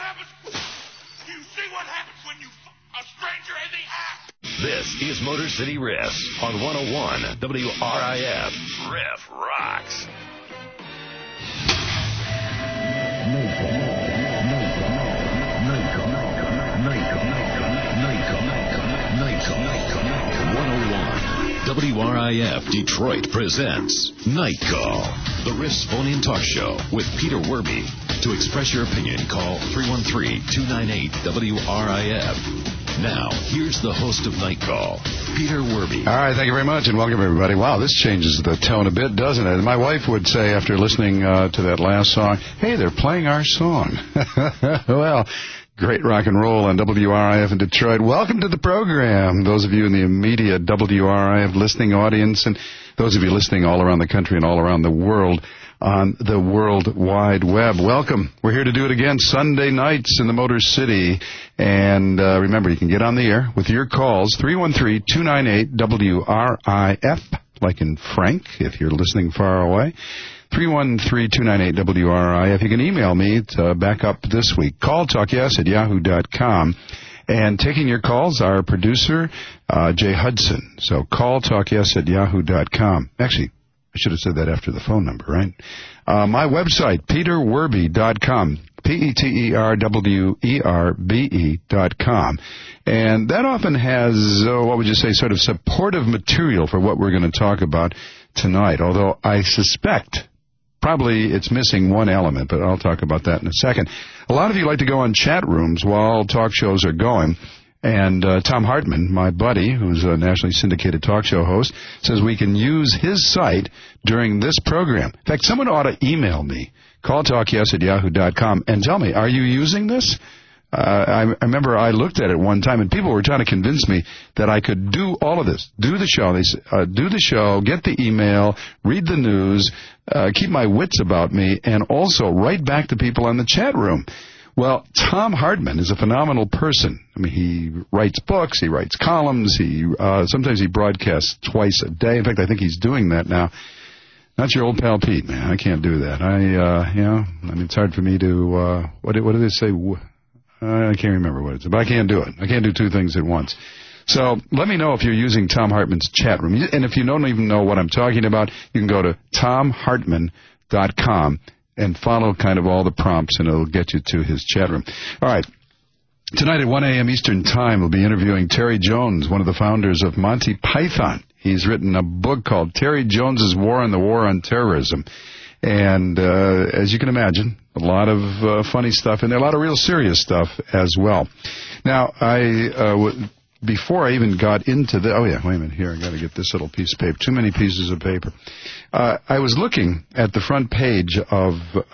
happens? Do you see what happens when you a stranger in the ass? This is Motor City Riffs on 101 WRIF. Riff rocks. WRIF Detroit presents Night Call, the Riffs phone-in talk show with Peter Werby. To express your opinion, call 313-298-WRIF. Now, here's the host of Night Call, Peter Werby. All right, thank you very much, and welcome, everybody. Wow, this changes the tone a bit, doesn't it? My wife would say, after listening to that last song, hey, they're playing our song. Well, great rock and roll on WRIF in Detroit. Welcome to the program, those of you in the immediate WRIF listening audience, and those of you listening all around the country and all around the world on the World Wide Web. Welcome. We're here to do it again Sunday nights in the Motor City. And remember, you can get on the air with your calls, 313-298-WRIF, like in Frank, if you're listening far away. 313-298-WRIF. You can email me to back up this week. calltalkyes@yahoo.com. And taking your calls, our producer, Jay Hudson. So calltalkyes@yahoo.com. Actually, I should have said that after the phone number, right? My website, peterwerby.com, peterwerbe.com. And that often has, what would you say, sort of supportive material for what we're going to talk about tonight. Although I suspect probably it's missing one element, but I'll talk about that in a second. A lot of you like to go on chat rooms while talk shows are going. And Tom Hartman, my buddy, who's a nationally syndicated talk show host, says we can use his site during this program. In fact, someone ought to email me, calltalkyes@yahoo.com, and tell me, are you using this? I remember I looked at it one time, and people were trying to convince me that I could do all of this, do the show. They said, do the show, get the email, read the news, keep my wits about me, and also write back to people on the chat room. Well, Tom Hartman is a phenomenal person. I mean, he writes books, he writes columns, sometimes he broadcasts twice a day. In fact, I think he's doing that now. Not your old pal Pete, man. I can't do that. I mean, it's hard for me to, what do they say? I can't remember what it's, but I can't do it. I can't do two things at once. So let me know if you're using Tom Hartman's chat room. And if you don't even know what I'm talking about, you can go to tomhartman.com and follow kind of all the prompts, and it'll get you to his chat room. All right. Tonight at 1 a.m. Eastern Time, we'll be interviewing Terry Jones, one of the founders of Monty Python. He's written a book called Terry Jones's War on the War on Terrorism. And as you can imagine, a lot of funny stuff in there, a lot of real serious stuff as well. Now, before I even got into the... Oh, yeah, wait a minute. Here, I got to get this little piece of paper. Too many pieces of paper. I was looking at the front page of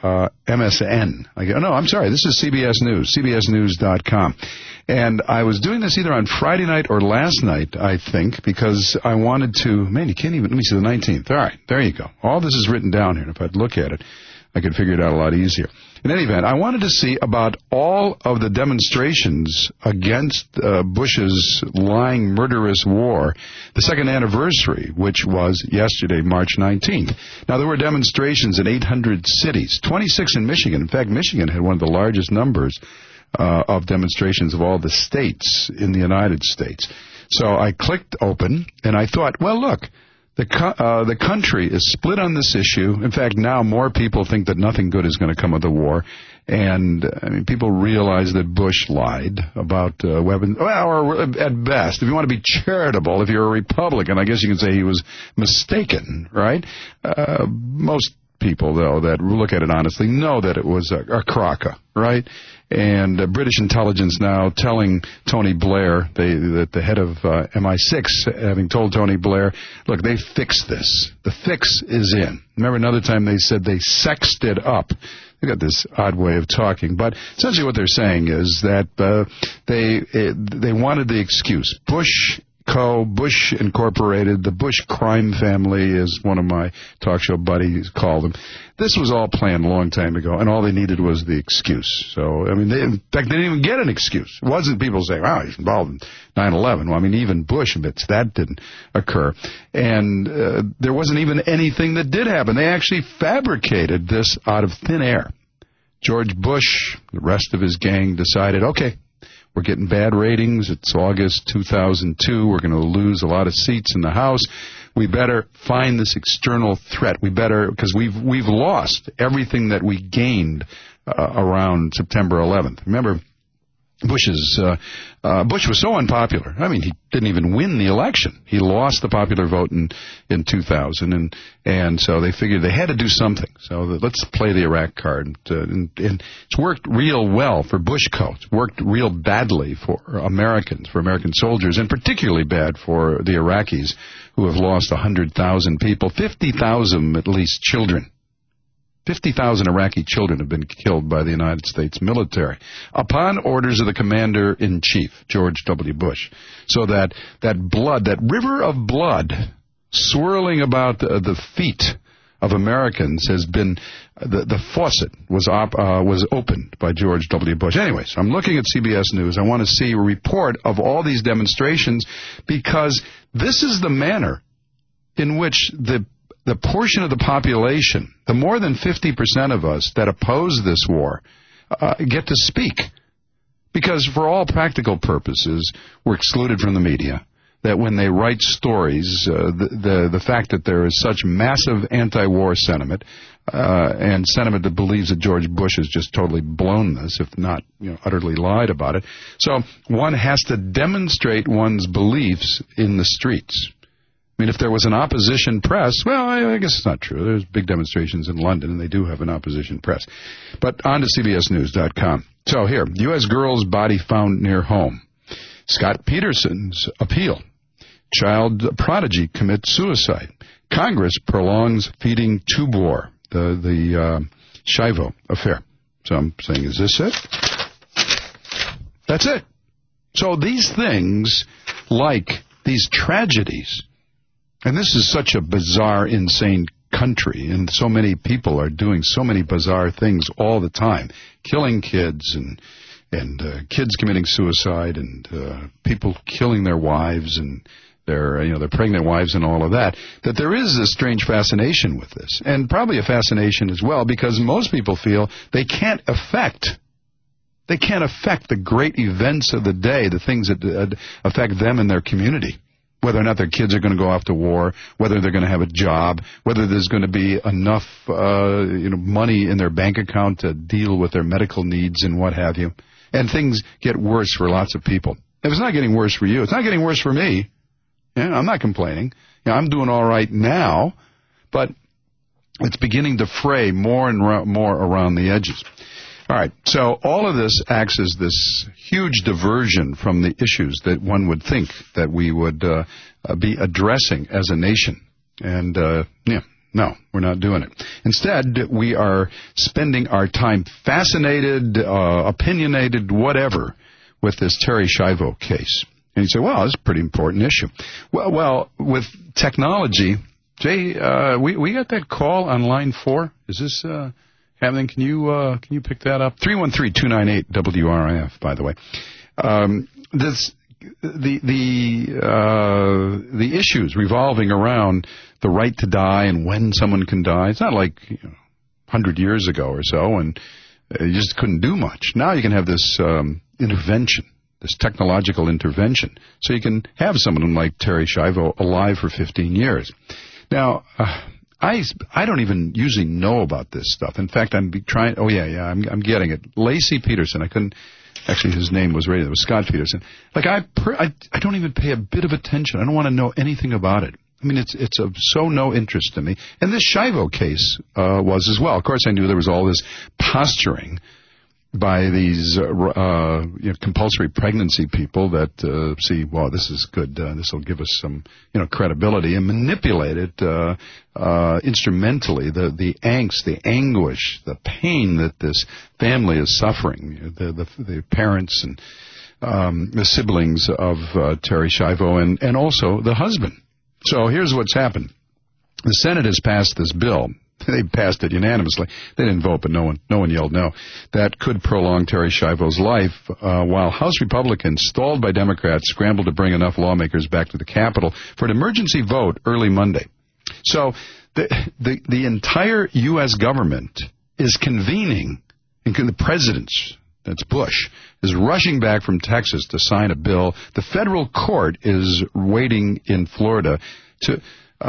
MSN. I'm sorry. This is CBS News, cbsnews.com. And I was doing this either on Friday night or last night, I think, because I wanted to... Man, you can't even... Let me see, the 19th. All right, there you go. All this is written down here, and if I'd look at it, I could figure it out a lot easier. In any event, I wanted to see about all of the demonstrations against Bush's lying, murderous war, the second anniversary, which was yesterday, March 19th. Now, there were demonstrations in 800 cities, 26 in Michigan. In fact, Michigan had one of the largest numbers of demonstrations of all the states in the United States. So I clicked open, and I thought, well, look, the country is split on this issue. In fact, now more people think that nothing good is going to come of the war. And, I mean, people realize that Bush lied about weapons. Well, or at best, if you want to be charitable, if you're a Republican, I guess you can say he was mistaken, right? Most people, though, that look at it honestly know that it was a crocker, right? And British intelligence now telling Tony Blair, that the head of MI6, having told Tony Blair, look, they fixed this. The fix is in. Remember another time they said they sexed it up. They got this odd way of talking. But essentially what they're saying is that they wanted the excuse. Bush Incorporated, the Bush crime family, as one of my talk show buddies called them. This was all planned a long time ago, and all they needed was the excuse. So, I mean, in fact, they didn't even get an excuse. It wasn't people saying, wow, he's involved in 9/11. Well, I mean, even Bush admits that didn't occur. And there wasn't even anything that did happen. They actually fabricated this out of thin air. George Bush, the rest of his gang decided, okay, we're getting bad ratings. It's August 2002. We're going to lose a lot of seats in the House. We better find this external threat. We better, because we've lost everything that we gained around September 11th. Remember, Bush was so unpopular. I mean, he didn't even win the election. He lost the popular vote in 2000, and so they figured they had to do something. So let's play the Iraq card. And it's worked real well for Bushco. It's worked real badly for Americans, for American soldiers, and particularly bad for the Iraqis, who have lost 100,000 people, 50,000 at least children. 50,000 Iraqi children have been killed by the United States military upon orders of the commander-in-chief, George W. Bush. So that blood, that river of blood swirling about the feet of Americans has been, the faucet was opened by George W. Bush. Anyways, I'm looking at CBS News. I want to see a report of all these demonstrations because this is the manner in which the portion of the population, the more than 50% of us that oppose this war, get to speak. Because for all practical purposes, we're excluded from the media. That when they write stories, the fact that there is such massive anti-war sentiment, and sentiment that believes that George Bush has just totally blown this, if not utterly lied about it. So one has to demonstrate one's beliefs in the streets. I mean, if there was an opposition press, well, I guess it's not true. There's big demonstrations in London, and they do have an opposition press. But on to CBSNews.com. So here, U.S. girl's body found near home. Scott Peterson's appeal. Child prodigy commits suicide. Congress prolongs feeding tube war. The Schiavo affair. So I'm saying, is this it? That's it. So these things, like these tragedies, and this is such a bizarre, insane country, and so many people are doing so many bizarre things all the time, killing kids and kids committing suicide and people killing their wives and their pregnant wives and all of that, that there is a strange fascination with this, and probably a fascination as well because most people feel they can't affect the great events of the day, the things that affect them and their community. Whether or not their kids are going to go off to war, whether they're going to have a job, whether there's going to be enough money in their bank account to deal with their medical needs and what have you. And things get worse for lots of people. If it's not getting worse for you, it's not getting worse for me. Yeah, I'm not complaining. I'm doing all right now, but it's beginning to fray more and more around the edges. All right, so all of this acts as this huge diversion from the issues that one would think that we would be addressing as a nation. And, no, we're not doing it. Instead, we are spending our time fascinated, opinionated, whatever, with this Terri Schiavo case. And you say, well, that's a pretty important issue. Well, with technology, Jay, we got that call on line 4. Is this... Hamlin, can you pick that up? 313-298-WRIF, by the way. The issues revolving around the right to die and when someone can die. It's not like 100 years ago or so, and you just couldn't do much. Now you can have this intervention, this technological intervention, so you can have someone like Terri Schiavo alive for 15 years. Now. I don't even usually know about this stuff. In fact, I'm trying. Oh yeah, I'm getting it. Lacey Peterson. I couldn't. Actually, his name was right. It was Scott Peterson. Like I don't even pay a bit of attention. I don't want to know anything about it. I mean, it's of so no interest to me. And this Schiavo case was as well. Of course, I knew there was all this posturing by these compulsory pregnancy people that see, well, this is good. This will give us some credibility, and manipulate it instrumentally. The angst, the anguish, the pain that this family is suffering. The parents and the siblings of Terri Schiavo and also the husband. So here's what's happened. The Senate has passed this bill. They passed it unanimously. They didn't vote, but no one yelled no. That could prolong Terri Schiavo's life, while House Republicans, stalled by Democrats, scrambled to bring enough lawmakers back to the Capitol for an emergency vote early Monday. So the entire U.S. government is convening the president's, that's Bush, is rushing back from Texas to sign a bill. The federal court is waiting in Florida to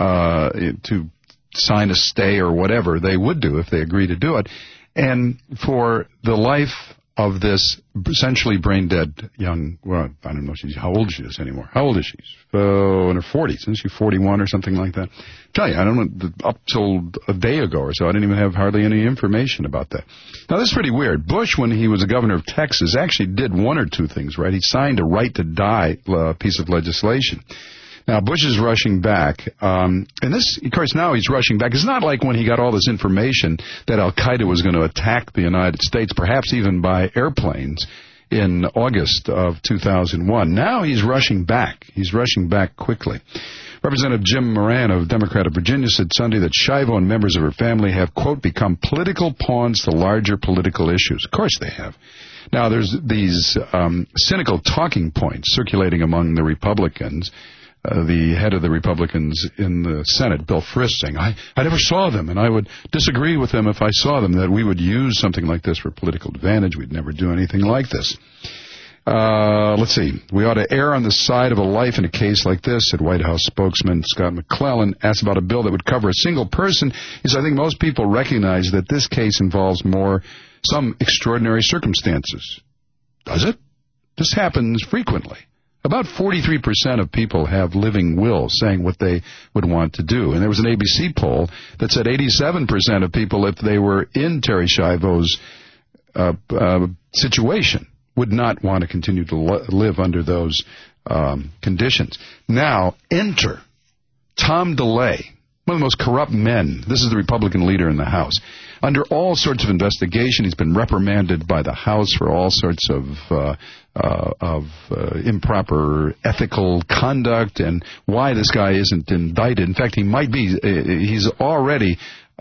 sign a stay or whatever they would do if they agree to do it. And for the life of this essentially brain-dead young, well, I don't know how old she is anymore. How old is she? In her 40s. Isn't she 41 or something like that? I tell you, I don't know, up till a day ago or so, I didn't even have hardly any information about that. Now, this is pretty weird. Bush, when he was the governor of Texas, actually did one or two things, right? He signed a right to die piece of legislation. Now, Bush is rushing back, and this, of course, now he's rushing back. It's not like when he got all this information that Al-Qaeda was going to attack the United States, perhaps even by airplanes, in August of 2001. Now he's rushing back. He's rushing back quickly. Representative Jim Moran of Democrat of Virginia said Sunday that Schiavo and members of her family have, quote, become political pawns to larger political issues. Of course they have. Now, there's these cynical talking points circulating among the Republicans. The head of the Republicans in the Senate, Bill Frist, saying, I never saw them, and I would disagree with them if I saw them, that we would use something like this for political advantage. We'd never do anything like this. Let's see. We ought to err on the side of a life in a case like this, said White House spokesman Scott McClellan, asked about a bill that would cover a single person. He said, I think most people recognize that this case involves some extraordinary circumstances. Does it? This happens frequently. About 43% of people have living wills saying what they would want to do. And there was an ABC poll that said 87% of people, if they were in Terry Schiavo's situation, would not want to continue to live under those conditions. Now, enter Tom DeLay, one of the most corrupt men. This is the Republican leader in the House. Under all sorts of investigation, he's been reprimanded by the House for all sorts of improper ethical conduct, and why this guy isn't indicted. In fact, he might be. He's already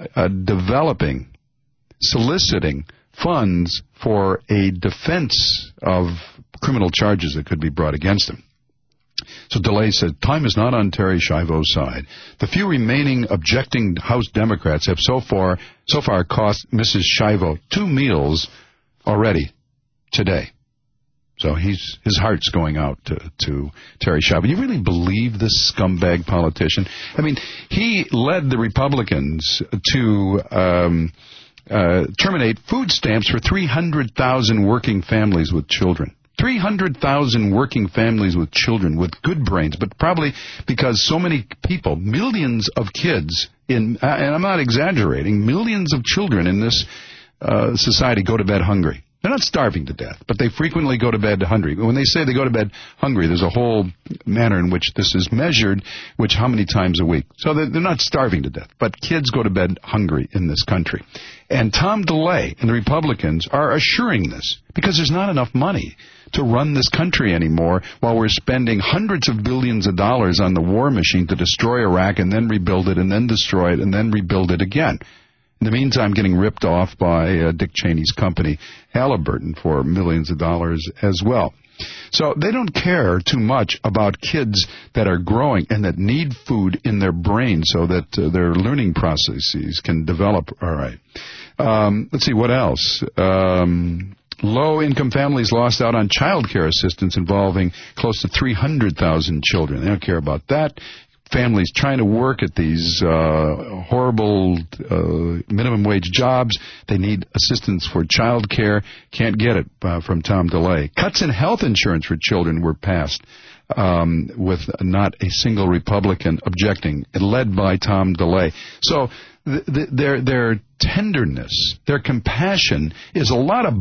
soliciting funds for a defense of criminal charges that could be brought against him. So DeLay said, time is not on Terry Schiavo's side. The few remaining objecting House Democrats have so far cost Mrs. Schiavo 2 meals already today. So his heart's going out to Terry Schiavo. You really believe this scumbag politician? I mean, he led the Republicans to terminate food stamps for 300,000 working families with children. 300,000 working families with children with good brains, but probably because so many people, millions of kids, and I'm not exaggerating, millions of children in this society go to bed hungry. They're not starving to death, but they frequently go to bed hungry. When they say they go to bed hungry, there's a whole manner in which this is measured, which how many times a week. So they're not starving to death, but kids go to bed hungry in this country. And Tom DeLay and the Republicans are assuring this because there's not enough money to run this country anymore while we're spending hundreds of billions of dollars on the war machine to destroy Iraq and then rebuild it and then destroy it and then rebuild it again. In the meantime, getting ripped off by Dick Cheney's company, Halliburton, for millions of dollars as well. So they don't care too much about kids that are growing and that need food in their brain so that their learning processes can develop. All right. Let's see, what else? Low-income families lost out on child care assistance involving close to 300,000 children. They don't care about that. Families trying to work at these horrible minimum wage jobs. They need assistance for child care. Can't get it from Tom DeLay. Cuts in health insurance for children were passed with not a single Republican objecting, led by Tom DeLay. So their tenderness, their compassion is a lot of...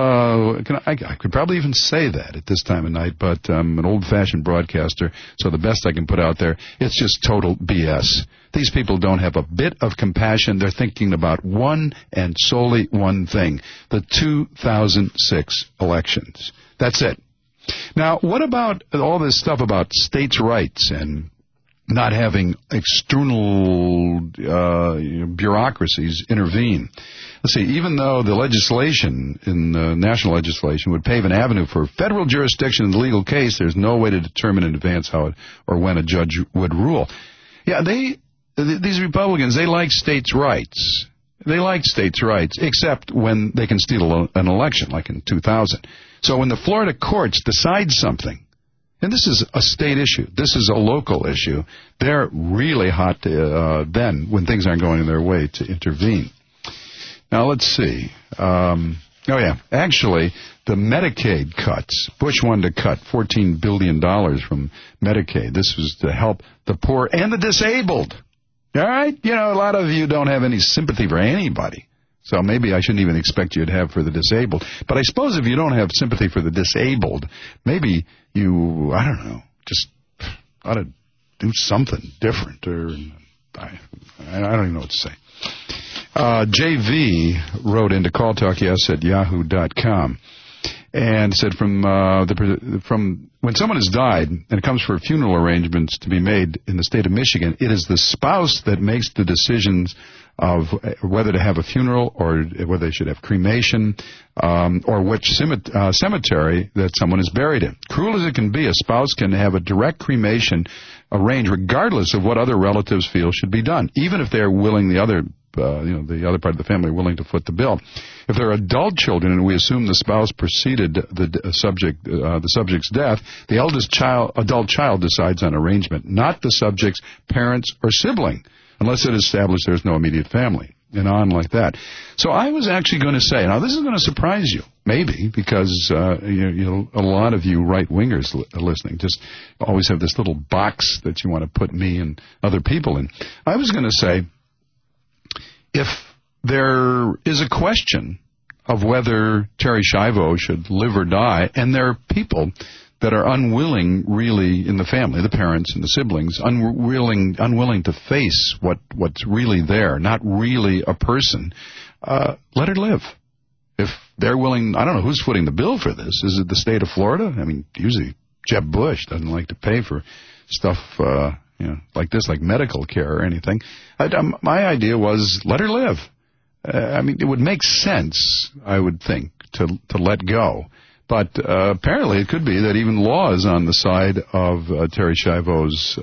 I could probably even say that at this time of night, but I'm an old-fashioned broadcaster, so the best I can put out there, it's just total BS. These people don't have a bit of compassion. They're thinking about one and solely one thing, the 2006 elections. That's it. Now, what about all this stuff about states' rights and not having external bureaucracies intervene? Let's see, even though the legislation, in the national legislation, would pave an avenue for federal jurisdiction in the legal case, there's no way to determine in advance how it, or when a judge would rule. Yeah, these Republicans, they like states' rights. They like states' rights, except when they can steal an election, like in 2000. So when the Florida courts decide something, and this is a state issue, this is a local issue, they're really hot then, when things aren't going their way, to intervene. Now, let's see. Actually, the Medicaid cuts. Bush wanted to cut $14 billion from Medicaid. This was to help the poor and the disabled. All right? You know, a lot of you don't have any sympathy for anybody. So maybe I shouldn't even expect you to have for the disabled. But I suppose if you don't have sympathy for the disabled, maybe you, I don't know, just ought to do something different. Or I don't even know what to say. JV wrote into Call Talk Yes at yahoo.com and said from when someone has died and it comes for funeral arrangements to be made in the state of Michigan, it is the spouse that makes the decisions of whether to have a funeral or whether they should have cremation or which cemetery that someone is buried in. Cruel as it can be, a spouse can have a direct cremation arranged regardless of what other relatives feel should be done, even if they're willing, the other part of the family are willing to foot the bill. If there are adult children and we assume the spouse preceded the subject's death, the eldest adult child decides on arrangement, not the subject's parents or sibling, unless it is established there's no immediate family, and on like that. So I was actually going to say, now this is going to surprise you, maybe, because a lot of you right-wingers listening just always have this little box that you want to put me and other people in. I was going to say, if there is a question of whether Terri Schiavo should live or die, and there are people that are unwilling, really, in the family, the parents and the siblings, unwilling to face what's really there, not really a person, let her live. If they're willing, I don't know who's footing the bill for this. Is it the state of Florida? I mean, usually Jeb Bush doesn't like to pay for stuff like this, like medical care or anything. My idea was let her live. I mean, it would make sense, I would think, to let go. But apparently it could be that even law is on the side of Terri Schiavo's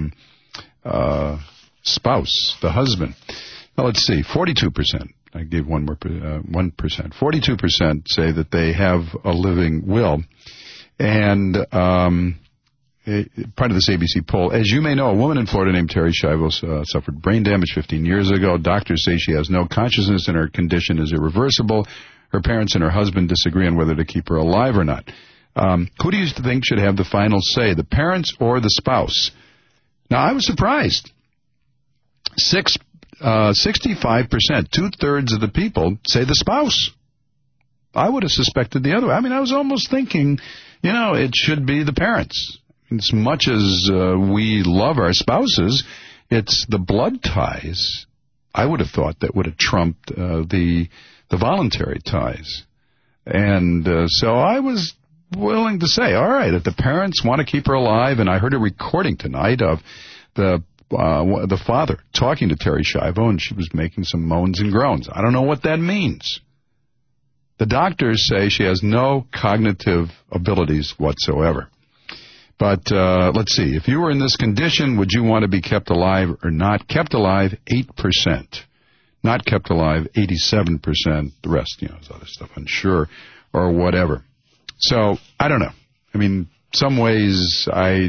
spouse, the husband. Now, let's see, 42%. I gave 1%. 42% say that they have a living will. And part of this ABC poll, as you may know, a woman in Florida named Terri Schiavo suffered brain damage 15 years ago. Doctors say she has no consciousness and her condition is irreversible. Her parents and her husband disagree on whether to keep her alive or not. Who do you think should have the final say, the parents or the spouse? Now, I was surprised. 65%, two-thirds of the people say the spouse. I would have suspected the other way. I mean, I was almost thinking, it should be the parents. As much as we love our spouses, it's the blood ties, I would have thought, that would have trumped the voluntary ties. And so I was willing to say, all right, if the parents want to keep her alive, and I heard a recording tonight of the father talking to Terri Schiavo, and she was making some moans and groans. I don't know what that means. The doctors say she has no cognitive abilities whatsoever. But let's see. If you were in this condition, would you want to be kept alive or not? Kept alive, 8%. Not kept alive, 87%. The rest, is other stuff, unsure or whatever. So, I don't know. I mean, some ways,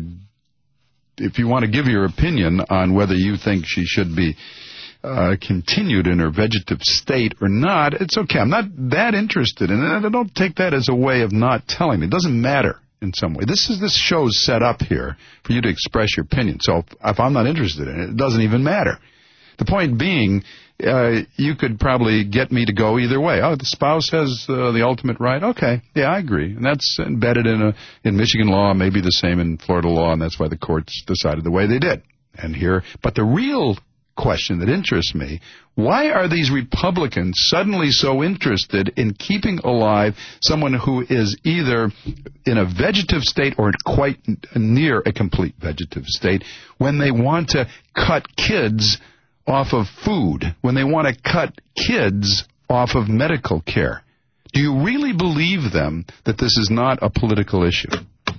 if you want to give your opinion on whether you think she should be continued in her vegetative state or not, it's okay. I'm not that interested in it. I don't take that as a way of not telling me. It doesn't matter. In some way. This show's set up here for you to express your opinion. So if I'm not interested in it, it doesn't even matter. The point being, you could probably get me to go either way. Oh, the spouse has the ultimate right. Okay, yeah, I agree. And that's embedded in Michigan law, maybe the same in Florida law, and that's why the courts decided the way they did. But the real question that interests me, why are these Republicans suddenly so interested in keeping alive someone who is either in a vegetative state or quite near a complete vegetative state when they want to cut kids off of food, when they want to cut kids off of medical care? Do you really believe them that this is not a political issue?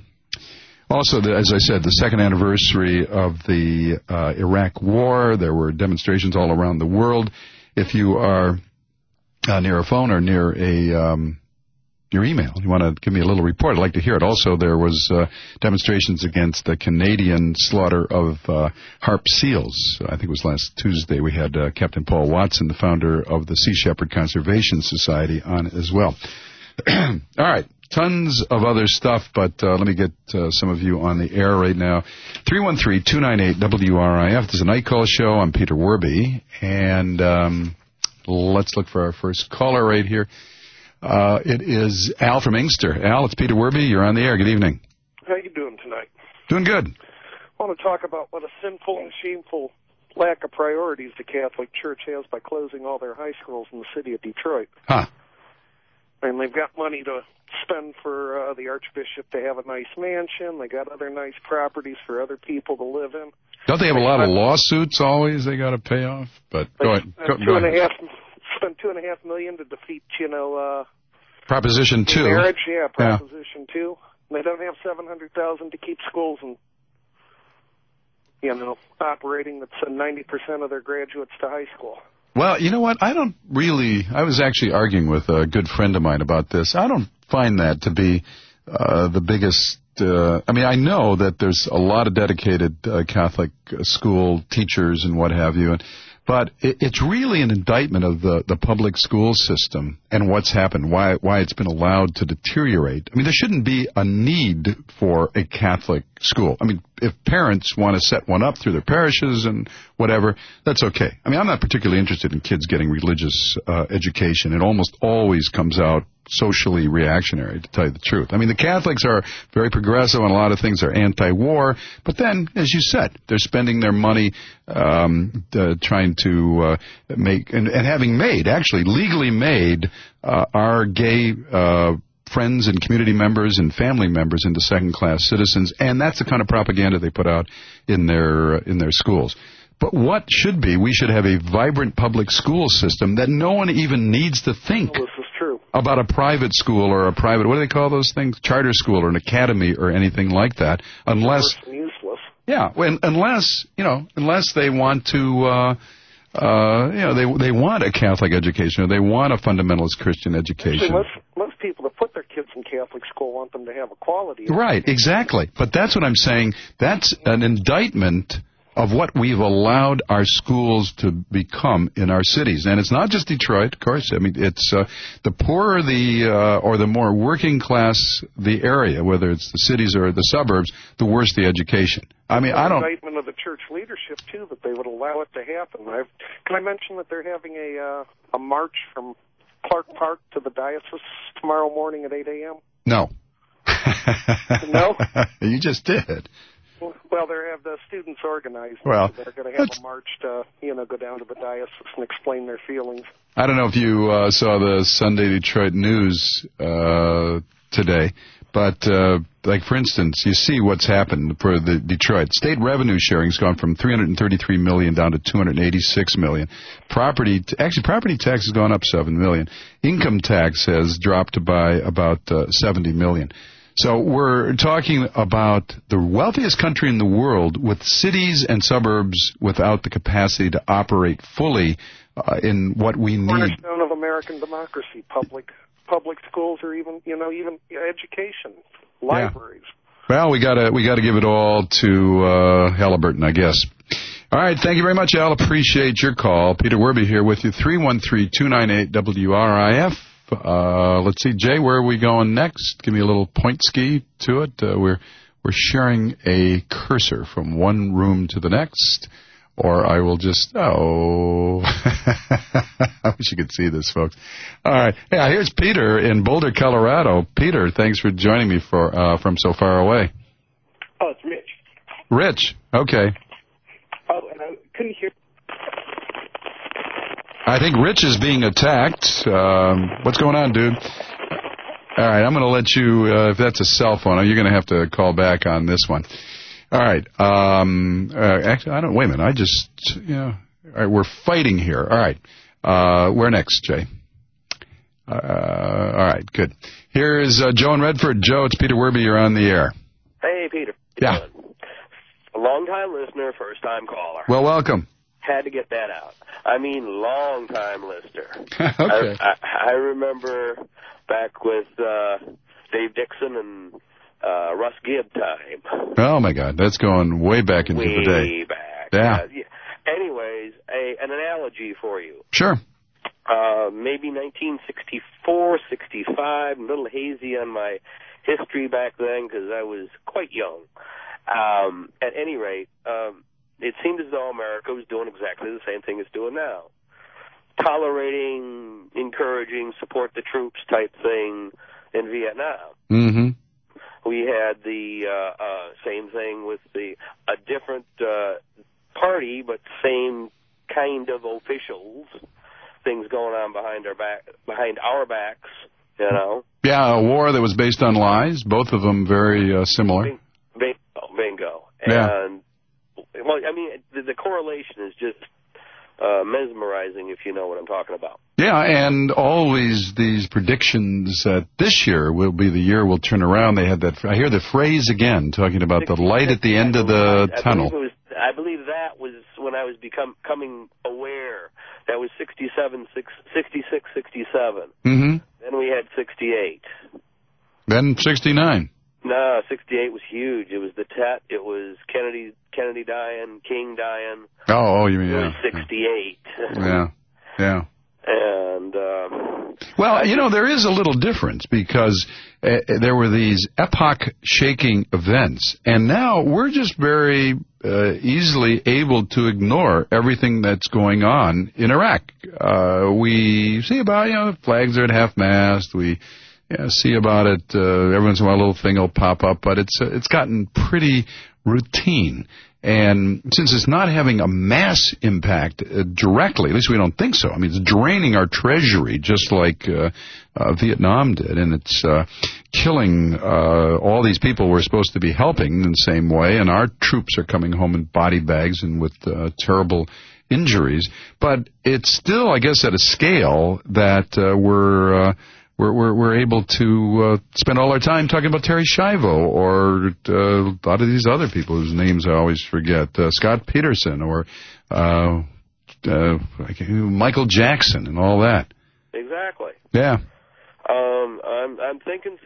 Also, as I said, the second anniversary of the Iraq War, there were demonstrations all around the world, if you are near a phone or near your email, you want to give me a little report, I'd like to hear it. Also, there was demonstrations against the Canadian slaughter of harp seals. I think it was last Tuesday. We had Captain Paul Watson, the founder of the Sea Shepherd Conservation Society, on as well. All right. Tons of other stuff, but let me get some of you on the air right now. 313-298-WRIF. This is a night call show. I'm Peter Werby, and let's look for our first caller right here. It is Al from Inkster. Al, it's Peter Werby. You're on the air. Good evening. How you doing tonight? Doing good. I want to talk about what a sinful and shameful lack of priorities the Catholic Church has by closing all their high schools in the city of Detroit. Huh. And they've got money to spend for the Archbishop to have a nice mansion. They got other nice properties for other people to live in. Don't they have a lot of lawsuits always they got to pay off? But go ahead. Spent $2.5 million to defeat, Proposition 2. Marriage, Proposition 2. They don't have $700,000 to keep schools and operating that send 90% of their graduates to high school. Well, you know what? I was actually arguing with a good friend of mine about this. I don't find that to be the biggest. I know that there's a lot of dedicated Catholic school teachers and what have you, but it's really an indictment of the public school system and what's happened, why it's been allowed to deteriorate. There shouldn't be a need for a Catholic school. If parents want to set one up through their parishes and whatever, that's okay. I'm not particularly interested in kids getting religious education. It almost always comes out socially reactionary, to tell you the truth. The Catholics are very progressive on a lot of things. They're anti-war, but then, as you said, they're spending their money trying to make, and having made, actually legally made, our gay friends and community members and family members into second-class citizens, and that's the kind of propaganda they put out in their schools. But what should be, we should have a vibrant public school system that no one even needs to think about a private school or a private, what do they call those things, charter school or an academy or anything like that, unless, unless they want to, they want a Catholic education or they want a fundamentalist Christian education. Most people that put their kids in Catholic school want them to have a quality. Right, exactly. But that's what I'm saying. That's an indictment of what we've allowed our schools to become in our cities. And it's not just Detroit, of course. It's the poorer or the more working class the area, whether it's the cities or the suburbs, the worse the education. I don't... indictment of the church leadership, too, that they would allow it to happen. Can I mention that they're having a march from Clark Park to the diocese tomorrow morning at 8 a.m.? No. No? You just did. Well, they have the students organized. Well, they're going to have a march to, go down to the diocese and explain their feelings. I don't know if you saw the Sunday Detroit News today, but for instance, you see what's happened for the Detroit. State revenue sharing has gone from $333 million down to $286 million. Property tax has gone up $7 million. Income tax has dropped by about $70 million. So we're talking about the wealthiest country in the world with cities and suburbs without the capacity to operate fully in what we need. Cornerstone of American democracy, public schools, or even education, libraries. Yeah. Well, we gotta give it all to Halliburton, I guess. All right, thank you very much, Al. Appreciate your call. Peter Werby here with you. 313-298-WRIF. Let's see, Jay, where are we going next? Give me a little point ski to it. We're sharing a cursor from one room to the next, or I will just, I wish you could see this, folks. All right. Yeah, here's Peter in Boulder, Colorado. Peter, thanks for joining me from so far away. Oh, it's Rich. Rich, okay. Oh, and I couldn't hear. I think Rich is being attacked. What's going on, dude? All right, I'm going to let you, if that's a cell phone, you're going to have to call back on this one. All right. Actually, wait a minute. All right, we're fighting here. All right. Where next, Jay? All right, good. Here is Joe in Redford. Joe, it's Peter Werby. You're on the air. Hey, Peter. Yeah. A long-time listener, first-time caller. Well, welcome. Had to get that out. I mean, long-time listener. Okay. I remember back with Dave Dixon and Russ Gibb time. Oh, my God. That's going way back into the day. Way back. Yeah. Anyways, an analogy for you. Sure. Maybe 1964, 65, a little hazy on my history back then because I was quite young. At any rate, it seemed as though America was doing exactly the same thing it's doing now. Tolerating, encouraging, support the troops type thing in Vietnam. Mm-hmm. We had the same thing with a different party, but same kind of officials. Things going on behind our backs, you know. Yeah, a war that was based on lies. Both of them very similar. Bingo. Yeah. And well, I mean, the correlation is just mesmerizing, if you know what I'm talking about. Yeah, and always these predictions that this year will be the year we'll turn around. They had that. I hear the phrase again, talking about the light at the end of the tunnel. I believe that was when I was becoming aware. That was 66, 67. Mm-hmm. Then we had 68. Then 69. No, 68 was huge. It was the Tet. It was Kennedy dying, King dying. Oh, you mean, it was 68. Yeah. And well, there is a little difference because there were these epoch-shaking events, and now we're just very easily able to ignore everything that's going on in Iraq. We see about, flags are at half-mast. We see about it. Every once in a while, a little thing will pop up, but it's gotten pretty routine. And since it's not having a mass impact directly, at least we don't think so. I mean, it's draining our treasury just like Vietnam did, and it's killing all these people we're supposed to be helping in the same way, and our troops are coming home in body bags and with terrible injuries. But it's still, I guess, at a scale that we're able to spend all our time talking about Terry Schiavo or a lot of these other people whose names I always forget, Scott Peterson or Michael Jackson and all that. Exactly. Yeah. I'm thinking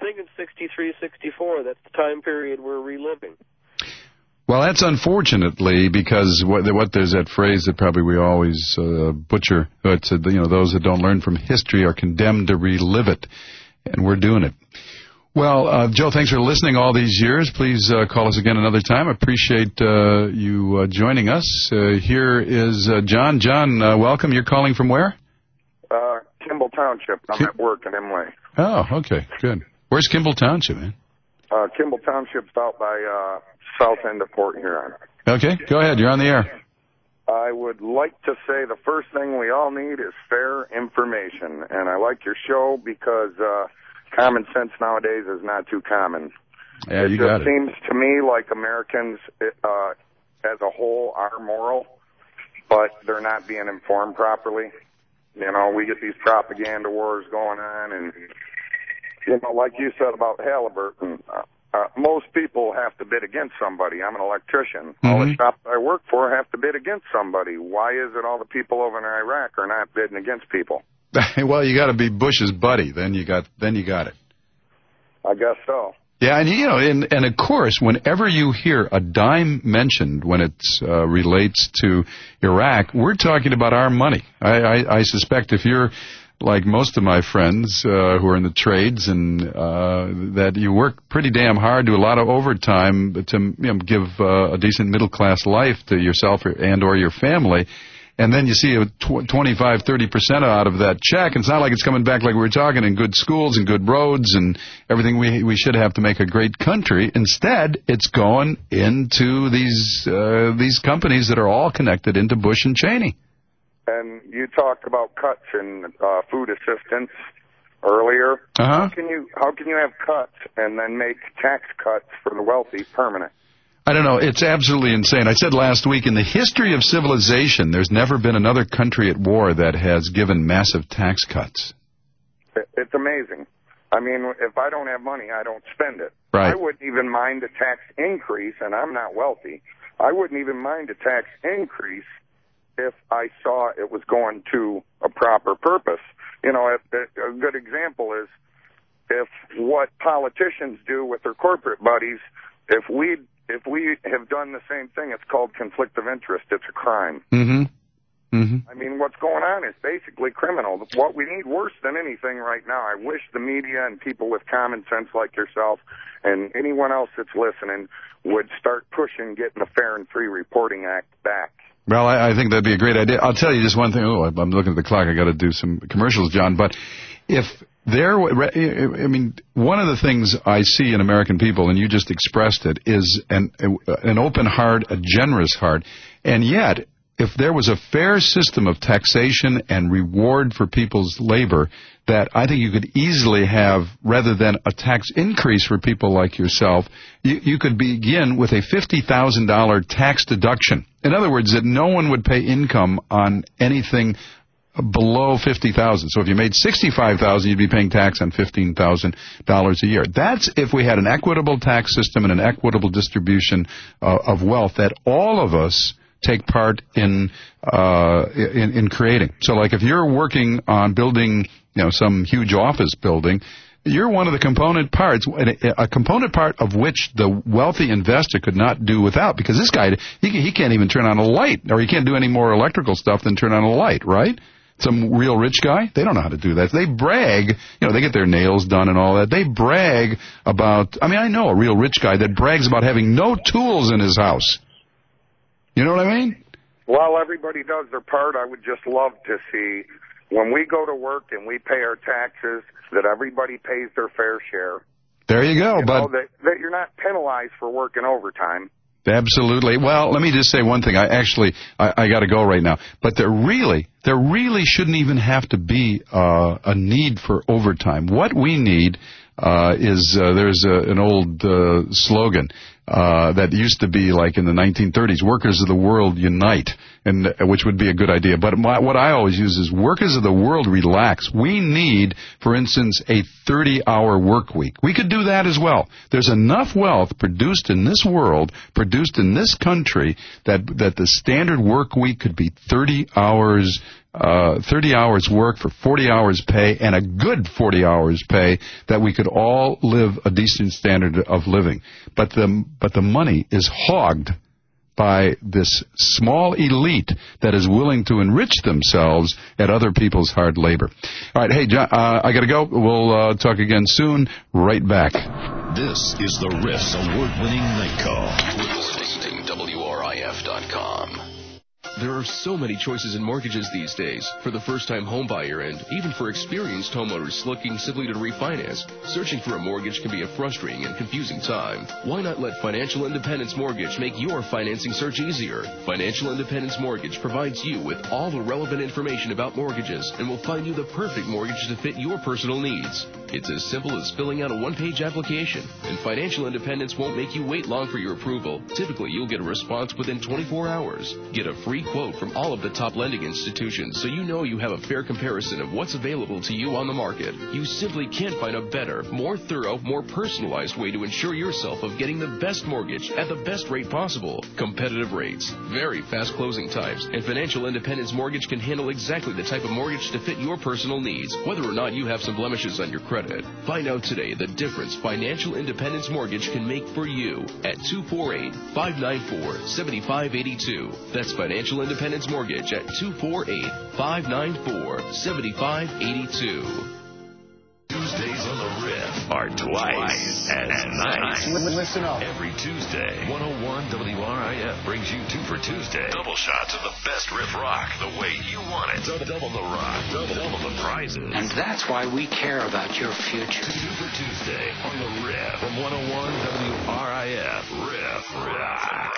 63, 64. That's the time period we're reliving. Well, that's unfortunately because what there's that phrase that probably we always butcher. It said, those that don't learn from history are condemned to relive it, and we're doing it. Well, Joe, thanks for listening all these years. Please call us again another time. I appreciate you joining us. Here is John. John, welcome. You're calling from where? Kimball Township. I'm at work in Imlay. Oh, okay, good. Where's Kimball Township, man? Kimball Township's out by south end of Port Huron. Okay, go ahead. You're on the air. I would like to say the first thing we all need is fair information. And I like your show because common sense nowadays is not too common. Yeah, you got it. It just seems to me like Americans as a whole are moral, but they're not being informed properly. We get these propaganda wars going on, and, like you said about Halliburton, most people have to bid against somebody. I'm an electrician. Mm-hmm. All the shops I work for have to bid against somebody. Why is it all the people over in Iraq are not bidding against people? Well, you got to be Bush's buddy. Then you got it. I guess so. Yeah, and and of course, whenever you hear a dime mentioned when it relates to Iraq, we're talking about our money. I suspect if you're like most of my friends who are in the trades and that you work pretty damn hard, do a lot of overtime to give a decent middle-class life to yourself and or your family, and then you see 25, 30% out of that check. It's not like it's coming back like we were talking in good schools and good roads and everything we should have to make a great country. Instead, it's going into these companies that are all connected into Bush and Cheney. And you talked about cuts in food assistance earlier. Uh-huh. How can you have cuts and then make tax cuts for the wealthy permanent? I don't know. It's absolutely insane. I said last week, in the history of civilization, there's never been another country at war that has given massive tax cuts. It's amazing. I mean, if I don't have money, I don't spend it. Right. I wouldn't even mind a tax increase, and I'm not wealthy. I wouldn't even mind a tax increase if I saw it was going to a proper purpose. You know, a good example is if what politicians do with their corporate buddies, if we have done the same thing, it's called conflict of interest. It's a crime. Mm-hmm. Mm-hmm. I mean, what's going on is basically criminal. What we need worse than anything right now, I wish the media and people with common sense like yourself and anyone else that's listening would start pushing getting the Fair and Free Reporting Act back. Well, I think that'd be a great idea. I'll tell you just one thing. Oh, I'm looking at the clock. I got to do some commercials, John. But if there, I mean, one of the things I see in American people, and you just expressed it, is an open heart, a generous heart, and yet, if there was a fair system of taxation and reward for people's labor, that I think you could easily have, rather than a tax increase for people like yourself, you could begin with a $50,000 tax deduction. In other words, that no one would pay income on anything below $50,000. So if you made $65,000, you'd be paying tax on $15,000 a year. That's if we had an equitable tax system and an equitable distribution of wealth that all of us take part in creating. So, like, if you're working on building, some huge office building, you're one of the component parts, a component part of which the wealthy investor could not do without, because this guy, he can't even turn on a light, or he can't do any more electrical stuff than turn on a light, right? Some real rich guy, they don't know how to do that. They brag, they get their nails done and all that. They brag about, I know a real rich guy that brags about having no tools in his house. You know what I mean? Well, everybody does their part. I would just love to see, when we go to work and we pay our taxes, that everybody pays their fair share. There you go. But that you're not penalized for working overtime. Absolutely. Well, let me just say one thing. I got to go right now. But there really shouldn't even have to be a need for overtime. What we need is there's an old slogan that used to be like in the 1930s, workers of the world unite, and which would be a good idea. But what I always use is workers of the world relax. We need, for instance, a 30-hour work week. We could do that as well. There's enough wealth produced in this world, produced in this country, that the standard work week could be 30 hours work for 40 hours pay, and a good 40 hours pay, that we could all live a decent standard of living. But the money is hogged by this small elite that is willing to enrich themselves at other people's hard labor. All right, hey, John, I got to go. We'll talk again soon. Right back. This is the Riff's award-winning Night Call. Listening WRIF.com. There are so many choices in mortgages these days, for the first-time home buyer and even for experienced homeowners looking simply to refinance. Searching for a mortgage can be a frustrating and confusing time. Why not let Financial Independence Mortgage make your financing search easier? Financial Independence Mortgage provides you with all the relevant information about mortgages and will find you the perfect mortgage to fit your personal needs. It's as simple as filling out a one-page application, and Financial Independence won't make you wait long for your approval. Typically, you'll get a response within 24 hours. Get a free quote from all of the top lending institutions, so you know you have a fair comparison of what's available to you on the market. You simply can't find a better, more thorough, more personalized way to ensure yourself of getting the best mortgage at the best rate possible. Competitive rates, very fast closing times, and Financial Independence Mortgage can handle exactly the type of mortgage to fit your personal needs, whether or not you have some blemishes on your credit. Find out today the difference Financial Independence Mortgage can make for you at 248-594-7582. That's Financial Independence Mortgage at 248-594-7582. Tuesdays on the Riff are twice as nice. Listen up. Every Tuesday, 101 WRIF brings you 2 for Tuesday. Double shots of the best riff rock the way you want it. Double the rock, double the prizes. And that's why we care about your future. 2 for Tuesday on the Riff from 101 WRIF. Riff rocks.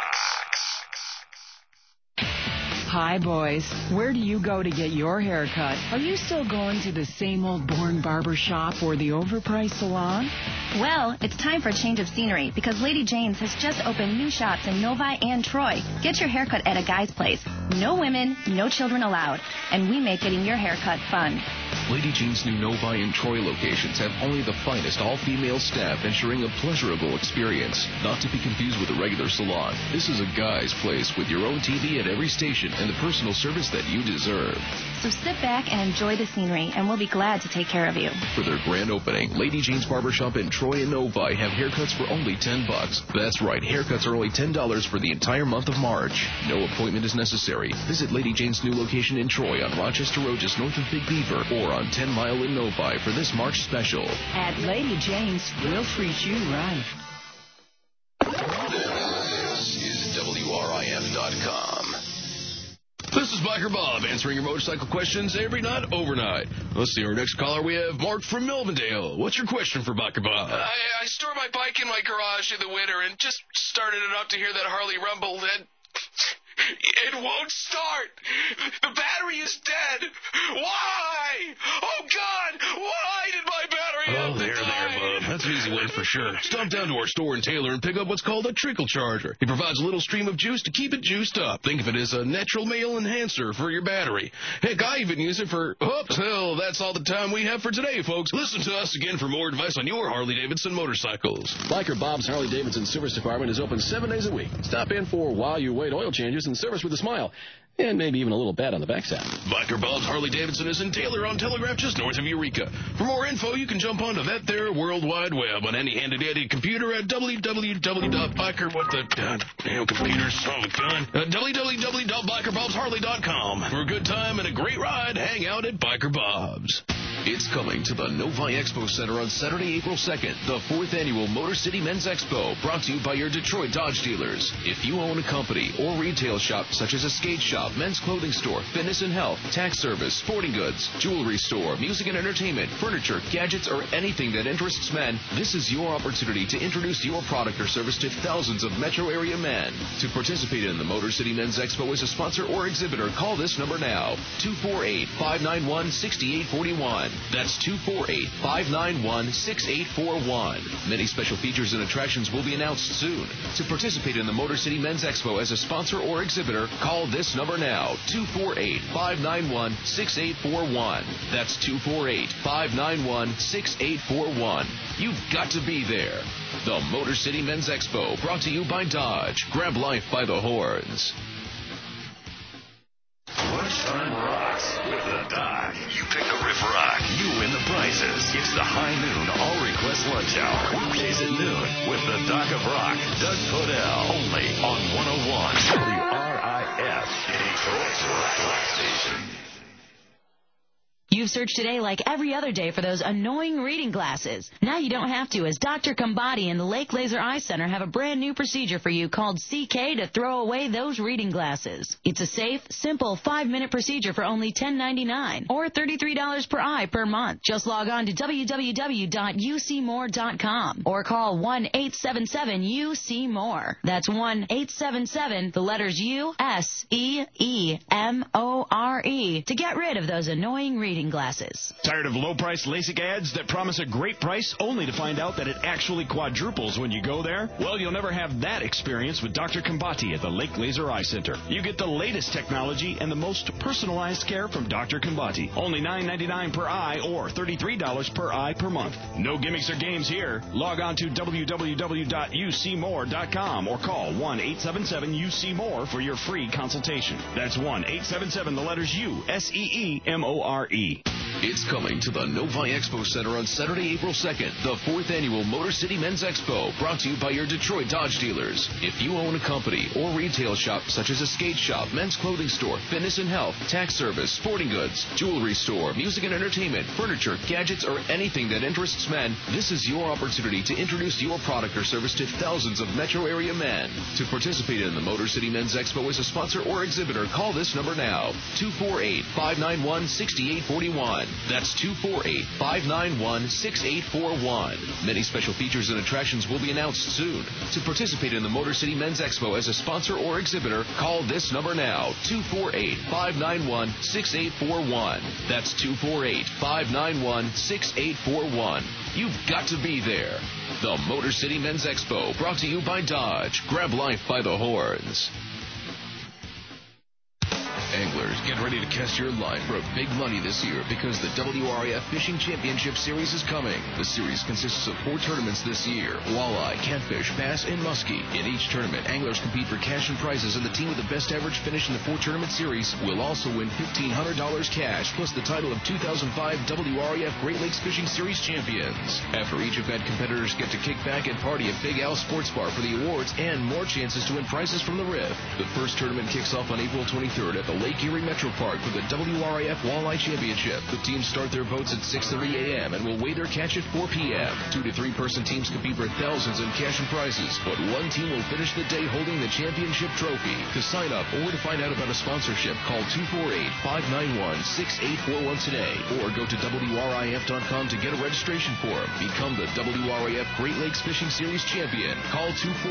Hi, boys. Where do you go to get your hair cut? Are you still going to the same old boring barber shop or the overpriced salon? Well, it's time for a change of scenery because Lady Jane's has just opened new shops in Novi and Troy. Get your haircut at a guy's place. No women, no children allowed. And we make getting your haircut fun. Lady Jane's new Novi and Troy locations have only the finest all-female staff, ensuring a pleasurable experience. Not to be confused with a regular salon. This is a guy's place with your own TV at every station and the personal service that you deserve. So sit back and enjoy the scenery, and we'll be glad to take care of you. For their grand opening, Lady Jane's Barbershop in Troy and Novi have haircuts for only $10. That's right, haircuts are only $10 for the entire month of March. No appointment is necessary. Visit Lady Jane's new location in Troy on Rochester Road just north of Big Beaver, or on 10 Mile in Novi for this March special. At Lady Jane's, we'll treat you right. This is WRIF.com. This is Biker Bob answering your motorcycle questions every night overnight. Let's see, our next caller, we have Mark from Melvindale. What's your question for Biker Bob? I store my bike in my garage in the winter and just started it up to hear that Harley rumble, and it won't start. The battery is dead. Why? Oh, God, why did my battery have to die? There, Bob. That's an easy one for sure. Stop down to our store in Taylor and pick up what's called a trickle charger. It provides a little stream of juice to keep it juiced up. Think of it as a natural male enhancer for your battery. Heck, I even use it for... Oops, hell, that's all the time we have for today, folks. Listen to us again for more advice on your Harley-Davidson motorcycles. Biker Bob's Harley-Davidson Service Department is open 7 days a week. Stop in for while you wait oil changes and service with a smile. And maybe even a little bat on the backside. Biker Bob's Harley-Davidson is in Taylor on Telegraph just north of Eureka. For more info, you can jump onto that there World Wide Web on any handy-dandy computer at www.bikerbobsharley.com. For a good time and a great ride, hang out at Biker Bob's. It's coming to the Novi Expo Center on Saturday, April 2nd, the 4th Annual Motor City Men's Expo, brought to you by your Detroit Dodge dealers. If you own a company or retail shop such as a skate shop, men's clothing store, fitness and health, tax service, sporting goods, jewelry store, music and entertainment, furniture, gadgets, or anything that interests men, this is your opportunity to introduce your product or service to thousands of metro area men. To participate in the Motor City Men's Expo as a sponsor or exhibitor, call this number now, 248-591-6841. That's 248-591-6841. Many special features and attractions will be announced soon. To participate in the Motor City Men's Expo as a sponsor or exhibitor, call this number now, 248-591-6841. That's 248-591-6841. You've got to be there. The Motor City Men's Expo, brought to you by Dodge. Grab life by the horns. Lunchtime rocks with the Doc. You pick the Riff Rock, you win the prizes. It's the High Noon All Request Lunch Hour. Weekdays at noon with the Doc of Rock, Doug Podell. Only on 101 WRIF, Detroit's rock station. You've searched today like every other day for those annoying reading glasses. Now you don't have to, as Dr. Combati and the Lake Laser Eye Center have a brand new procedure for you called CK to throw away those reading glasses. It's a safe, simple 5-minute procedure for only $10.99 or $33 per eye per month. Just log on to www.ucmore.com or call 1-877-UC-MORE. That's 1-877, the letters U-S-E-E-M-O-R-E to get rid of those annoying reading glasses. Tired of low-price LASIK ads that promise a great price only to find out that it actually quadruples when you go there? Well, you'll never have that experience with Dr. Combati at the Lake Laser Eye Center. You get the latest technology and the most personalized care from Dr. Combati. Only $9.99 per eye or $33 per eye per month. No gimmicks or games here. Log on to www.ucmore.com or call 1-877-UC-MORE for your free consultation. That's 1-877, the letters U-S-E-E-M-O-R-E. It's coming to the Novi Expo Center on Saturday, April 2nd, the 4th Annual Motor City Men's Expo, brought to you by your Detroit Dodge dealers. If you own a company or retail shop such as a skate shop, men's clothing store, fitness and health, tax service, sporting goods, jewelry store, music and entertainment, furniture, gadgets, or anything that interests men, this is your opportunity to introduce your product or service to thousands of metro area men. To participate in the Motor City Men's Expo as a sponsor or exhibitor, call this number now, 248-591-6841. That's 248-591-6841. Many special features and attractions will be announced soon. To participate in the Motor City Men's Expo as a sponsor or exhibitor, call this number now, 248-591-6841. That's 248-591-6841. You've got to be there. The Motor City Men's Expo, brought to you by Dodge. Grab life by the horns. Anglers, get ready to cast your line for big money this year because the WRAF Fishing Championship Series is coming. The series consists of 4 tournaments this year: walleye, catfish, bass, and muskie. In each tournament, anglers compete for cash and prizes, and the team with the best average finish in the 4-tournament series will also win $1,500 cash, plus the title of 2005 WRAF Great Lakes Fishing Series champions. After each event, competitors get to kick back and party at Big Al Sports Bar for the awards and more chances to win prizes from the Riff. The first tournament kicks off on April 23rd at the Lake Erie Metro Park for the WRAF Walleye Championship. The teams start their boats at 6:30 a.m. and will weigh their catch at 4 p.m. 2 to 3 person teams compete for thousands in cash and prizes, but one team will finish the day holding the championship trophy. To sign up or to find out about a sponsorship, call 248-591-6841 today, or go to WRIF.com to get a registration form. Become the WRAF Great Lakes Fishing Series champion. Call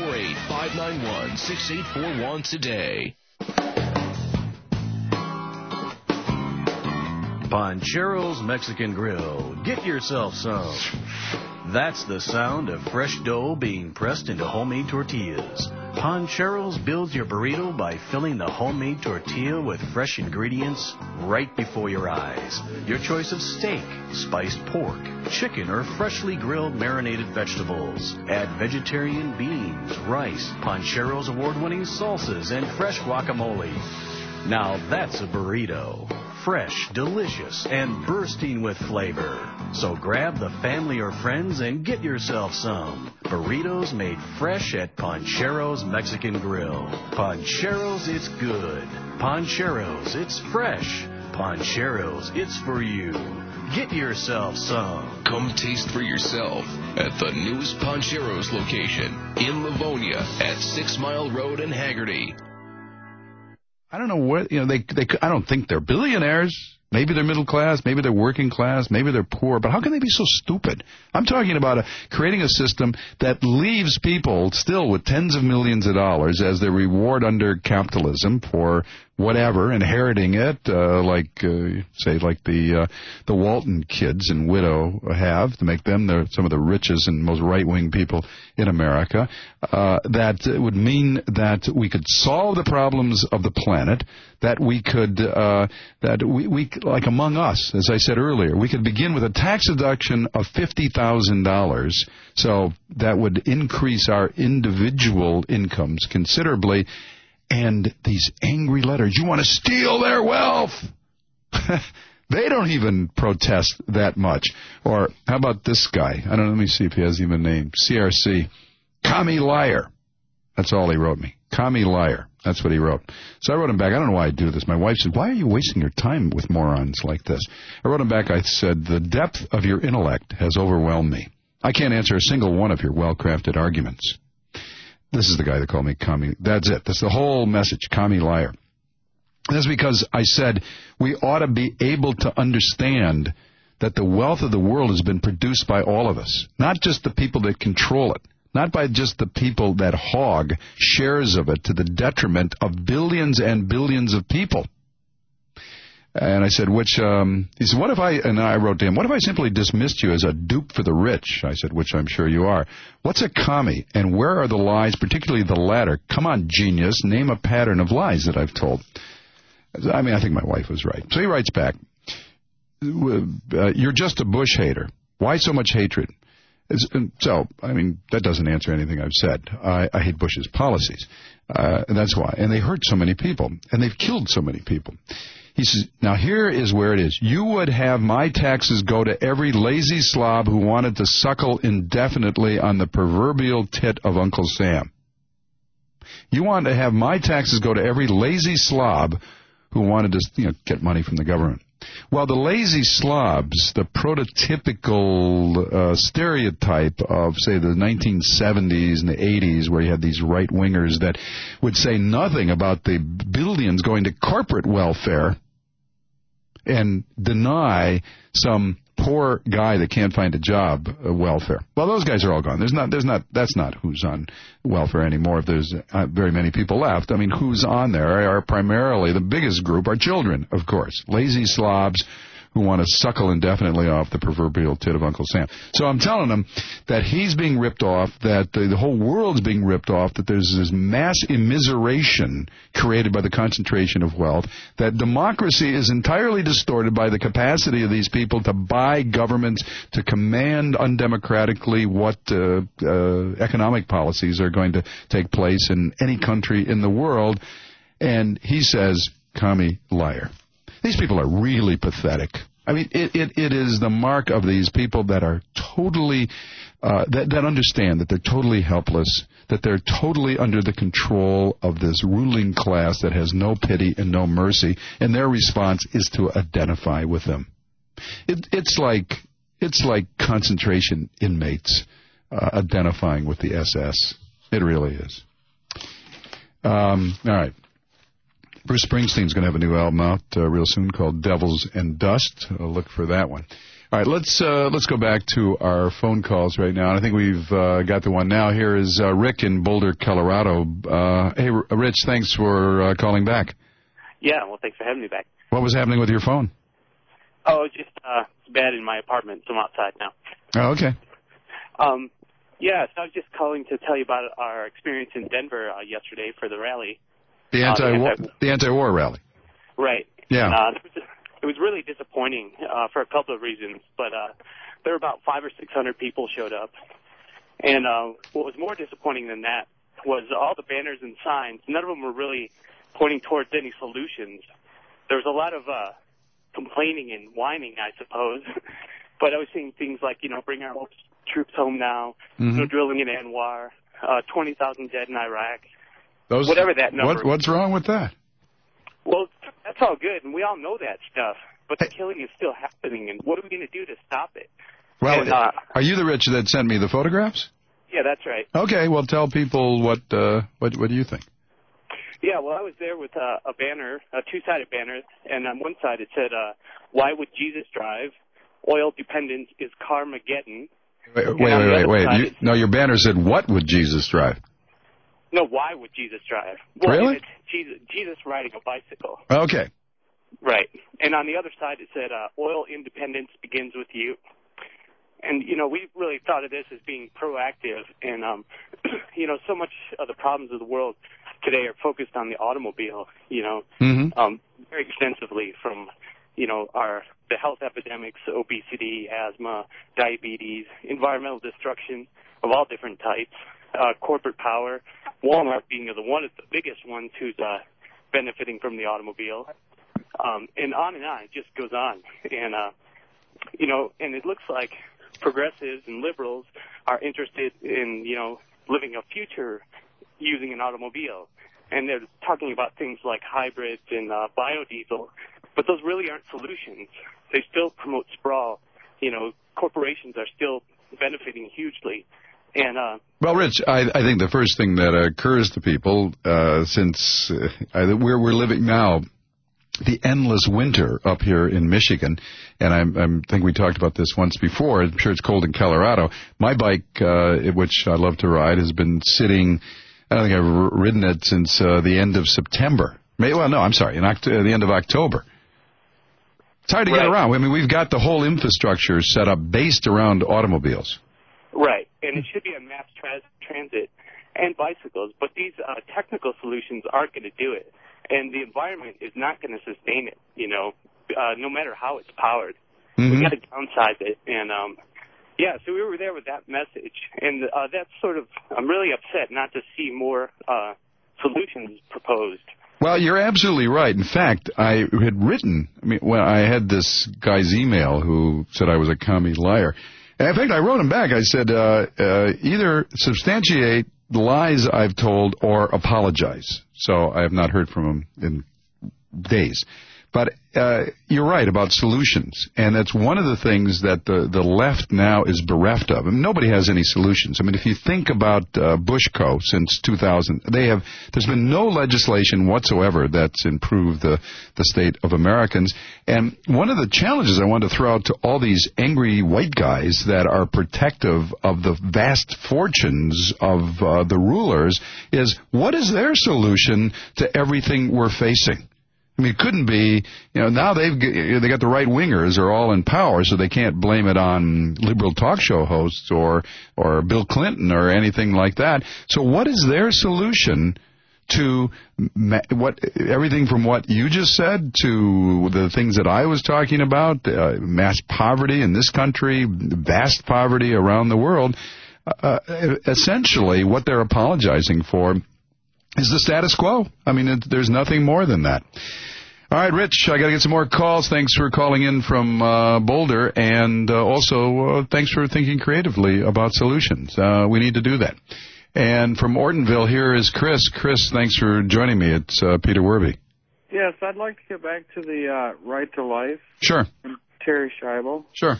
248-591-6841 today. Panchero's Mexican Grill. Get yourself some. That's the sound of fresh dough being pressed into homemade tortillas. Panchero's builds your burrito by filling the homemade tortilla with fresh ingredients right before your eyes. Your choice of steak, spiced pork, chicken, or freshly grilled marinated vegetables. Add vegetarian beans, rice, Panchero's award-winning salsas, and fresh guacamole. Now that's a burrito. Fresh, delicious, and bursting with flavor. So grab the family or friends and get yourself some. Burritos made fresh at Panchero's Mexican Grill. Panchero's, it's good. Panchero's, it's fresh. Panchero's, it's for you. Get yourself some. Come taste for yourself at the newest Panchero's location in Livonia at 6 Mile Road in Haggerty. I don't know what, I don't think they're billionaires. Maybe they're middle class, maybe they're working class, maybe they're poor, but how can they be so stupid? I'm talking about creating a system that leaves people still with tens of millions of dollars as their reward under capitalism for whatever, inheriting it, like the Walton kids and widow have, to make them some of the richest and most right-wing people in America. That would mean that we could solve the problems of the planet, that we could, like among us, as I said earlier, we could begin with a tax deduction of $50,000, so that would increase our individual incomes considerably. And these angry letters, you want to steal their wealth? They don't even protest that much. Or how about this guy? I don't know, let me see if he has even a name. CRC. Commie liar. That's all he wrote me. Commie liar. That's what he wrote. So I wrote him back. I don't know why I do this. My wife said, why are you wasting your time with morons like this? I wrote him back. I said, the depth of your intellect has overwhelmed me. I can't answer a single one of your well-crafted arguments. This is the guy that called me commie. That's it. That's the whole message, commie liar. That's because I said we ought to be able to understand that the wealth of the world has been produced by all of us, not just the people that control it, not by just the people that hog shares of it to the detriment of billions and billions of people. And I said, he said, and I wrote to him, what if I simply dismissed you as a dupe for the rich? I said, which I'm sure you are. What's a commie, and where are the lies, particularly the latter? Come on, genius, name a pattern of lies that I've told. I mean, I think my wife was right. So he writes back, you're just a Bush hater. Why so much hatred? So, I mean, that doesn't answer anything I've said. I hate Bush's policies. And that's why. And they hurt so many people, and they've killed so many people. He says, now here is where it is. You would have my taxes go to every lazy slob who wanted to suckle indefinitely on the proverbial tit of Uncle Sam. You want to have my taxes go to every lazy slob who wanted to get money from the government. Well, the lazy slobs, the prototypical stereotype of, say, the 1970s and the 80s, where you had these right-wingers that would say nothing about the billions going to corporate welfare and deny some poor guy that can't find a job welfare. Well, those guys are all gone. That's not who's on welfare anymore. If there's very many people left, I mean, who's on there are primarily, the biggest group are children, of course. Lazy slobs who want to suckle indefinitely off the proverbial tit of Uncle Sam. So I'm telling them that he's being ripped off, that the whole world's being ripped off, that there's this mass immiseration created by the concentration of wealth, that democracy is entirely distorted by the capacity of these people to buy governments, to command undemocratically what economic policies are going to take place in any country in the world. And he says, commie liar. These people are really pathetic. I mean, it is the mark of these people that are totally, that understand that they're totally helpless, that they're totally under the control of this ruling class that has no pity and no mercy, and their response is to identify with them. It's like concentration inmates identifying with the SS. It really is. All right. Bruce Springsteen's going to have a new album out real soon called Devils and Dust. Look for that one. All right, let's go back to our phone calls right now. And I think we've got the one now. Here is Rick in Boulder, Colorado. Hey, Rich, thanks for calling back. Yeah, well, thanks for having me back. What was happening with your phone? Oh, it's just bad in my apartment, so I'm outside now. Oh, okay. Yeah, so I was just calling to tell you about our experience in Denver yesterday for the rally. The anti-war rally. Right. Yeah. And, it was really disappointing for a couple of reasons, but there were about 500 or 600 people showed up. And what was more disappointing than that was all the banners and signs, none of them were really pointing towards any solutions. There was a lot of complaining and whining, I suppose. But I was seeing things like, bring our troops home now, no drilling in Anwar, 20,000 dead in Iraq. Whatever that number. What's wrong with that? Well, that's all good, and we all know that stuff. But the killing is still happening, and what are we going to do to stop it? Well, and, are you the Rich that sent me the photographs? Yeah, that's right. Okay, well, tell people what do you think? Yeah, well, I was there with a banner, a two-sided banner, and on one side it said, "Why would Jesus drive? Oil dependence is Carmageddon." Wait. No, your banner said, "What would Jesus drive?" No, why would Jesus drive? Well, really? It's Jesus riding a bicycle. Okay. Right. And on the other side it said, oil independence begins with you. And, we really thought of this as being proactive. And, so much of the problems of the world today are focused on the automobile, very extensively from, the health epidemics, obesity, asthma, diabetes, environmental destruction of all different types. Corporate power, Walmart being one of the biggest ones who's benefiting from the automobile, and on. It just goes on. And, and it looks like progressives and liberals are interested in, living a future using an automobile. And they're talking about things like hybrids and biodiesel, but those really aren't solutions. They still promote sprawl. Corporations are still benefiting hugely. And, well, Rich, I think the first thing that occurs to people, since we're living now the endless winter up here in Michigan, and I think we talked about this once before. I'm sure it's cold in Colorado. My bike, which I love to ride, has been sitting. I don't think I've ridden it since the end of September. The end of October. It's hard to get around. I mean, we've got the whole infrastructure set up based around automobiles. Right, and it should be on mass transit and bicycles, but these technical solutions aren't going to do it, and the environment is not going to sustain it, no matter how it's powered. We got to downsize it, and, so we were there with that message, and that's I'm really upset not to see more solutions proposed. Well, you're absolutely right. In fact, I had this guy's email who said I was a commie liar. And in fact, I wrote him back. I said, either substantiate the lies I've told or apologize. So I have not heard from him in days. But you're right about solutions, and that's one of the things that the left now is bereft of. I mean, nobody has any solutions. I mean, if you think about Bushco since 2000, there's been no legislation whatsoever that's improved the state of Americans. And one of the challenges I wanted to throw out to all these angry white guys that are protective of the vast fortunes of the rulers is, what is their solution to everything we're facing? I mean, it couldn't be, now they got the right-wingers are all in power, so they can't blame it on liberal talk show hosts or Bill Clinton or anything like that. So what is their solution to everything from what you just said to the things that I was talking about, mass poverty in this country, vast poverty around the world? Essentially, what they're apologizing for is the status quo. I mean, there's nothing more than that. All right, Rich, I got to get some more calls. Thanks for calling in from Boulder, and also thanks for thinking creatively about solutions. We need to do that. And from Ortonville, here is Chris. Chris, thanks for joining me. It's Peter Werby. Yes, I'd like to get back to the right to life. Sure. Terry Scheibel. Sure.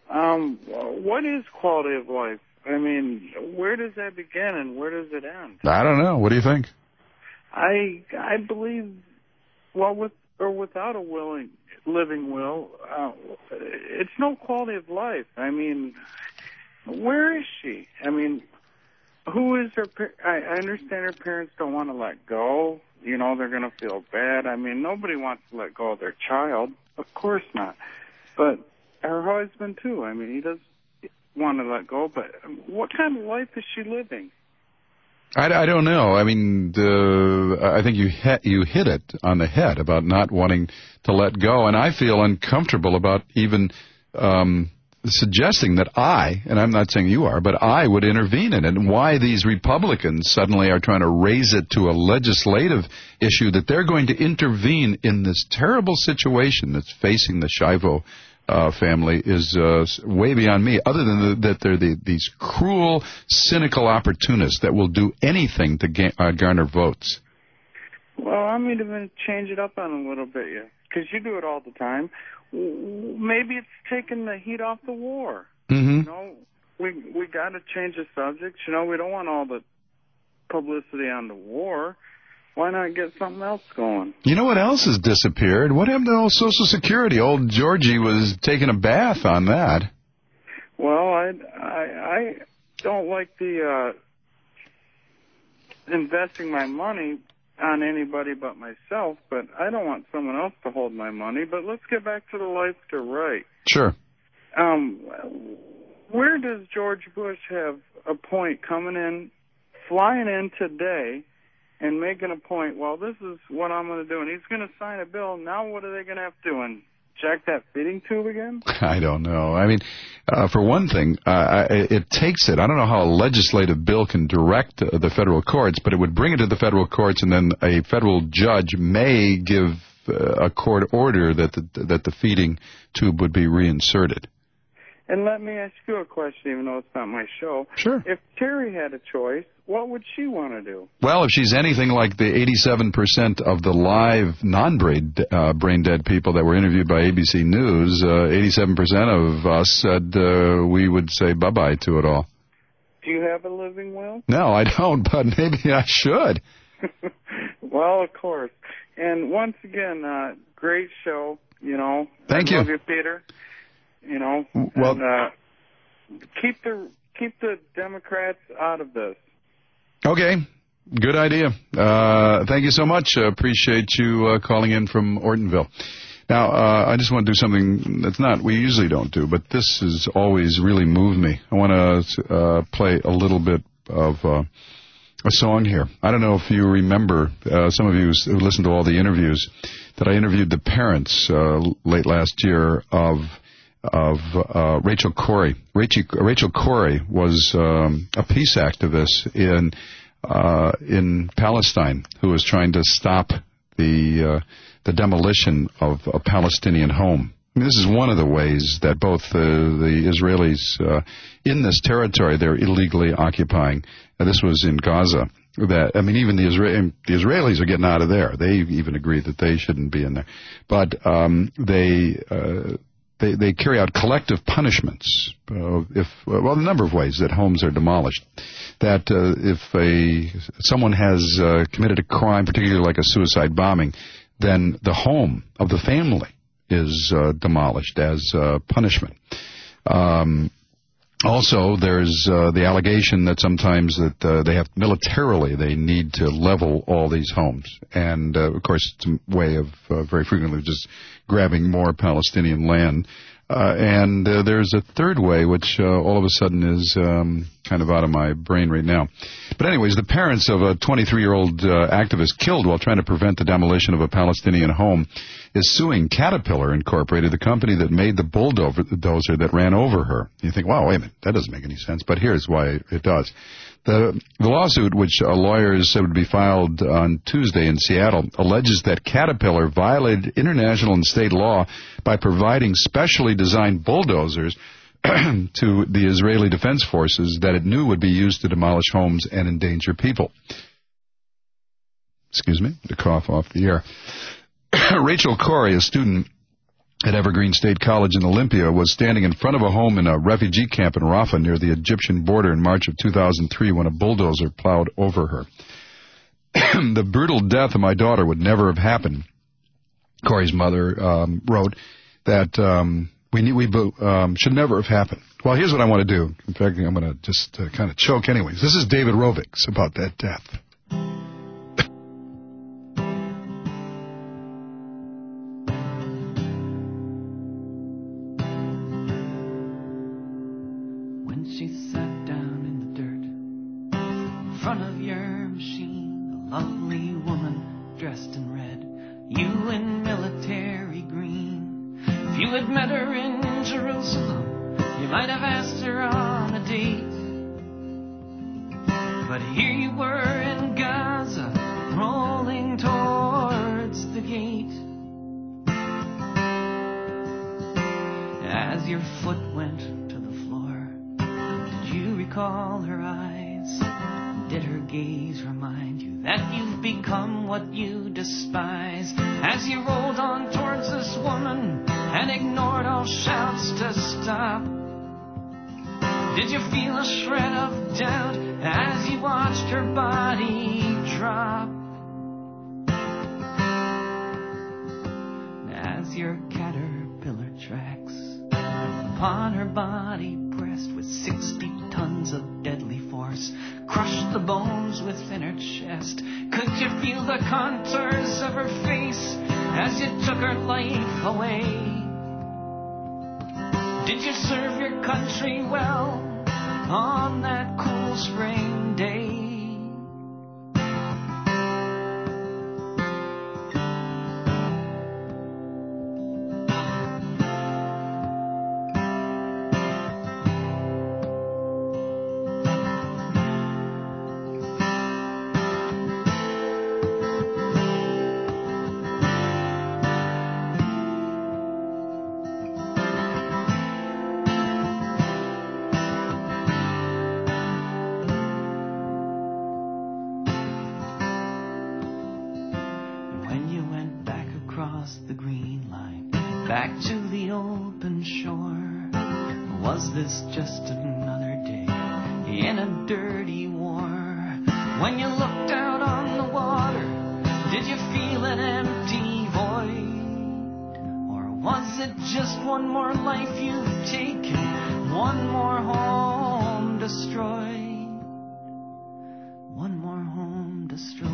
What is quality of life? I mean, where does that begin and where does it end? I don't know. What do you think? I believe, well, with or without a living will, it's no quality of life. I mean, where is she? I mean, who is her? I understand her parents don't want to let go. They're going to feel bad. I mean, nobody wants to let go of their child. Of course not. But her husband, too. I mean, he does want to let go, but what kind of life is she living? I don't know. I mean, I think you hit it on the head about not wanting to let go, and I feel uncomfortable about even suggesting that and I'm not saying you are, but I would intervene in it, and why these Republicans suddenly are trying to raise it to a legislative issue that they're going to intervene in this terrible situation that's facing the Scheibel family is way beyond me, other than that they're these cruel, cynical opportunists that will do anything to garner votes. Well, I'm going to change it up on a little bit, because you do it all the time. Maybe it's taking the heat off the war. Mm-hmm. We got to change the subject. We don't want all the publicity on the war. Why not get something else going? You know what else has disappeared? What happened to old Social Security? Old Georgie was taking a bath on that. Well, I don't like the investing my money on anybody but myself, but I don't want someone else to hold my money. But let's get back to the life to right. Sure. Where does George Bush have a point coming in, flying in today, and making a point, well, this is what I'm going to do, and he's going to sign a bill. Now what are they going to have to do, and check that feeding tube again? I don't know. I mean, for one thing, it takes it. I don't know how a legislative bill can direct the federal courts, but it would bring it to the federal courts, and then a federal judge may give a court order that the feeding tube would be reinserted. And let me ask you a question, even though it's not my show. Sure. If Terry had a choice, what would she want to do? Well, if she's anything like the 87% of the live non-brain dead people that were interviewed by ABC News, 87% of us said we would say bye-bye to it all. Do you have a living will? No, I don't, but maybe I should. Well, of course. And once again, great show, Thank you. I love you, Peter. Well, and, keep the Democrats out of this. Okay, good idea. Thank you so much. Appreciate you calling in from Ortonville. Now, I just want to do something that's we usually don't do, but this has always really moved me. I want to play a little bit of a song here. I don't know if you remember, some of you who listened to all the interviews, that I interviewed the parents late last year of Rachel Corrie. Rachel Corrie was a peace activist in Palestine who was trying to stop the demolition of a Palestinian home. I mean, this is one of the ways that both the Israelis in this territory they're illegally occupying. This was in Gaza. Even the Israelis are getting out of there. They even agreed that they shouldn't be in there, but they carry out collective punishments. A number of ways that homes are demolished. That if someone has committed a crime, particularly like a suicide bombing, then the home of the family is demolished as punishment. Also, there's the allegation that sometimes that they have militarily they need to level all these homes, and of course it's a way of very frequently just grabbing more Palestinian land. And there's a third way, which all of a sudden is kind of out of my brain right now. But anyways, the parents of a 23-year-old activist killed while trying to prevent the demolition of a Palestinian home is suing Caterpillar Incorporated, the company that made the bulldozer that ran over her. You think, wow, wait a minute, that doesn't make any sense. But here's why it does. The lawsuit, which lawyers said would be filed on Tuesday in Seattle, alleges that Caterpillar violated international and state law by providing specially designed bulldozers to the Israeli Defense Forces that it knew would be used to demolish homes and endanger people. Excuse me, the cough off the air. Rachel Corey, a student at Evergreen State College in Olympia, was standing in front of a home in a refugee camp in Rafah near the Egyptian border in March of 2003 when a bulldozer plowed over her. The brutal death of my daughter would never have happened. Corey's mother wrote that should never have happened. Well, here's what I want to do. In fact, I'm going to just kind of choke anyways. This is David Rovics about that death. Did you feel a shred of doubt as you watched her body drop? As your caterpillar tracks upon her body pressed with 60 tons of deadly force, crushed the bones within her chest. Could you feel the contours of her face as you took her life away? Did you serve your country well on that cool spring day? Just another day in a dirty war. When you looked out on the water, did you feel an empty void? Or was it just one more life you've taken, one more home destroyed? One more home destroyed.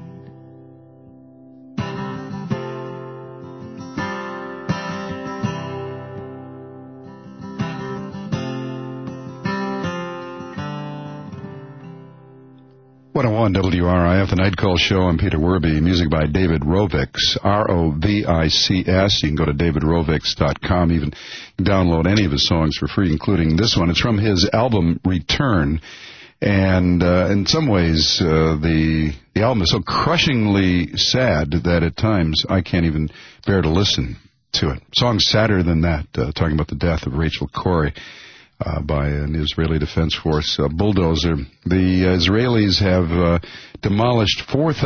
On WRIF, the Night Call Show. I'm Peter Werby. Music by David Rovics, R-O-V-I-C-S. You can go to davidrovics.com. Even download any of his songs for free, including this one. It's from his album Return. And in some ways, the album is so crushingly sad that at times I can't even bear to listen to it. Songs sadder than that, talking about the death of Rachel Corey. By an Israeli Defense Force bulldozer. The Israelis have demolished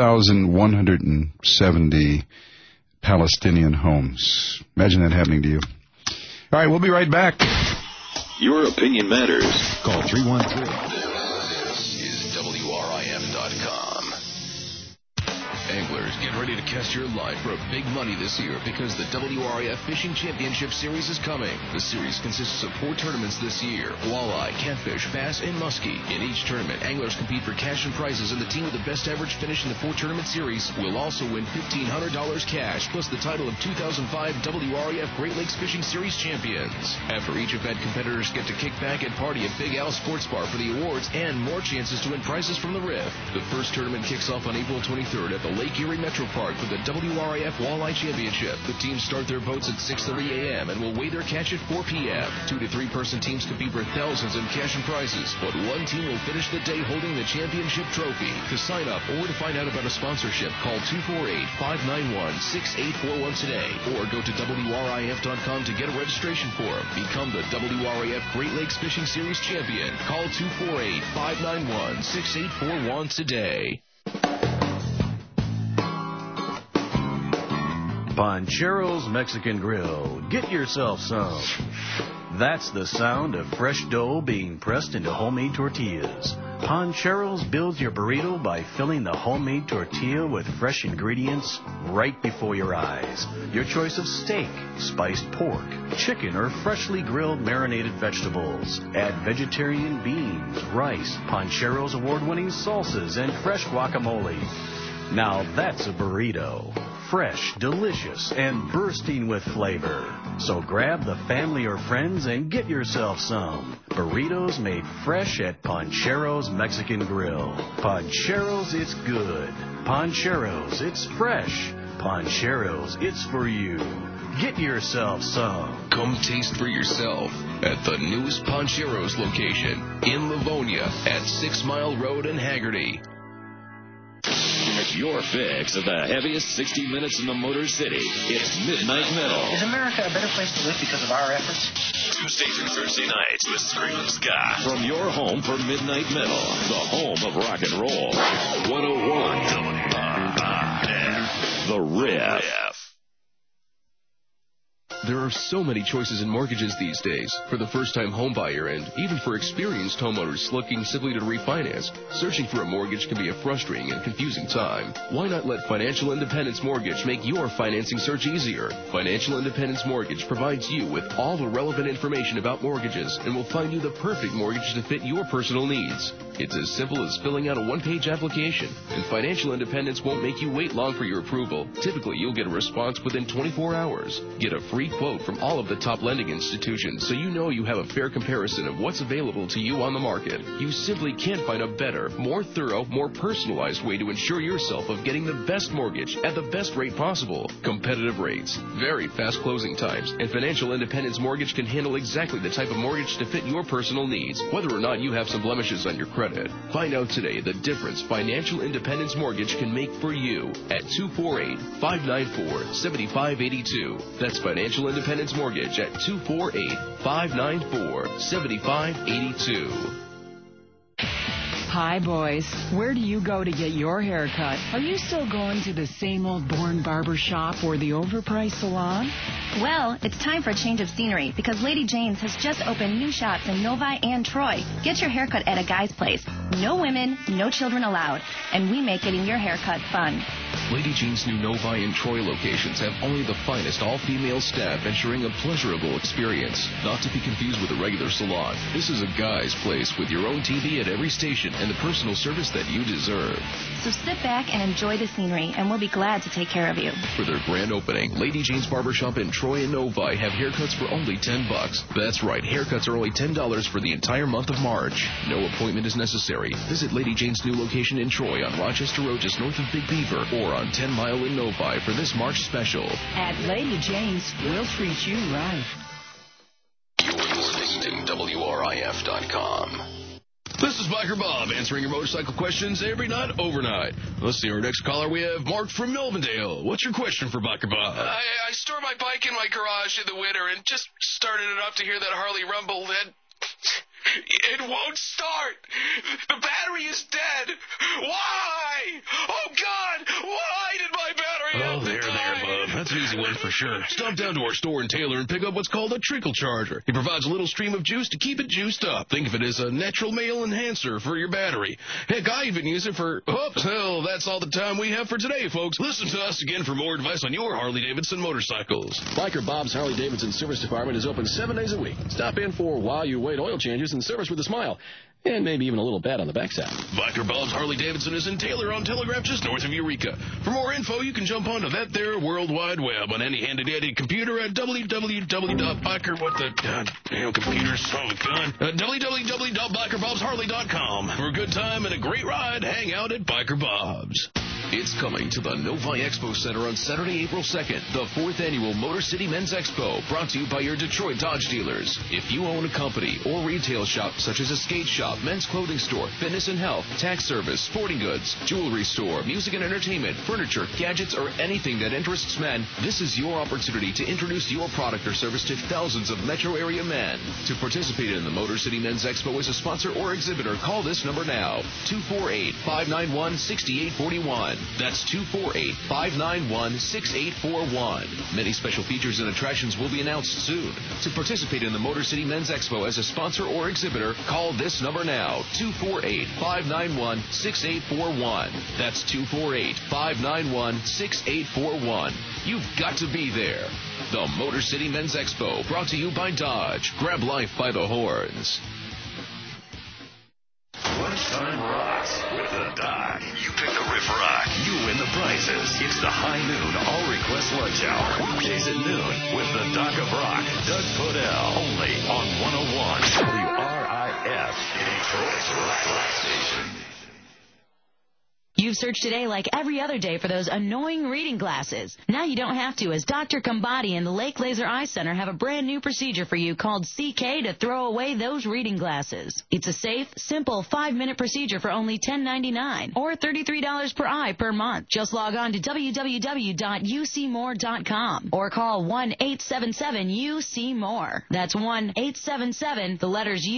4,170 Palestinian homes. Imagine that happening to you. All right, we'll be right back. Your opinion matters. Call 313. This is WRIF.com. Anglers, get ready to test your line for big money this year because the WRIF Fishing Championship Series is coming. The series consists of 4 tournaments this year: walleye, catfish, bass, and muskie. In each tournament, anglers compete for cash and prizes, and the team with the best average finish in the 4-tournament series will also win $1,500 cash, plus the title of 2005 WRIF Great Lakes Fishing Series champions. After each event, competitors get to kick back and party at Big Al Sports Bar for the awards and more chances to win prizes from the RIF. The first tournament kicks off on April 23rd at the Lake Erie Metro Park for the WRIF Walleye Championship. The teams start their boats at 6:30 a.m. and will weigh their catch at 4 p.m. 2 to 3 person teams compete for thousands in cash and prizes, but one team will finish the day holding the championship trophy. To sign up or to find out about a sponsorship, call 248-591-6841 today, or go to WRIF.com to get a registration form. Become the WRIF Great Lakes Fishing Series champion. Call 248-591-6841 today. Panchero's Mexican Grill. Get yourself some. That's the sound of fresh dough being pressed into homemade tortillas. Panchero's builds your burrito by filling the homemade tortilla with fresh ingredients right before your eyes. Your choice of steak, spiced pork, chicken, or freshly grilled marinated vegetables. Add vegetarian beans, rice, Panchero's award-winning salsas, and fresh guacamole. Now that's a burrito. Fresh, delicious, and bursting with flavor. So grab the family or friends and get yourself some. Burritos made fresh at Panchero's Mexican Grill. Panchero's, it's good. Panchero's, it's fresh. Panchero's, it's for you. Get yourself some. Come taste for yourself at the newest Panchero's location in Livonia at 6 Mile Road in Hagerty. Your fix of the heaviest 60 minutes in the Motor City. It's Midnight Metal. Is America a better place to live because of our efforts? Tuesday through Thursday nights with Screaming Ska. From your home for Midnight Metal, the home of rock and roll. 101 WRIF. The Riff. There are so many choices in mortgages these days. For the first-time homebuyer and even for experienced homeowners looking simply to refinance, searching for a mortgage can be a frustrating and confusing time. Why not let Financial Independence Mortgage make your financing search easier? Financial Independence Mortgage provides you with all the relevant information about mortgages and will find you the perfect mortgage to fit your personal needs. It's as simple as filling out a one-page application, and Financial Independence won't make you wait long for your approval. Typically, you'll get a response within 24 hours. Get a free quote from all of the top lending institutions so you know you have a fair comparison of what's available to you on the market. You simply can't find a better, more thorough, more personalized way to ensure yourself of getting the best mortgage at the best rate possible. Competitive rates, very fast closing times, and Financial Independence Mortgage can handle exactly the type of mortgage to fit your personal needs, whether or not you have some blemishes on your credit. Find out today the difference Financial Independence Mortgage can make for you at 248-594-7582. That's Financial Independence Mortgage at 248-594-7582. Hi, boys. Where do you go to get your hair cut? Are you still going to the same old boring barber shop or the overpriced salon? Well, it's time for a change of scenery because Lady Jane's has just opened new shops in Novi and Troy. Get your haircut at a guy's place. No women, no children allowed. And we make getting your haircut fun. Lady Jane's new Novi and Troy locations have only the finest all-female staff ensuring a pleasurable experience. Not to be confused with a regular salon. This is a guy's place with your own TV at every station and the personal service that you deserve. So sit back and enjoy the scenery, and we'll be glad to take care of you. For their grand opening, Lady Jane's Barbershop in Troy and Novi have haircuts for only $10. That's right, haircuts are only $10 for the entire month of March. No appointment is necessary. Visit Lady Jane's new location in Troy on Rochester Road just north of Big Beaver or on 10 Mile in Novi for this March special. At Lady Jane's, we'll treat you right. You're listening to WRIF.com. This is Biker Bob answering your motorcycle questions every night, overnight. Let's see our next caller. We have Mark from Melvindale. What's your question for Biker Bob? I store my bike in my garage in the winter and just started it up to hear that Harley rumble and it won't start. The battery is dead. Why? Oh, God, why did my battery have to die? There, Bob. That's an easy one for sure. Stop down to our store in Taylor and pick up what's called a trickle charger. He provides a little stream of juice to keep it juiced up. Think of it as a natural male enhancer for your battery. Heck, I even use it for... Oops, hell, that's all the time we have for today, folks. Listen to us again for more advice on your Harley-Davidson motorcycles. Biker Bob's Harley-Davidson Service Department is open 7 days a week. Stop in for while you wait oil changes and service with a smile. And maybe even a little bat on the backside. Biker Bob's Harley-Davidson is in Taylor on Telegraph just north of Eureka. For more info, you can jump onto that there World Wide Web on any handy-dandy computer at www.bikerbobsharley.com. For a good time and a great ride, hang out at Biker Bob's. It's coming to the Novi Expo Center on Saturday, April 2nd, the 4th Annual Motor City Men's Expo, brought to you by your Detroit Dodge dealers. If you own a company or retail shop such as a skate shop, men's clothing store, fitness and health, tax service, sporting goods, jewelry store, music and entertainment, furniture, gadgets, or anything that interests men, this is your opportunity to introduce your product or service to thousands of metro area men. To participate in the Motor City Men's Expo as a sponsor or exhibitor, call this number now, 248-591-6841. That's 248-591-6841. Many special features and attractions will be announced soon. To participate in the Motor City Men's Expo as a sponsor or exhibitor, call this number now, 248-591-6841. That's 248-591-6841. You've got to be there. The Motor City Men's Expo, brought to you by Dodge. Grab life by the horns. Lunchtime Rocks with the Doc. You pick the riff rock, you win the prizes. It's the High Noon All Request Lunch Hour. Weekdays at noon with the Doc of Rock, Doug Podell, only on 101 WRIF, Detroit's Rock Station. You've searched today like every other day for those annoying reading glasses. Now you don't have to, as Dr. Combati and the Lake Laser Eye Center have a brand new procedure for you called CK to throw away those reading glasses. It's a safe, simple 5-minute procedure for only $10.99 or $33 per eye per month. Just log on to www.ucmore.com or call 1-877-UC-MORE. That's 1-877, the letters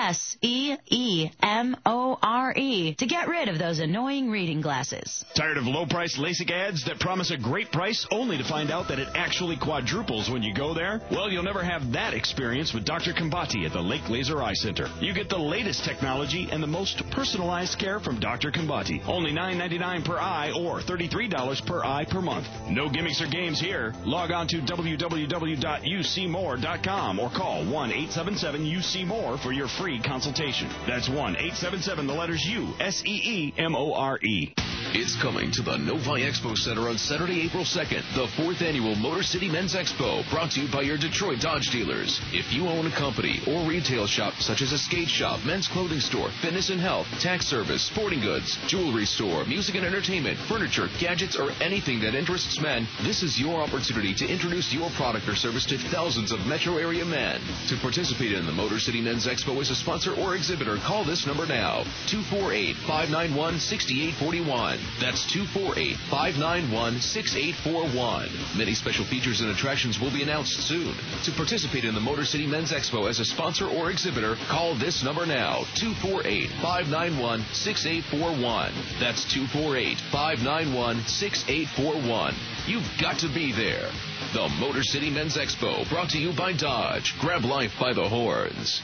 USEEMORE, to get rid of those annoying reading glasses. Tired of low-price LASIK ads that promise a great price only to find out that it actually quadruples when you go there? Well, you'll never have that experience with Dr. Combati at the Lake Laser Eye Center. You get the latest technology and the most personalized care from Dr. Combati. Only $9.99 per eye or $33 per eye per month. No gimmicks or games here. Log on to www.ucmore.com or call 1-877-UC-MORE for your free consultation. That's 1-877, the letters USEEMORE. It's coming to the Novi Expo Center on Saturday, April 2nd, the 4th Annual Motor City Men's Expo, brought to you by your Detroit Dodge dealers. If you own a company or retail shop such as a skate shop, men's clothing store, fitness and health, tax service, sporting goods, jewelry store, music and entertainment, furniture, gadgets, or anything that interests men, this is your opportunity to introduce your product or service to thousands of metro area men. To participate in the Motor City Men's Expo as a sponsor or exhibitor, call this number now, 248-591-6841. That's 248-591-6841. Many special features and attractions will be announced soon. To participate in the Motor City Men's Expo as a sponsor or exhibitor, call this number now, 248-591-6841. That's 248-591-6841. You've got to be there. The Motor City Men's Expo, brought to you by Dodge. Grab life by the horns.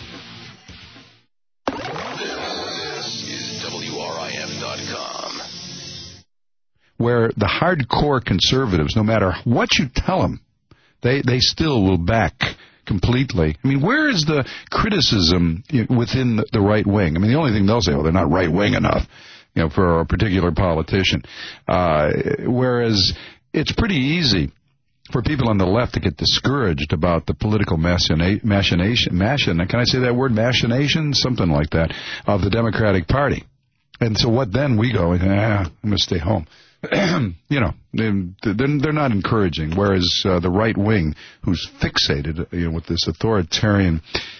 This is WRIF.com. Where the hardcore conservatives, no matter what you tell them, they still will back completely. I mean, where is the criticism within the right wing? I mean, the only thing they'll say, they're not right wing enough, for a particular politician. Whereas it's pretty easy for people on the left to get discouraged about the political machination, can I say that word, machination? Something like that, of the Democratic Party. And so what then? We go, I'm going to stay home. They're not encouraging, whereas the right wing, who's fixated with this authoritarian,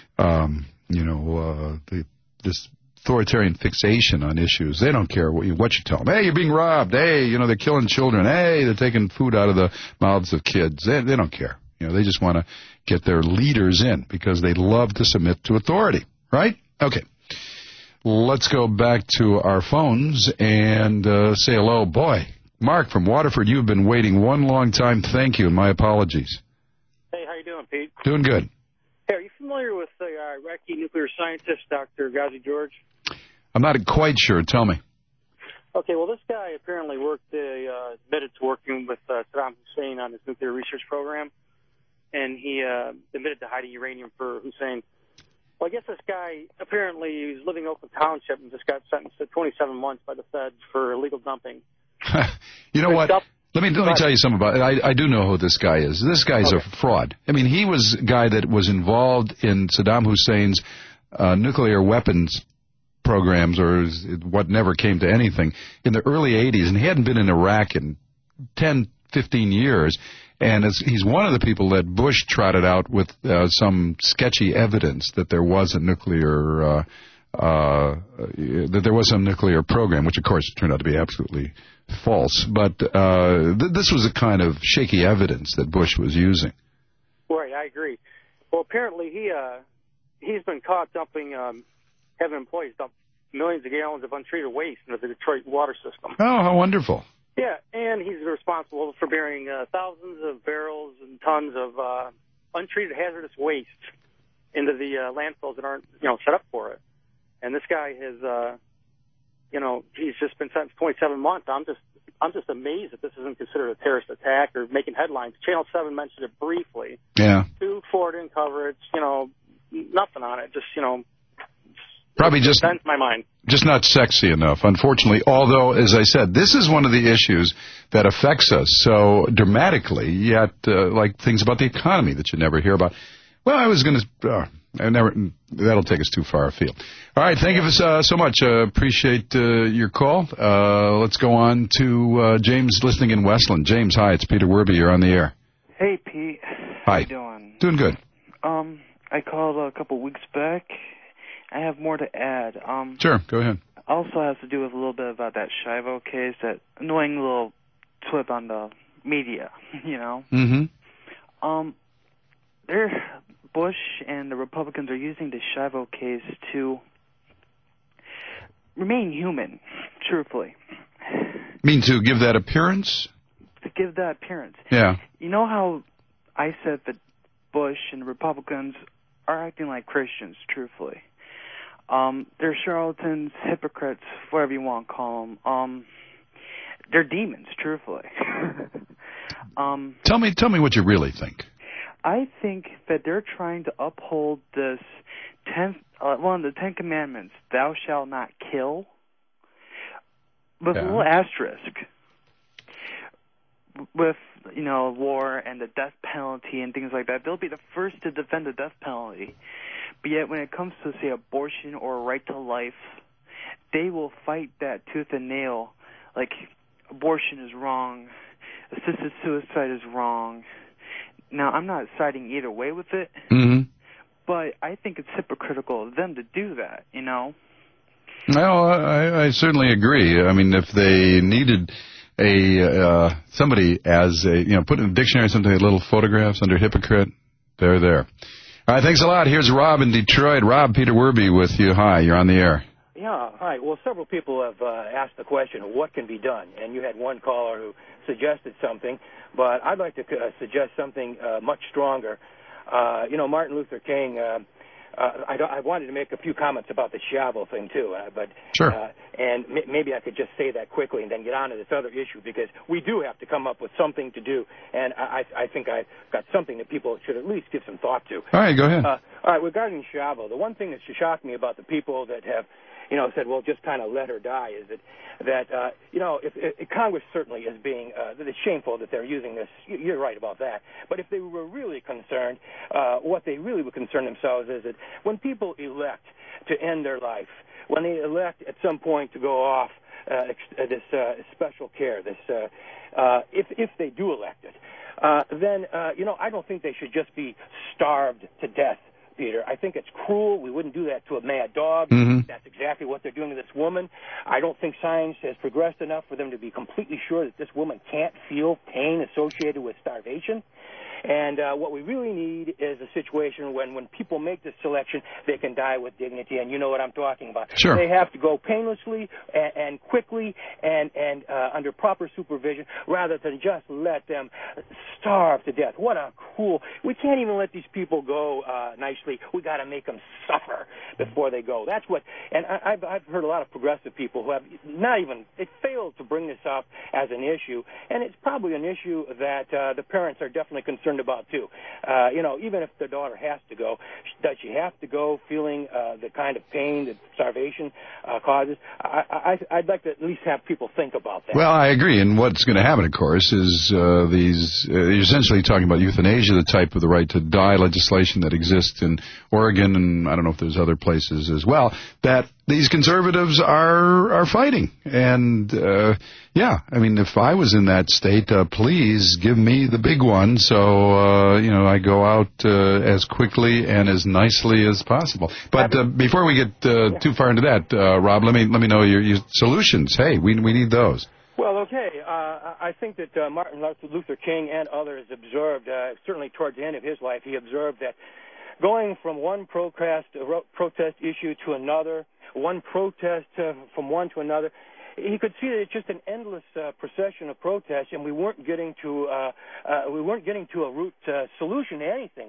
this authoritarian fixation on issues. They don't care what you tell them. Hey, you're being robbed. Hey, they're killing children. Hey, they're taking food out of the mouths of kids. They don't care. They just want to get their leaders in because they love to submit to authority, right? Okay. Let's go back to our phones and say hello. Boy, Mark from Waterford, you've been waiting one long time. Thank you, and my apologies. Hey, how you doing, Pete? Doing good. Hey, are you familiar with the Iraqi nuclear scientist, Dr. Ghazi George? I'm not quite sure. Tell me. Okay, well, this guy apparently admitted to working with Saddam Hussein on his nuclear research program, and he admitted to hiding uranium for Hussein. Well, I guess this guy, apparently, he was living in Oakland Township and just got sentenced to 27 months by the feds for illegal dumping. You know what? Let me tell you something about it. I do know who this guy is. This guy's a fraud. I mean, he was a guy that was involved in Saddam Hussein's nuclear weapons programs, or what never came to anything, in the early 80s, and he hadn't been in Iraq in 10, 15 years. And he's one of the people that Bush trotted out with some sketchy evidence that there was a nuclear some nuclear program, which of course turned out to be absolutely false. But this was a kind of shaky evidence that Bush was using. Right, I agree. Well, apparently he's been caught dumping, having employees dump millions of gallons of untreated waste into the Detroit water system. Oh, how wonderful. Yeah, and he's responsible for burying thousands of barrels and tons of untreated hazardous waste into the landfills that aren't, set up for it. And this guy has, he's just been sentenced 27 months. I'm just amazed that this isn't considered a terrorist attack or making headlines. Channel 7 mentioned it briefly. Yeah. 2-4 didn't cover it. Nothing on it. Just, probably just bends my mind. Just not sexy enough, unfortunately. Although, as I said, this is one of the issues that affects us so dramatically, yet like things about the economy that you never hear about. Well, I was going to... that'll take us too far afield. All right, thank you so much. Appreciate your call. Let's go on to James listening in Westland. James, hi, it's Peter Werby. You're on the air. Hey, Pete. Hi. How you doing? Doing good. I called a couple weeks back. I have more to add. Sure, go ahead. Also has to do with a little bit about that Shivo case, that annoying little twip on the media, Mm-hmm. Bush and the Republicans are using the Shivo case to remain human, truthfully. Mean to give that appearance? To give that appearance. Yeah. You know how I said that Bush and the Republicans are acting like Christians, truthfully. They're charlatans, hypocrites, whatever you want to call them. They're demons, truthfully. Tell me what you really think. I think that they're trying to uphold this one of the 10 Commandments, thou shalt not kill, with a little asterisk. With, war and the death penalty and things like that, they'll be the first to defend the death penalty. But yet when it comes to, say, abortion or right to life, they will fight that tooth and nail. Like, abortion is wrong, assisted suicide is wrong. Now, I'm not siding either way with it, but I think it's hypocritical of them to do that, No, I certainly agree. I mean, if they needed somebody as put in a dictionary something, little photographs under hypocrite, they're there. All right, thanks a lot. Here's Rob in Detroit. Rob, Peter Werby with you. Hi, you're on the air. Yeah, hi. Well, several people have asked the question of what can be done, and you had one caller who suggested something, but I'd like to suggest something much stronger. Martin Luther King, I wanted to make a few comments about the Shivo thing, too, but sure. And maybe I could just say that quickly and then get on to this other issue, because we do have to come up with something to do, and I think I've got something that people should at least give some thought to. All right, go ahead. All right, regarding Shivo, the one thing that shocked me about the people that have said, well, just kind of let her die, is that if Congress certainly is being, it's shameful that they're using this. You're right about that. But if they were really concerned, what they really would concern themselves is that when people elect to end their life, when they elect at some point to go off this special care, if they do elect it, then, I don't think they should just be starved to death, Peter. I think it's cruel. We wouldn't do that to a mad dog. Mm-hmm. That's exactly what they're doing to this woman. I don't think science has progressed enough for them to be completely sure that this woman can't feel pain associated with starvation. And what we really need is a situation when people make this selection, they can die with dignity, and you know what I'm talking about. Sure. They have to go painlessly and quickly and under proper supervision, rather than just let them starve to death. What a cruel... We can't even let these people go nicely. We got to make them suffer before they go. That's what... And I've heard a lot of progressive people who have not even... They failed to bring this up as an issue, and it's probably an issue that the parents are definitely concerned about, too. Even if the daughter has to go, does she have to go feeling the kind of pain that starvation causes? I'd like to at least have people think about that. Well, I agree. And what's going to happen, of course, is you're essentially talking about euthanasia, the type of the right to die legislation that exists in Oregon, and I don't know if there's other places as well, that these conservatives are fighting. And, if I was in that state, please give me the big one so, I go out as quickly and as nicely as possible. But before we get too far into that, Rob, let me know your solutions. Hey, we need those. Well, okay. I think that Martin Luther King and others observed, certainly towards the end of his life, he observed that going from one protest issue to another, one protest from one to another, he could see that it's just an endless procession of protests, and we weren't getting to a root solution to anything.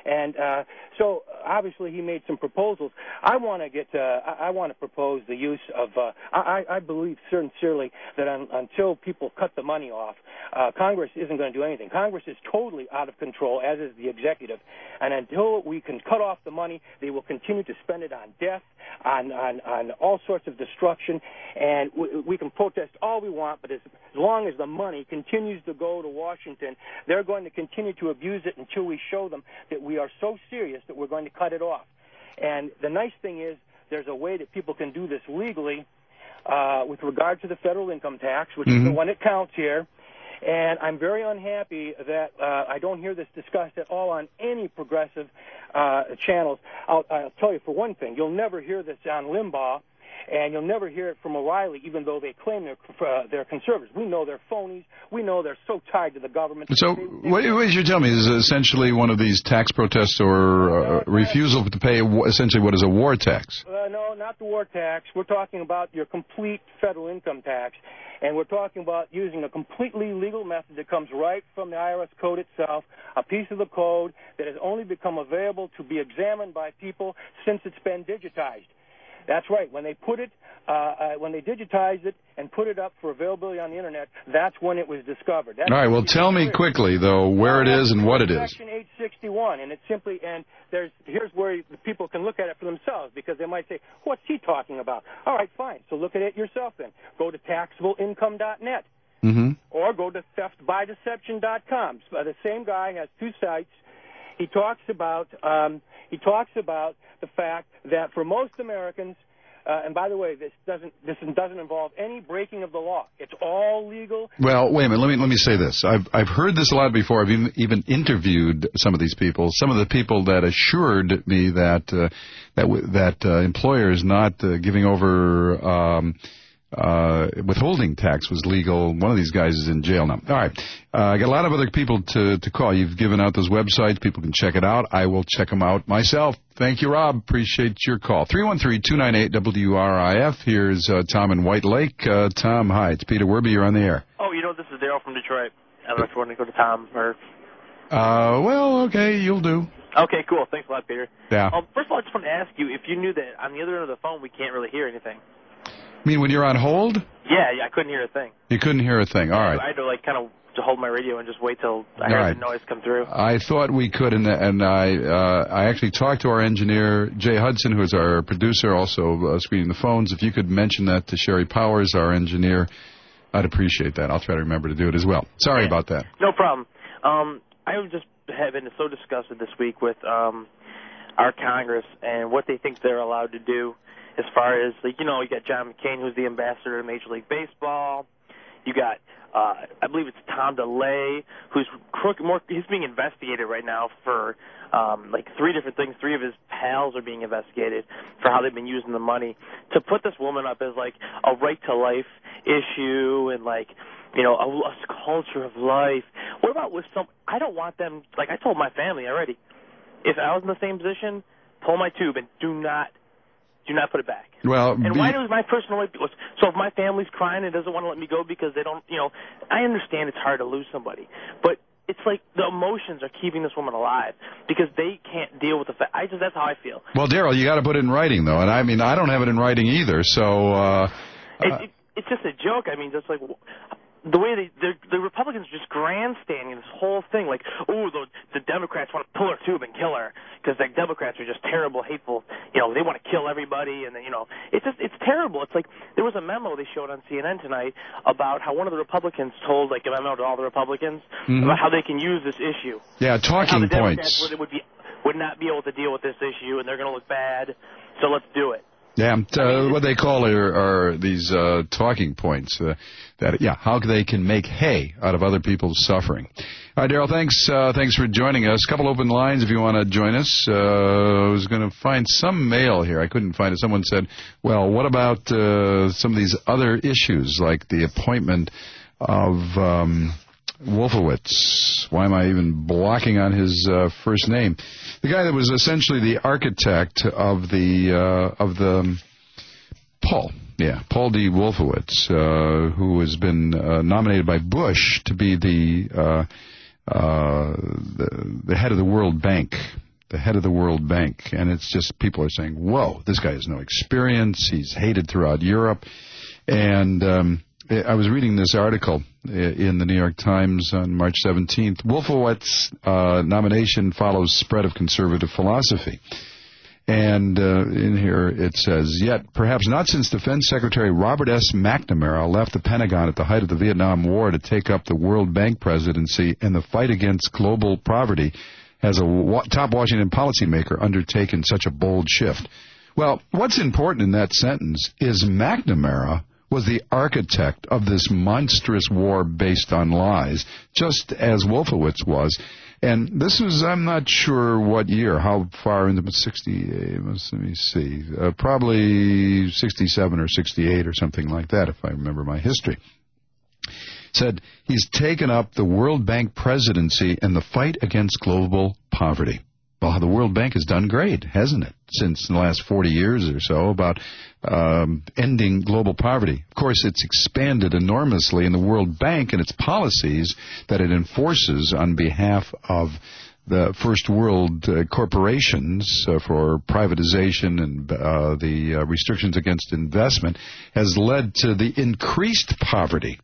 So obviously he made some proposals. I want to propose the use of. I believe sincerely that until people cut the money off, Congress isn't going to do anything. Congress is totally out of control, as is the executive, and until we can cut off the money, they will continue to spend it on death, on all sorts of destruction, and we can protest all we want, but as long as the money continues to go to Washington, they're going to continue to abuse it until we show them that we are so serious that we're going to cut it off. And the nice thing is there's a way that people can do this legally with regard to the federal income tax, which is the one that counts here. And I'm very unhappy that I don't hear this discussed at all on any progressive channels. I'll tell you, for one thing, you'll never hear this on Limbaugh, and you'll never hear it from O'Reilly, even though they claim they're conservatives. We know they're phonies. We know they're so tied to the government. So what you're telling me is essentially one of these tax protests or refusal to pay essentially what is a war tax. No, not the war tax. We're talking about your complete federal income tax, and we're talking about using a completely legal method that comes right from the IRS code itself, a piece of the code that has only become available to be examined by people since it's been digitized. That's right. When they put it, when they digitized it and put it up for availability on the internet, that's when it was discovered. All right. Well, tell me quickly though where it is and what it is. Section 861, and it's simply here's where people can look at it for themselves, because they might say, "What's he talking about?" All right, fine. So look at it yourself then. Go to taxableincome.net or go to theftbydeception.com. The same guy has two sites. He talks about the fact that for most Americans, and by the way, this doesn't involve any breaking of the law. It's all legal. Well, wait a minute. Let me say this. I've heard this a lot before. I've even interviewed some of these people. Some of the people that assured me that employers not giving over withholding tax was legal. One of these guys is in jail now. All right. I got a lot of other people to call. You've given out those websites. People can check it out. I will check them out myself. Thank you, Rob. Appreciate your call. 313-298-WRIF. Here's Tom in White Lake. Tom, hi. It's Peter Werby. You're on the air. Oh, this is Daryl from Detroit. I don't know if you want to go to Tom or... well, okay. You'll do. Okay, cool. Thanks a lot, Peter. Yeah. First of all, I just want to ask you if you knew that on the other end of the phone we can't really hear anything. You mean when you're on hold? Yeah, I couldn't hear a thing. You couldn't hear a thing. All right. I had to kind of hold my radio and just wait till I heard the noise come through. I thought we could, and I actually talked to our engineer, Jay Hudson, who is our producer, also screening the phones. If you could mention that to Sherry Powers, our engineer, I'd appreciate that. I'll try to remember to do it as well. Sorry about that. No problem. I just have been so disgusted this week with our Congress and what they think they're allowed to do. As far as, you got John McCain, who's the ambassador to Major League Baseball. You got, I believe it's Tom DeLay, who's he's being investigated right now for, three different things. Three of his pals are being investigated for how they've been using the money. To put this woman up as, a right-to-life issue and, a culture of life. What about with some? I don't want them. Like I told my family already, if I was in the same position, pull my tube and do not put it back. Well, and why does my personal life? So if my family's crying and doesn't want to let me go because they don't, I understand it's hard to lose somebody, but it's like the emotions are keeping this woman alive because they can't deal with the fact. That's how I feel. Well, Daryl, you got to put it in writing though, and I mean I don't have it in writing either, so. It's just a joke. I mean, just like the way the Republicans are just grandstanding this whole thing, like, oh, the Democrats want to pull her tube and kill her because the Democrats are just terrible, hateful. They want to kill everybody, and then it's terrible. It's like there was a memo they showed on CNN tonight about how one of the Republicans told a memo to all the Republicans about how they can use this issue. Yeah, talking and how the points. Democrats would not be able to deal with this issue, and they're going to look bad. So let's do it. Yeah, what they call are these talking points. How they can make hay out of other people's suffering. All right, Daryl, thanks for joining us. A couple open lines if you want to join us. I was going to find some mail here. I couldn't find it. Someone said, well, what about some of these other issues, like the appointment of Wolfowitz? Why am I even blocking on his first name? The guy that was essentially the architect of the Paul D. Wolfowitz, who has been nominated by Bush to be the head of the World Bank. The head of the World Bank. And it's just people are saying, whoa, this guy has no experience. He's hated throughout Europe. And I was reading this article in the New York Times on March 17th. Wolfowitz's nomination follows spread of conservative philosophy. And in here it says, yet perhaps not since Defense Secretary Robert S. McNamara left the Pentagon at the height of the Vietnam War to take up the World Bank presidency in the fight against global poverty has a top Washington policymaker undertaken such a bold shift. Well, what's important in that sentence is McNamara was the architect of this monstrous war based on lies, just as Wolfowitz was. And this was, I'm not sure what year, how far into 68, let me see, probably 67 or 68 or something like that, if I remember my history. Said he's taken up the World Bank presidency in the fight against global poverty. Well, the World Bank has done great, hasn't it, since the last 40 years or so, about ending global poverty. Of course, it's expanded enormously in the World Bank and its policies that it enforces on behalf of the first world corporations for privatization and the restrictions against investment has led to the increased poverty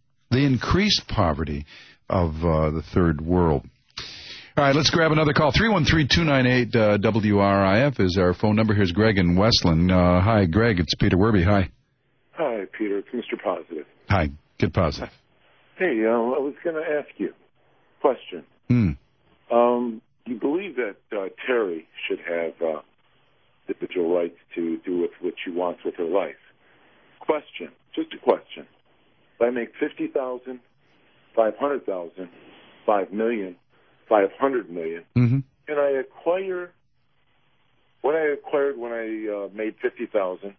of the third world. All right, let's grab another call. 313-298-WRIF is our phone number. Here's Greg in Westland. Hi, Greg. It's Peter Werby. Hi. Hi, Peter. It's Mr. Positive. Hi. Get positive. Hey, I was going to ask you a question. You believe that Terry should have individual rights to do with what she wants with her life? Question. Just a question. If I make $50,000, $500,000, $5 million, $500 million. Can I acquire what I acquired when I made $50,000?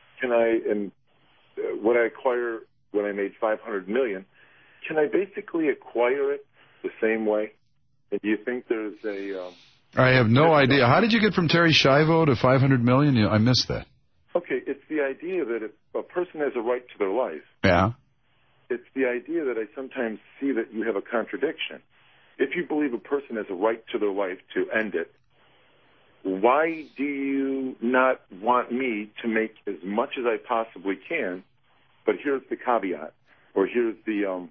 What I acquire when I made $500 million? Can I basically acquire it the same way? And do you think there's a? I have no idea. How did you get from Terry Schiavo to $500 million? I missed that. Okay, it's the idea that if a person has a right to their life. Yeah. It's the idea that I sometimes see that you have a contradiction. If you believe a person has a right to their life to end it, why do you not want me to make as much as I possibly can? But here's the caveat, or here's the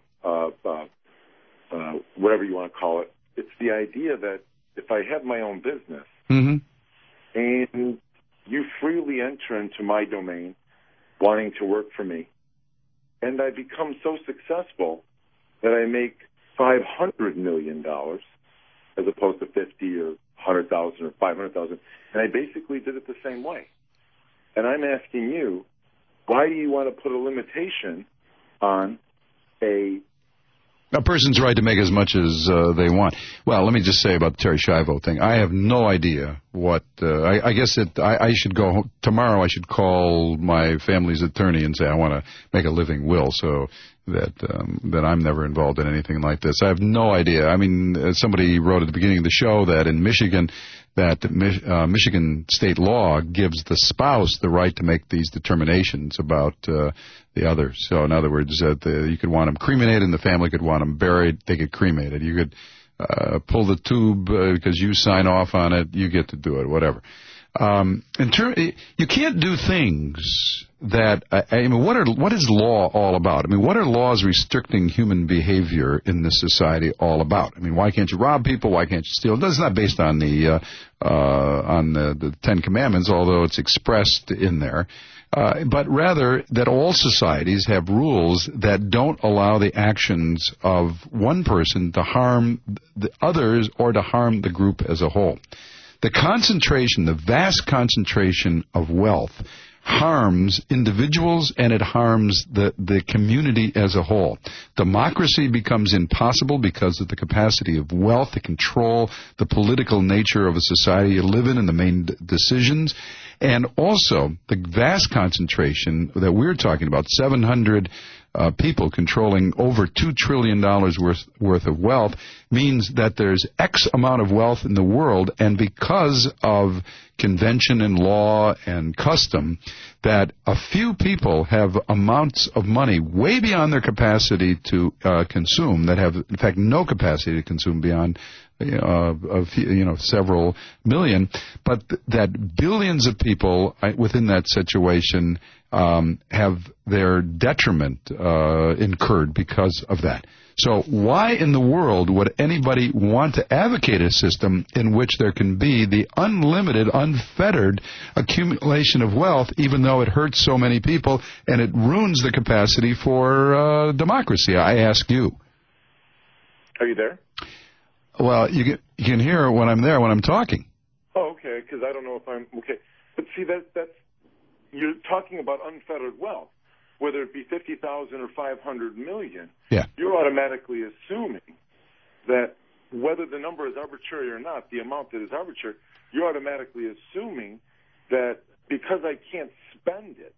whatever you want to call it. It's the idea that if I have my own business and you freely enter into my domain wanting to work for me, and I become so successful that I make $500 million as opposed to 50 or 100,000 or 500,000, and I basically did it the same way. And I'm asking you, why do you want to put a limitation on a A person's right to make as much as they want. Well, let me just say about the Terry Schiavo thing. I have no idea what. I guess I should go tomorrow. I should call my family's attorney and say I want to make a living will, so that I'm never involved in anything like this. I have no idea. I mean, somebody wrote at the beginning of the show that in Michigan, Michigan state law gives the spouse the right to make these determinations about the other. So, in other words, you could want them cremated, and the family could want them buried. They get cremated. You could pull the tube because you sign off on it. You get to do it, whatever. You can't do things that. I mean, what is law all about? I mean, what are laws restricting human behavior in this society all about? I mean, why can't you rob people? Why can't you steal? That's not based on the Ten Commandments, although it's expressed in there. But rather that all societies have rules that don't allow the actions of one person to harm the others or to harm the group as a whole. The vast concentration of wealth harms individuals and it harms the community as a whole. Democracy becomes impossible because of the capacity of wealth to control the political nature of a society you live in and the main decisions. And also, the vast concentration that we're talking about, 700 people controlling over $2 trillion worth of wealth, means that there's X amount of wealth in the world, and because of convention and law and custom, that a few people have amounts of money way beyond their capacity to consume, that have, in fact, no capacity to consume beyond several million, but that billions of people within that situation have their detriment incurred because of that. So why in the world would anybody want to advocate a system in which there can be the unlimited, unfettered accumulation of wealth, even though it hurts so many people and it ruins the capacity for democracy? I ask you. Are you there? Well, you can hear when I'm there when I'm talking. Oh, okay, because I don't know if I'm okay. But see, that's you're talking about unfettered wealth, whether it be 50,000 or 500 million. Yeah. You're automatically assuming that whether the number is arbitrary or not, the amount that is arbitrary, you're automatically assuming that because I can't spend it,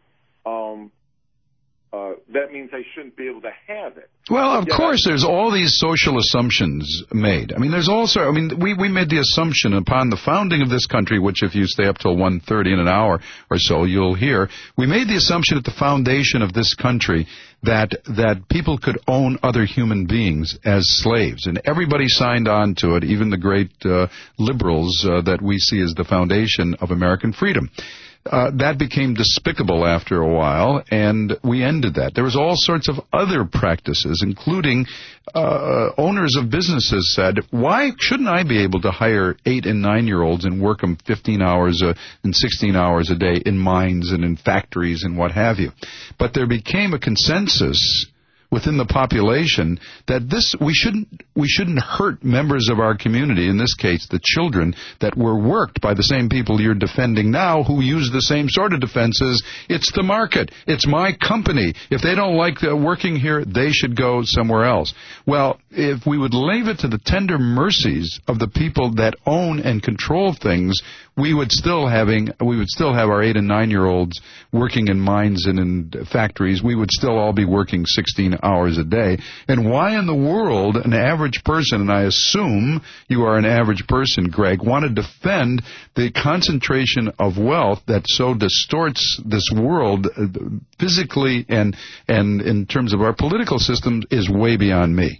that means I shouldn't be able to have it. Well, of course, there's all these social assumptions made. I mean, we made the assumption upon the founding of this country, which if you stay up till 1:30 in an hour or so, you'll hear. We made the assumption at the foundation of this country that people could own other human beings as slaves, and everybody signed on to it, even the great liberals that we see as the foundation of American freedom. That became despicable after a while, and we ended that. There was all sorts of other practices, including owners of businesses said, why shouldn't I be able to hire 8- and 9-year-olds and work them 15 hours and 16 hours a day in mines and in factories and what have you? But there became a consensus within the population that we shouldn't hurt members of our community, in this case the children that were worked by the same people you're defending now who use the same sort of defenses. It's the market. It's my company. If they don't like working here, they should go somewhere else. Well, if we would leave it to the tender mercies of the people that own and control things, we would still have our 8- and 9-year-olds working in mines and in factories. We would still all be working 16 hours a day. And why in the world an average person, and I assume you are an average person, Greg, want to defend the concentration of wealth that so distorts this world physically and in terms of our political system is way beyond me.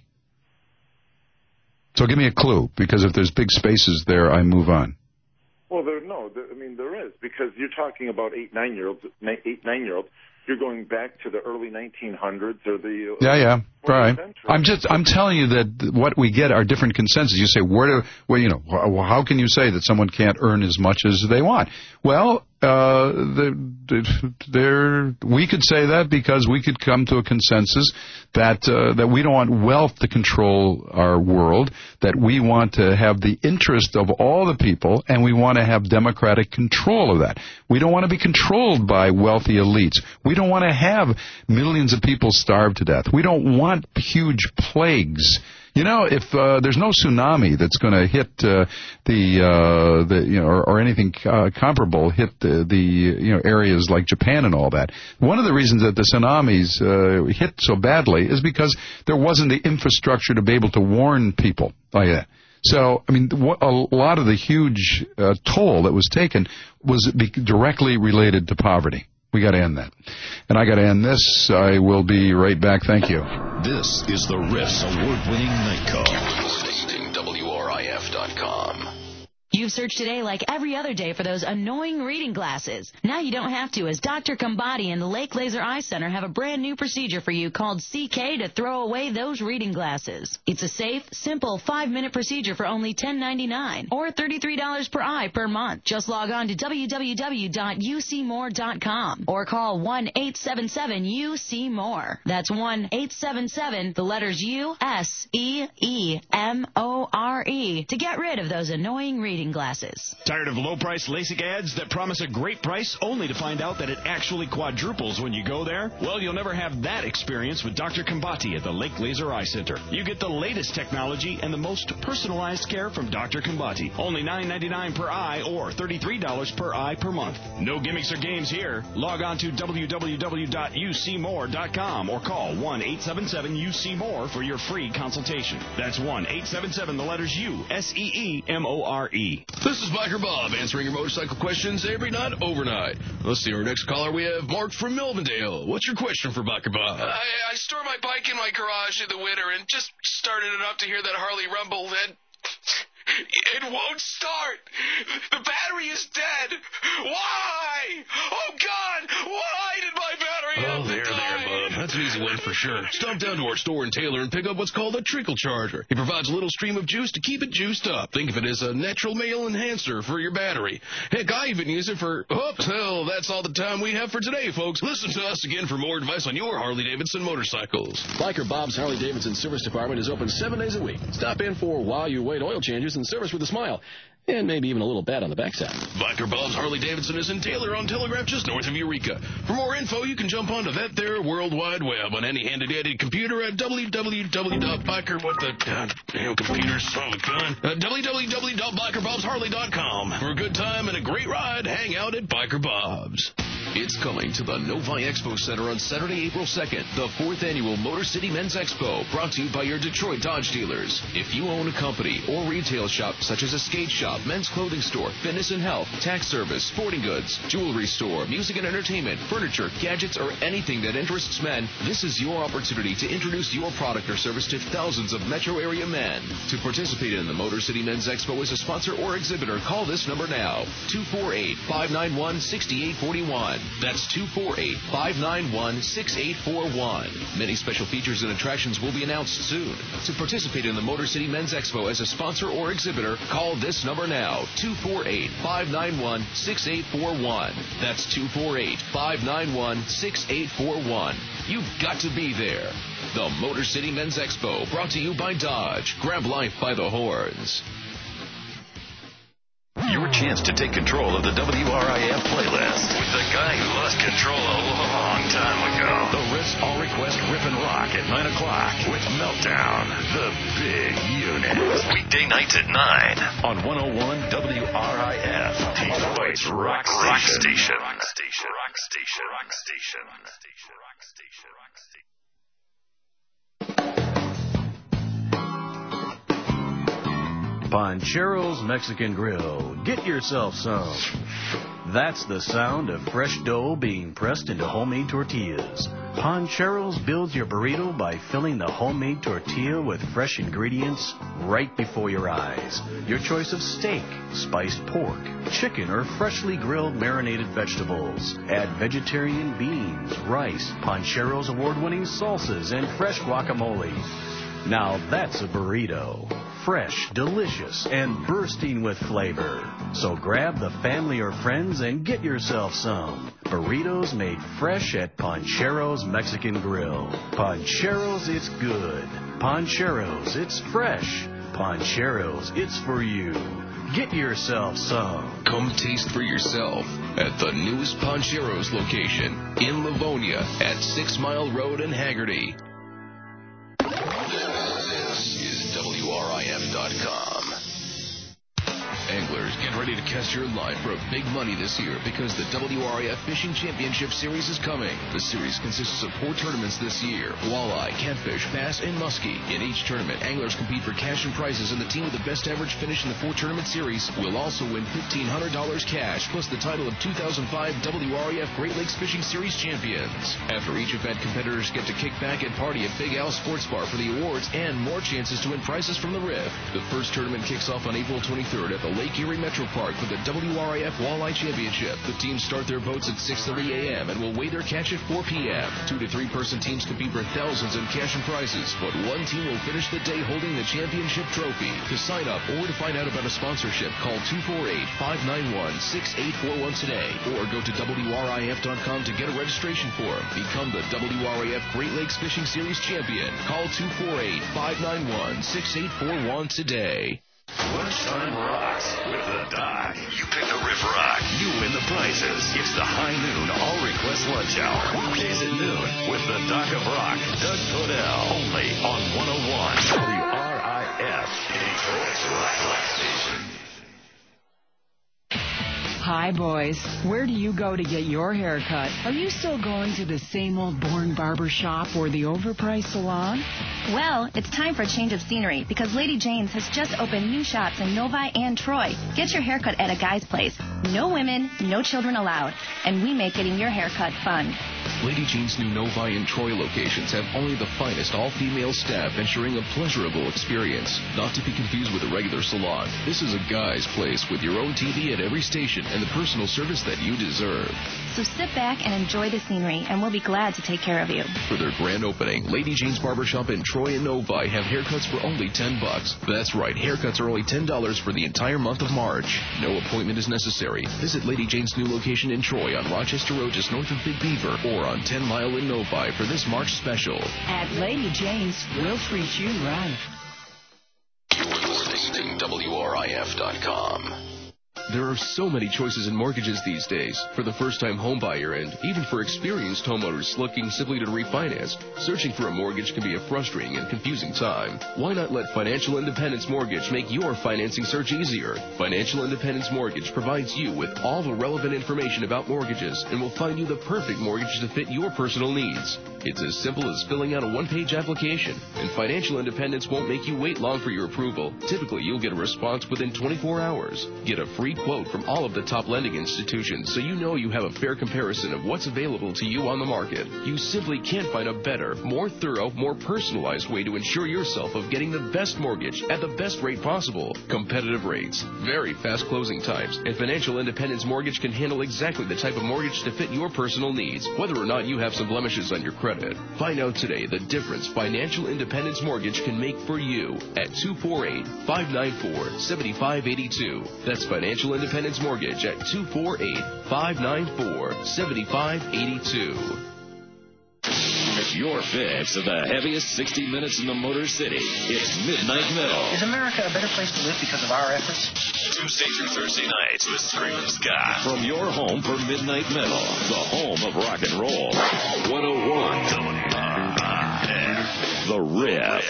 So give me a clue, because if there's big spaces there, I move on. Well, there is, because you're talking about 8- 9-year-olds. 8- 9-year-olds. You're going back to the early 1900s or the right. I'm telling you that what we get are different consensus. You say how can you say that someone can't earn as much as they want? Well, we could say that because we could come to a consensus that we don't want wealth to control our world, that we want to have the interest of all the people, and we want to have democratic control of that. We don't want to be controlled by wealthy elites. We don't want to have millions of people starve to death. We don't want huge plagues. You know, if there's no tsunami that's going to hit or anything comparable hit the areas like Japan and all that. One of the reasons that the tsunamis hit so badly is because there wasn't the infrastructure to be able to warn people like that. So, I mean, a lot of the huge toll that was taken was directly related to poverty. We got to end that. And I got to end this. I will be right back. Thank you. This is the Riffs award-winning Night Call. Listening WRIF.com. You've searched today like every other day for those annoying reading glasses. Now you don't have to, as Dr. Combati and the Lake Laser Eye Center have a brand new procedure for you called CK to throw away those reading glasses. It's a safe, simple 5-minute procedure for only $10.99 or $33 per eye per month. Just log on to www.ucmore.com or call 1-877-UC-MORE. That's 1-877, the letters USEEMORE, to get rid of those annoying reading glasses. Tired of low-price LASIK ads that promise a great price only to find out that it actually quadruples when you go there? Well, you'll never have that experience with Dr. Combati at the Lake Laser Eye Center. You get the latest technology and the most personalized care from Dr. Combati. Only $9.99 per eye or $33 per eye per month. No gimmicks or games here. Log on to www.ucmore.com or call 1-877-UC-MORE for your free consultation. That's 1-877, the letters USEEMORE. This is Biker Bob answering your motorcycle questions every night, overnight. Let's see, our next caller, we have Mark from Melvindale. What's your question for Biker Bob? I store my bike in my garage in the winter and just started it up to hear that Harley rumble, and it won't start. The battery is dead. Why? Oh, God, why did my battery have to die? Bob. That's an easy one for sure. Stop down to our store in Taylor and pick up what's called a trickle charger. It provides a little stream of juice to keep it juiced up. Think of it as a natural male enhancer for your battery. Heck, I even use it for... hell, that's all the time we have for today, folks. Listen to us again for more advice on your Harley-Davidson motorcycles. Biker Bob's Harley-Davidson Service Department is open 7 days a week. Stop in for while you wait oil changes and service with a smile. And maybe even a little bat on the backside. Biker Bob's Harley-Davidson is in Taylor on Telegraph, just north of Eureka. For more info, you can jump onto that there World Wide Web on any handy-dandy computer at www.bikerbobsharley.com. For a good time and a great ride, hang out at Biker Bob's. It's coming to the Novi Expo Center on Saturday, April 2nd, the 4th Annual Motor City Men's Expo, brought to you by your Detroit Dodge dealers. If you own a company or retail shop such as a skate shop, men's clothing store, fitness and health, tax service, sporting goods, jewelry store, music and entertainment, furniture, gadgets, or anything that interests men, this is your opportunity to introduce your product or service to thousands of metro area men. To participate in the Motor City Men's Expo as a sponsor or exhibitor, call this number now, 248-591-6841. That's 248-591-6841. Many special features and attractions will be announced soon. To participate in the Motor City Men's Expo as a sponsor or exhibitor, call this number now, 248-591-6841. That's 248-591-6841. You've got to be there. The Motor City Men's Expo, brought to you by Dodge. Grab life by the horns. Your chance to take control of the WRIF playlist with the guy who lost control a long time ago. The Riffs All Request Riff and Rock at 9 o'clock with Meltdown, the big unit. Weekday nights at 9 on 101 WRIF. Detroit's Rock Station. Rock Station. Rock Station. Rock Station. Rock Station. Rock Station. Rock Station. Panchero's Mexican Grill. Get yourself some. That's the sound of fresh dough being pressed into homemade tortillas. Panchero's builds your burrito by filling the homemade tortilla with fresh ingredients right before your eyes. Your choice of steak, spiced pork, chicken, or freshly grilled marinated vegetables. Add vegetarian beans, rice, Panchero's award-winning salsas, and fresh guacamole. Now that's a burrito. fresh, delicious, and bursting with flavor. So grab the family or friends and get yourself some. Burritos made fresh at Panchero's Mexican Grill. Panchero's, it's good. Panchero's, it's fresh. Panchero's, it's for you. Get yourself some. Come taste for yourself at the newest Panchero's location in Livonia at 6 Mile Road in Haggerty. This is WRIF.com. Anglers, get ready to cast your line for big money this year because the WRIF Fishing Championship Series is coming. The series consists of 4 tournaments this year: walleye, catfish, bass, and muskie. In each tournament, anglers compete for cash and prizes, and the team with the best average finish in the 4-tournament series will also win $1,500 cash, plus the title of 2005 WRIF Great Lakes Fishing Series champions. After each event, competitors get to kick back and party at Big Al Sports Bar for the awards and more chances to win prizes from the Riff. The first tournament kicks off on April 23rd at the Lake Erie Metro Park for the WRIF Walleye Championship. The teams start their boats at 6:30 a.m. and will weigh their catch at 4 p.m. 2 to 3-person teams compete for thousands in cash and prizes, but one team will finish the day holding the championship trophy. To sign up or to find out about a sponsorship, call 248-591-6841 today, or go to WRIF.com to get a registration form. Become the WRIF Great Lakes Fishing Series champion. Call 248-591-6841 today. Lunchtime Rocks with the Doc. You pick the Riff Rock. You win the prizes. It's the High Noon All Request Lunch Hour. Weekdays at noon with the Doc of Rock, Doug Podell. Only on 101 WRIF. Detroit's Rock Station. Hi, boys. Where do you go to get your hair cut? Are you still going to the same old boring barber shop or the overpriced salon? Well, it's time for a change of scenery because Lady Jane's has just opened new shops in Novi and Troy. Get your haircut at a guy's place. No women, no children allowed. And we make getting your haircut fun. Lady Jane's new Novi and Troy locations have only the finest all-female staff, ensuring a pleasurable experience. Not to be confused with a regular salon. This is a guy's place with your own TV at every station and the personal service that you deserve. So sit back and enjoy the scenery, and we'll be glad to take care of you. For their grand opening, Lady Jane's Barbershop in Troy and Novi have haircuts for only $10. That's right, haircuts are only $10 for the entire month of March. No appointment is necessary. Visit Lady Jane's new location in Troy on Rochester Road just north of Big Beaver, or on 10 Mile in Novi for this March special. At Lady Jane's, we'll treat you right. You're listening to WRIF.com. There are so many choices in mortgages these days. For the first-time homebuyer and even for experienced homeowners looking simply to refinance, searching for a mortgage can be a frustrating and confusing time. Why not let Financial Independence Mortgage make your financing search easier? Financial Independence Mortgage provides you with all the relevant information about mortgages and will find you the perfect mortgage to fit your personal needs. It's as simple as filling out a one-page application, and Financial Independence won't make you wait long for your approval. Typically, you'll get a response within 24 hours. Get a free quote from all of the top lending institutions so you know you have a fair comparison of what's available to you on the market. You simply can't find a better, more thorough, more personalized way to ensure yourself of getting the best mortgage at the best rate possible. Competitive rates, very fast closing times, and Financial Independence Mortgage can handle exactly the type of mortgage to fit your personal needs, whether or not you have some blemishes on your credit. Find out today the difference Financial Independence Mortgage can make for you at 248-594-7582. That's Financial Independence Mortgage at 248-594-7582. Your fix of the heaviest 60 minutes in the Motor City. It's Midnight Metal. Is America a better place to live because of our efforts? Tuesday through Thursday nights with Screaming Scott. From your home for Midnight Metal, the home of rock and roll. 101 WRIF. The Riff.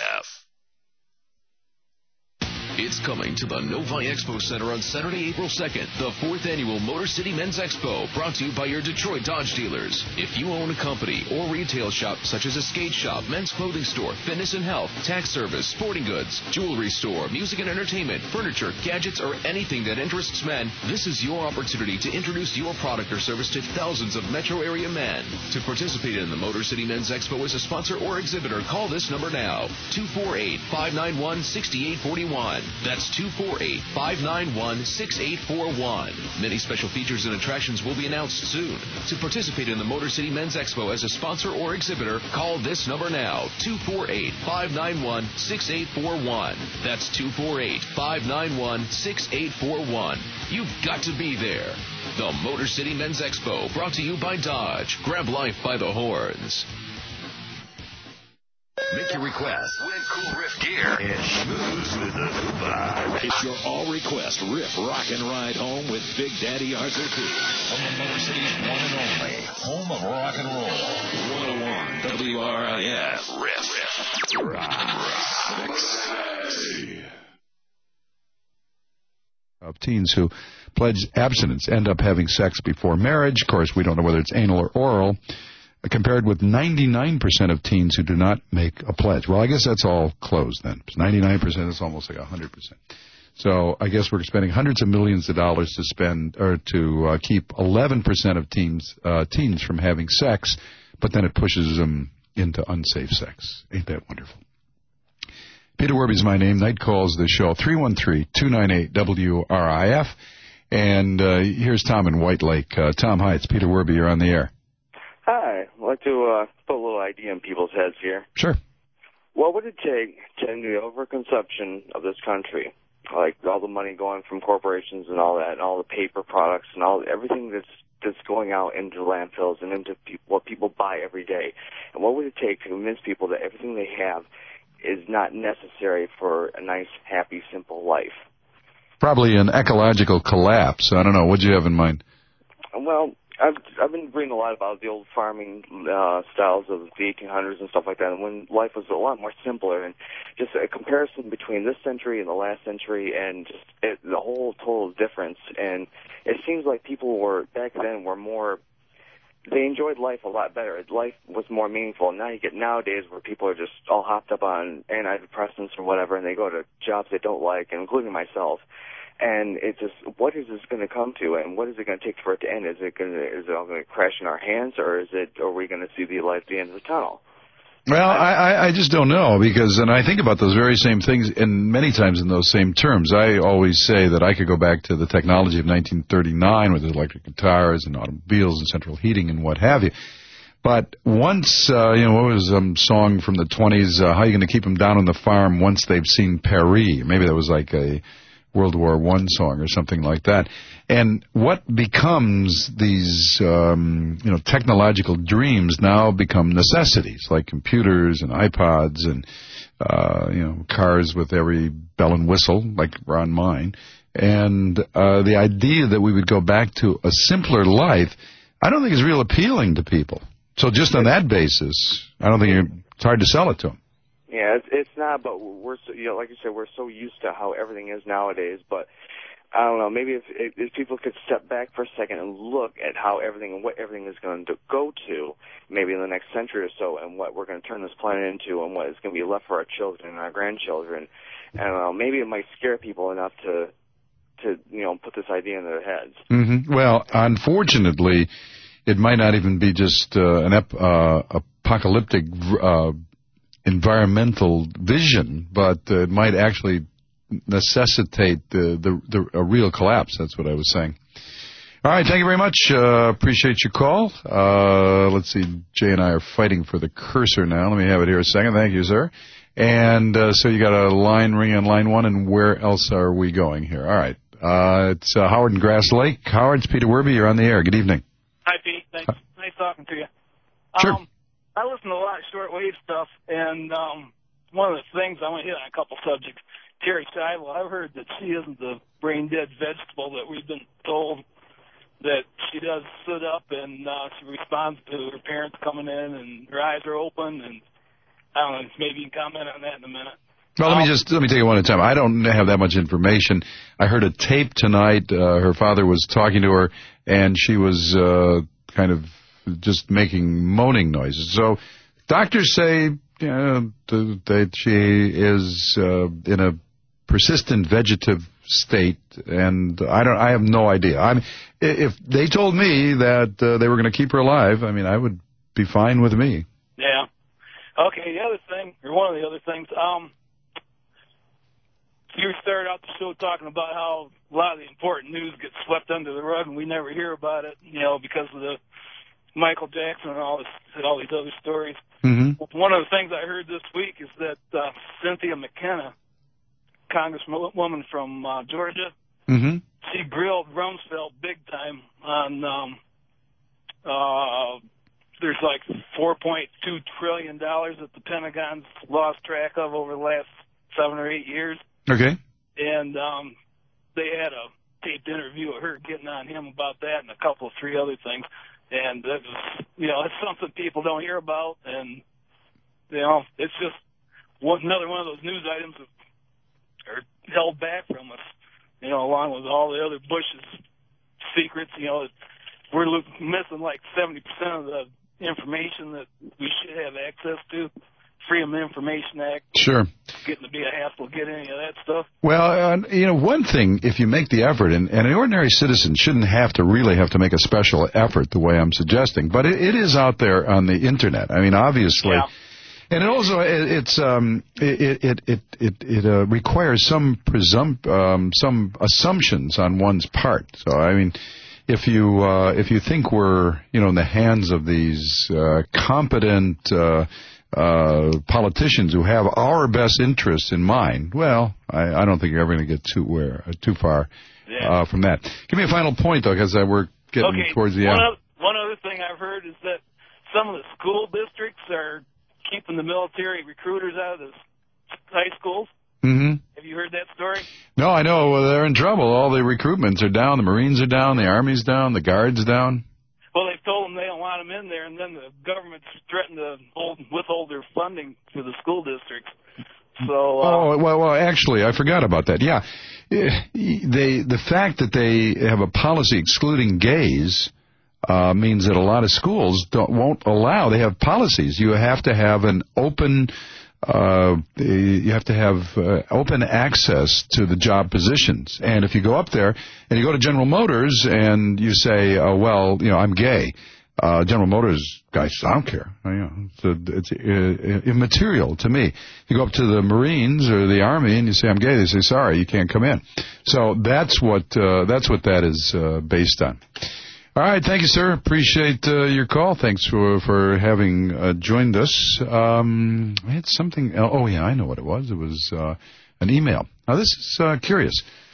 It's coming to the Novi Expo Center on Saturday, April 2nd, the 4th annual Motor City Men's Expo, brought to you by your Detroit Dodge dealers. If you own a company or retail shop such as a skate shop, men's clothing store, fitness and health, tax service, sporting goods, jewelry store, music and entertainment, furniture, gadgets, or anything that interests men, this is your opportunity to introduce your product or service to thousands of metro area men. To participate in the Motor City Men's Expo as a sponsor or exhibitor, call this number now, 248-591-6841. That's That's 248-591-6841. Many special features and attractions will be announced soon. To participate in the Motor City Men's Expo as a sponsor or exhibitor, call this number now, 248-591-6841. That's 248-591-6841. You've got to be there. The Motor City Men's Expo, brought to you by Dodge. Grab life by the horns. Make your request. Win cool riff gear and schmooze with the Hoopa. It's your all-request riff, rock, and ride home with Big Daddy Arthur P. From the Motor City's one and only home of rock and roll. 101 WRIF. Riff. Of teens who pledge abstinence end up having sex before marriage. Of course, we don't know whether it's anal or oral. Compared with 99% of teens who do not make a pledge. Well, I guess that's all closed then. 99% is almost like 100%. So I guess we're spending hundreds of millions of dollars to spend or to keep 11% of teens from having sex, but then it pushes them into unsafe sex. Ain't that wonderful? Peter Werby's my name. Night calls the show 313-298-WRIF. And here's Tom in White Lake. Tom, hi. It's Peter Werby. You're on the air. Hi. I'd like to put a little idea in people's heads here. Sure. What would it take to end the overconsumption of this country? Like all the money going from corporations and all that, and all the paper products and everything that's going out into landfills and into what people buy every day. And what would it take to convince people that everything they have is not necessary for a nice, happy, simple life? Probably an ecological collapse. I don't know. What do you have in mind? Well, I've been reading a lot about the old farming styles of the 1800s and stuff like that, and when life was a lot more simpler, and just a comparison between this century and the last century, and just the whole total difference. And it seems like people back then were more, they enjoyed life a lot better. Life was more meaningful. Now you get nowadays where people are just all hopped up on antidepressants or whatever, and they go to jobs they don't like, including myself. And it's just, what is this going to come to, and what is it going to take for it to end? Is it all going to crash in our hands, or are we going to see the light at the end of the tunnel? Well, I just don't know, because, and I think about those very same things, and many times in those same terms. I always say that I could go back to the technology of 1939 with electric guitars and automobiles and central heating and what have you. But once, what was some song from the 20s, how are you going to keep them down on the farm once they've seen Paris? Maybe that was like a World War I song or something like that. And what becomes these, technological dreams now become necessities, like computers and iPods and, cars with every bell and whistle, like on mine. And the idea that we would go back to a simpler life, I don't think is real appealing to people. So just on that basis, I don't think it's hard to sell it to them. Yeah, it's not, but we're so, like you said, we're so used to how everything is nowadays. But I don't know, maybe if people could step back for a second and look at how everything and what everything is going to go to, maybe in the next century or so, and what we're going to turn this planet into, and what is going to be left for our children and our grandchildren. I don't know, maybe it might scare people enough to put this idea in their heads. Mm-hmm. Well, unfortunately, it might not even be just an apocalyptic environmental vision, but it might actually necessitate a real collapse. That's what I was saying. All right, thank you very much. Appreciate your call. Let's see, Jay and I are fighting for the cursor now. Let me have it here a second. Thank you, sir. And so you got a line ring on line one, and where else are we going here? All right. It's Howard in Grass Lake. Howard, it's Peter Werby. You're on the air. Good evening. Hi, Pete. Thanks. Nice talking to you. Sure. I listen to a lot of shortwave stuff, and one of the things I want to hit on a couple subjects. Terry Seidel, I've heard that she isn't the brain-dead vegetable that we've been told, that she does sit up and she responds to her parents coming in and her eyes are open, and I don't know, maybe you can comment on that in a minute. Well, let me take it one at a time. I don't have that much information. I heard a tape tonight. Her father was talking to her, and she was kind of just making moaning noises. So doctors say that she is in a persistent vegetative state, and I have no idea. If they told me that they were going to keep her alive, I would be fine with me. Yeah. Okay, the other thing, or one of the other things, you started out the show talking about how a lot of the important news gets swept under the rug and we never hear about it, because of the Michael Jackson and all these other stories. Mm-hmm. One of the things I heard this week is that Cynthia McKenna, congresswoman from Georgia, mm-hmm. she grilled Rumsfeld big time on there's like $4.2 trillion that the Pentagon's lost track of over the last 7 or 8 years. Okay. And they had a taped interview of her getting on him about that and a couple of 3 other things. And that was, it's something people don't hear about. And, it's just another one of those news items that are held back from us, along with all the other Bush's secrets. We're missing like 70% of the information that we should have access to. Freedom of Information Act. Sure. Getting to be a hassle to get any of that stuff. Well, one thing, if you make the effort, and an ordinary citizen shouldn't really have to make a special effort the way I'm suggesting, but it is out there on the Internet. I mean, obviously. Yeah. And it also, it requires some assumptions on one's part. So, I mean, if you think we're, in the hands of these competent politicians who have our best interests in mind, well, I don't think you're ever going to get too far from that. Give me a final point, though, because we're getting towards the end. One other thing I've heard is that some of the school districts are keeping the military recruiters out of the high schools. Mm-hmm. Have you heard that story? No, I know. Well, they're in trouble. All the recruitments are down. The Marines are down. The Army's down. The Guard's down. Well, they've told them they don't want them in there, and then the government's threatened to withhold their funding for the school districts. So. Well, actually, I forgot about that. Yeah, the fact that they have a policy excluding gays means that a lot of schools won't allow. They have policies. You have to have an open. You have to have open access to the job positions. And if you go up there and you go to General Motors and you say, I'm gay, General Motors guys, I don't care. It's immaterial to me. You go up to the Marines or the Army and you say, I'm gay. They say, sorry, you can't come in. So that's what that is based on. All right, thank you, sir. Appreciate your call. Thanks for having joined us. I had something. I know what it was. It was an email. Now, this is curious.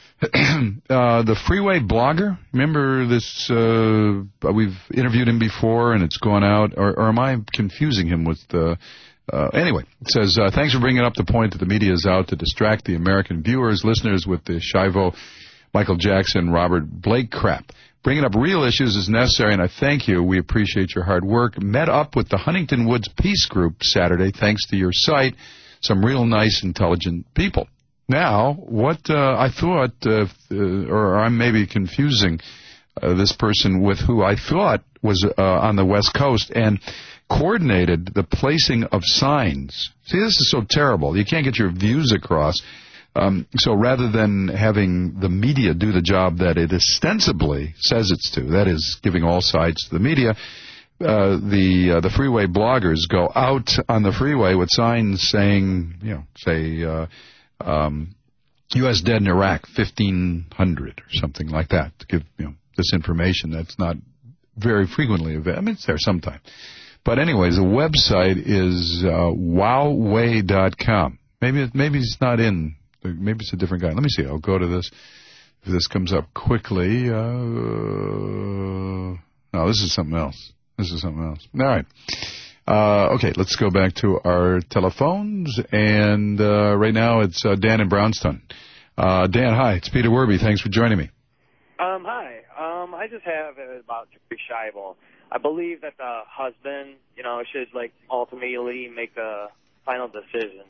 The freeway blogger. Remember this? We've interviewed him before, and it's gone out. Or am I confusing him with? Anyway, it says, thanks for bringing up the point that the media is out to distract the American viewers, listeners with the Shivo, Michael Jackson, Robert Blake crap. Bringing up real issues is necessary, and I thank you. We appreciate your hard work. Met up with the Huntington Woods Peace Group Saturday, thanks to your site. Some real nice, intelligent people. Now, what I thought, or I'm maybe confusing this person with who I thought was on the West Coast and coordinated the placing of signs. See, this is so terrible. You can't get your views across. So rather than having the media do the job that it ostensibly says it's to, that is giving all sides to the media, the freeway bloggers go out on the freeway with signs saying, U.S. dead in Iraq, 1,500 or something like that, to give this information that's not very frequently available. I mean, it's there sometime. But anyways, the website is wowway.com. Maybe it's not in. Maybe it's a different guy. Let me see. I'll go to this. If this comes up quickly. No, this is something else. All right. Okay, let's go back to our telephones. And right now it's Dan in Brownstown. Dan, hi. It's Peter Werby. Thanks for joining me. Hi. I just have about Jerry Scheibel. I believe that the husband, should ultimately make the final decision.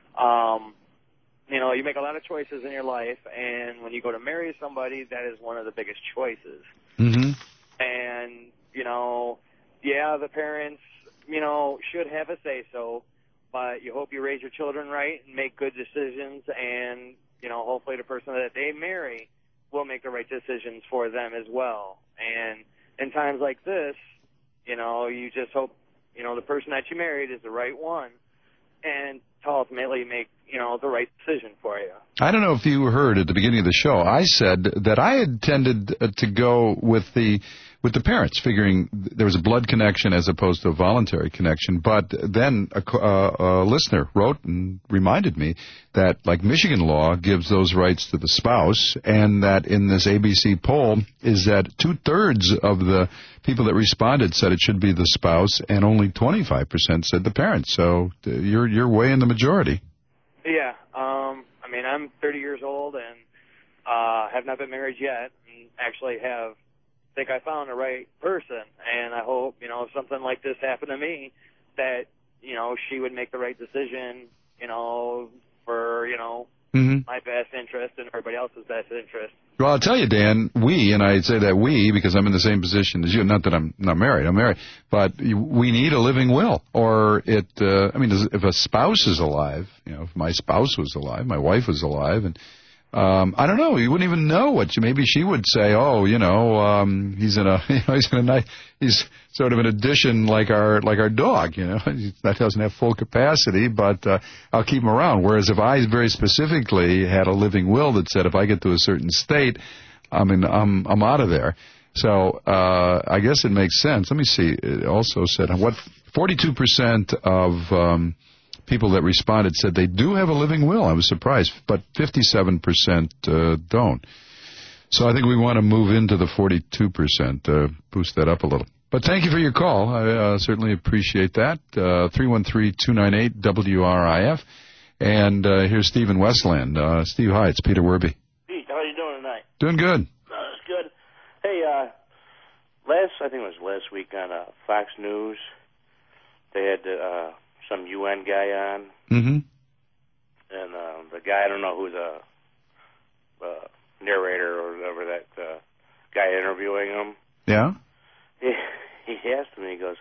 You make a lot of choices in your life, and when you go to marry somebody, that is one of the biggest choices. Mm-hmm. And, the parents, should have a say-so, but you hope you raise your children right and make good decisions, and, hopefully the person that they marry will make the right decisions for them as well. And in times like this, you just hope, the person that you married is the right one. and to ultimately make, the right decision for you. I don't know if you heard at the beginning of the show, I said that I had tended to go with the parents, figuring there was a blood connection as opposed to a voluntary connection. But then a listener wrote and reminded me that, like, Michigan law gives those rights to the spouse, and that in this ABC poll is that 2/3 of the people that responded said it should be the spouse, and only 25% said the parents. So you're way in the majority. Yeah. I'm 30 years old and have not been married yet, and actually think I found the right person, and I hope, if something like this happened to me, that, she would make the right decision, for, my best interest and everybody else's best interest. Well, I'll tell you, Dan, and I say that we because I'm in the same position as you, not that I'm not married, I'm married, but we need a living will, or if a spouse is alive, if my spouse was alive, my wife was alive, and I don't know. You wouldn't even know maybe she would say, he's he's sort of an addition like our dog, that doesn't have full capacity, but I'll keep him around. Whereas if I very specifically had a living will that said if I get to a certain state, I'm out of there. So I guess it makes sense. Let me see. It also said 42% of people that responded said they do have a living will. I was surprised, but 57% don't. So I think we want to move into the 42%, boost that up a little. But thank you for your call. I certainly appreciate that. 313-298-WRIF. And here's Steve in Westland. Steve, hi, it's Peter Werby. Pete, how are you doing tonight? Doing good. That's good. Hey, I think it was last week on Fox News, they had some UN guy on. Mm-hmm. And the guy, I don't know who's a narrator or whatever, that guy interviewing him. Yeah? He asked him, he goes,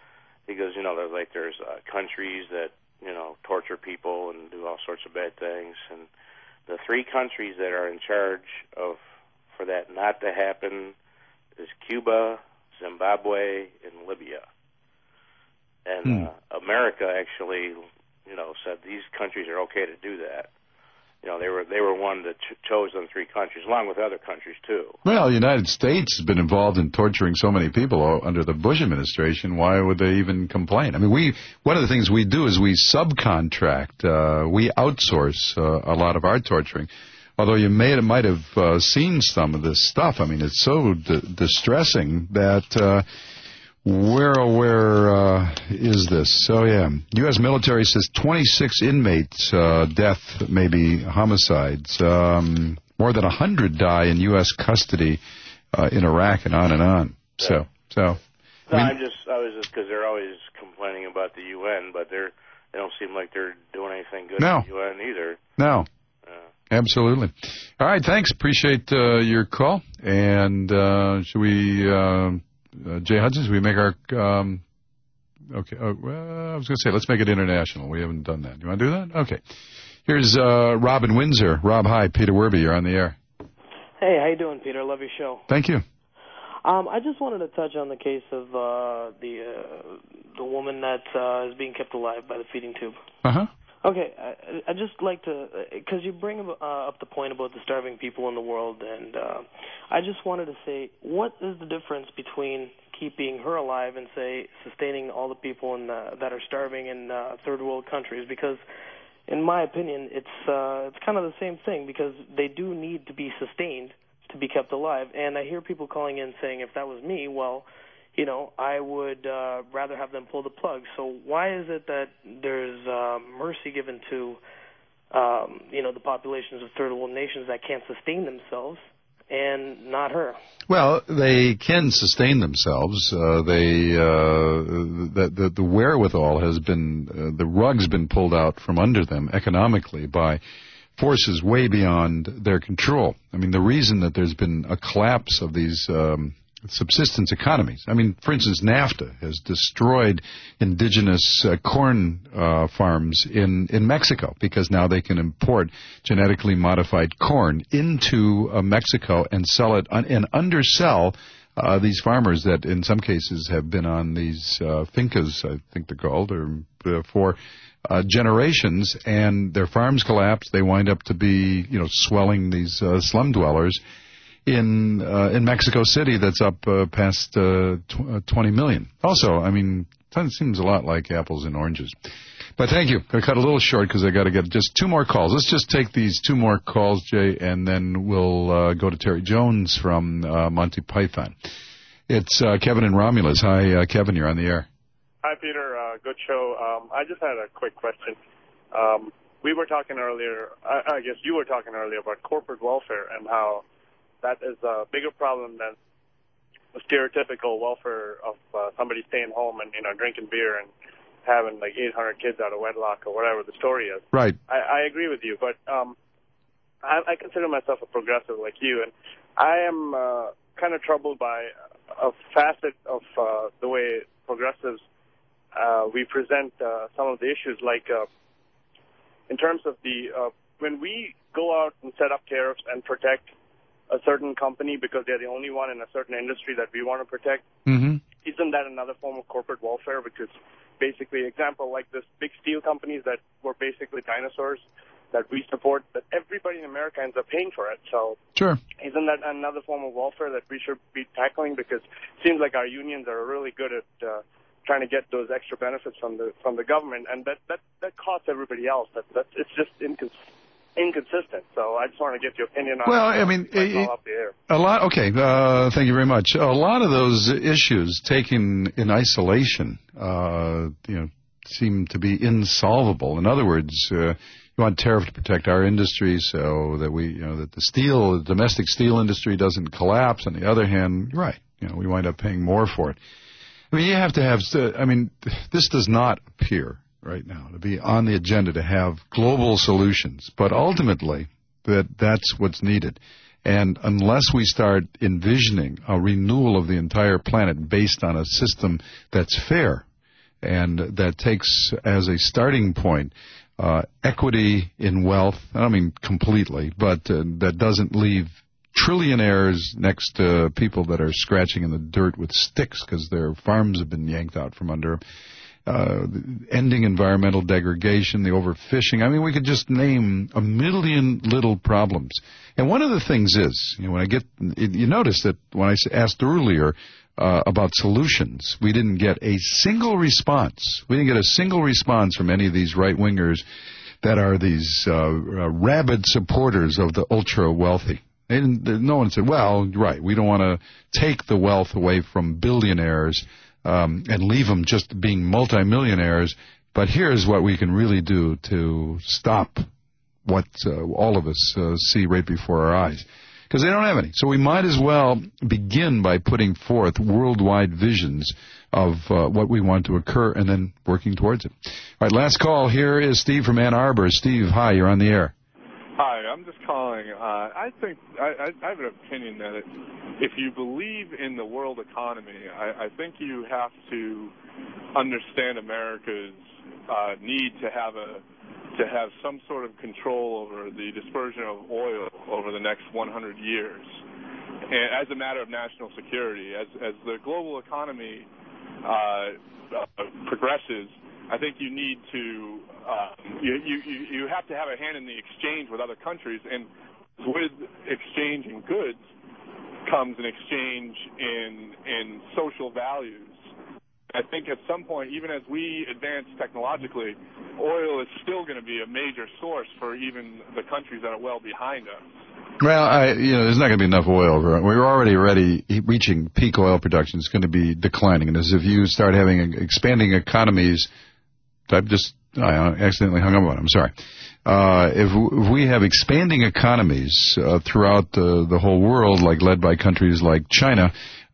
there's countries that, torture people and do all sorts of bad things. And the 3 countries that are in charge for that not to happen is Cuba, Zimbabwe, and Libya. And America actually, said these countries are okay to do that. They were one that chose them 3 countries, along with other countries too. Well, the United States has been involved in torturing so many people under the Bush administration. Why would they even complain? I mean, one of the things we do is we subcontract, we outsource a lot of our torturing. Although you might have seen some of this stuff. I mean, it's so distressing that. Where is this? So, yeah. U.S. military says 26 inmates, death, maybe homicides. More than 100 die in U.S. custody in Iraq, and on and on. Yeah. So. No, I was just because they're always complaining about the UN, but they don't seem like they're doing anything good No. for the UN either. No. Absolutely. All right, thanks. Appreciate your call. And should we... Jay Hudson, should we make our... okay, I was going to say, let's make it international. We haven't done that. You want to do that? Okay. Here's Rob in Windsor. Rob, hi. Peter Werby, you're on the air. Hey, how you doing, Peter? Love your show. Thank you. I just wanted to touch on the case of the woman that is being kept alive by the feeding tube. Uh-huh. Okay, I just like to, because you bring up the point about the starving people in the world, and I just wanted to say, what is the difference between keeping her alive and, say, sustaining all the people that are starving in third world countries? Because, in my opinion, it's kind of the same thing, because they do need to be sustained to be kept alive. And I hear people calling in saying, if that was me, well, I would rather have them pull the plug. So why is it that there's mercy given to, the populations of third world nations that can't sustain themselves and not her? Well, they can sustain themselves. The wherewithal has been, the rug's been pulled out from under them economically by forces way beyond their control. I mean, the reason that there's been a collapse of these subsistence economies. I mean, for instance, NAFTA has destroyed indigenous corn farms in Mexico because now they can import genetically modified corn into Mexico and sell it and undersell these farmers that in some cases have been on these fincas, I think they're called, or for generations, and their farms collapse. They wind up to be, swelling these slum dwellers in Mexico City. That's up past 20 million. Also, it seems a lot like apples and oranges. But thank you. Going to cut a little short because I got to get just 2 more calls. Let's just take these 2 more calls, Jay, and then we'll go to Terry Jones from Monty Python. It's Kevin and Romulus. Hi, Kevin. You're on the air. Hi, Peter. Good show. I just had a quick question. We were talking earlier, I guess you were talking earlier about corporate welfare and how that is a bigger problem than the stereotypical welfare of somebody staying home and, drinking beer and having like 800 kids out of wedlock or whatever the story is. Right. I agree with you, but I consider myself a progressive like you, and I am kind of troubled by a facet of the way progressives we present some of the issues, like in terms of when we go out and set up tariffs and protect a certain company because they're the only one in a certain industry that we want to protect, isn't that another form of corporate welfare? Because basically, example, like this big steel companies that were basically dinosaurs that we support, that everybody in America ends up paying for it. So sure, isn't that another form of welfare that we should be tackling? Because it seems like our unions are really good at trying to get those extra benefits from the government, and that costs everybody else. It's just inconsistent. So I just want to get your opinion on. Well, a lot. Okay, thank you very much. A lot of those issues taken in isolation, seem to be insolvable. In other words, you want tariff to protect our industry so that that the domestic steel industry doesn't collapse. On the other hand, right, we wind up paying more for it. You have to have. This does not appear right now to be on the agenda to have global solutions, but ultimately that's what's needed. And unless we start envisioning a renewal of the entire planet based on a system that's fair and that takes as a starting point equity in wealth, I don't mean completely, but that doesn't leave trillionaires next to people that are scratching in the dirt with sticks because their farms have been yanked out from under them. Ending environmental degradation, the overfishing. We could just name a million little problems. And one of the things is, you notice that when I asked earlier about solutions, we didn't get a single response. We didn't get a single response from any of these right-wingers that are these rabid supporters of the ultra-wealthy. No one said, well, right, we don't want to take the wealth away from billionaires and leave them just being multimillionaires, but here's what we can really do to stop what all of us see right before our eyes. Because they don't have any. So we might as well begin by putting forth worldwide visions of what we want to occur and then working towards it. All right, last call. Here is Steve from Ann Arbor. Steve, hi, you're on the air. Hi, I'm just calling. I think I have an opinion that if you believe in the world economy, I think you have to understand America's need to have some sort of control over the dispersion of oil over the next 100 years, and as a matter of national security. As the global economy progresses, I think you need to you have to have a hand in the exchange with other countries, and with exchange in goods comes an exchange in social values. I think at some point, even as we advance technologically, oil is still going to be a major source for even the countries that are well behind us. Well, there's not going to be enough oil. We're already reaching peak oil production. It's going to be declining. And as if you start having expanding economies, I accidentally hung up on it. I'm sorry. If we have expanding economies throughout the whole world, like led by countries like China,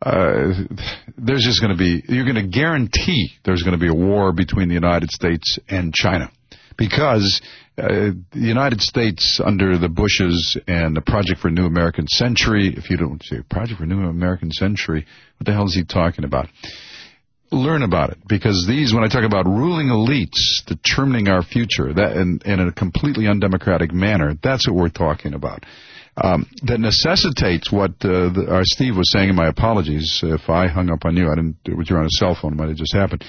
there's just going to be, you're going to guarantee there's going to be a war between the United States and China. Because the United States, under the Bushes and the Project for a New American Century, if you don't say Project for a New American Century, what the hell is he talking about? Learn about it, because when I talk about ruling elites determining our future, that in a completely undemocratic manner, that's what we're talking about. that necessitates what our Steve was saying, and my apologies if I hung up on you. I didn't. You're on a cell phone. It might have just happened.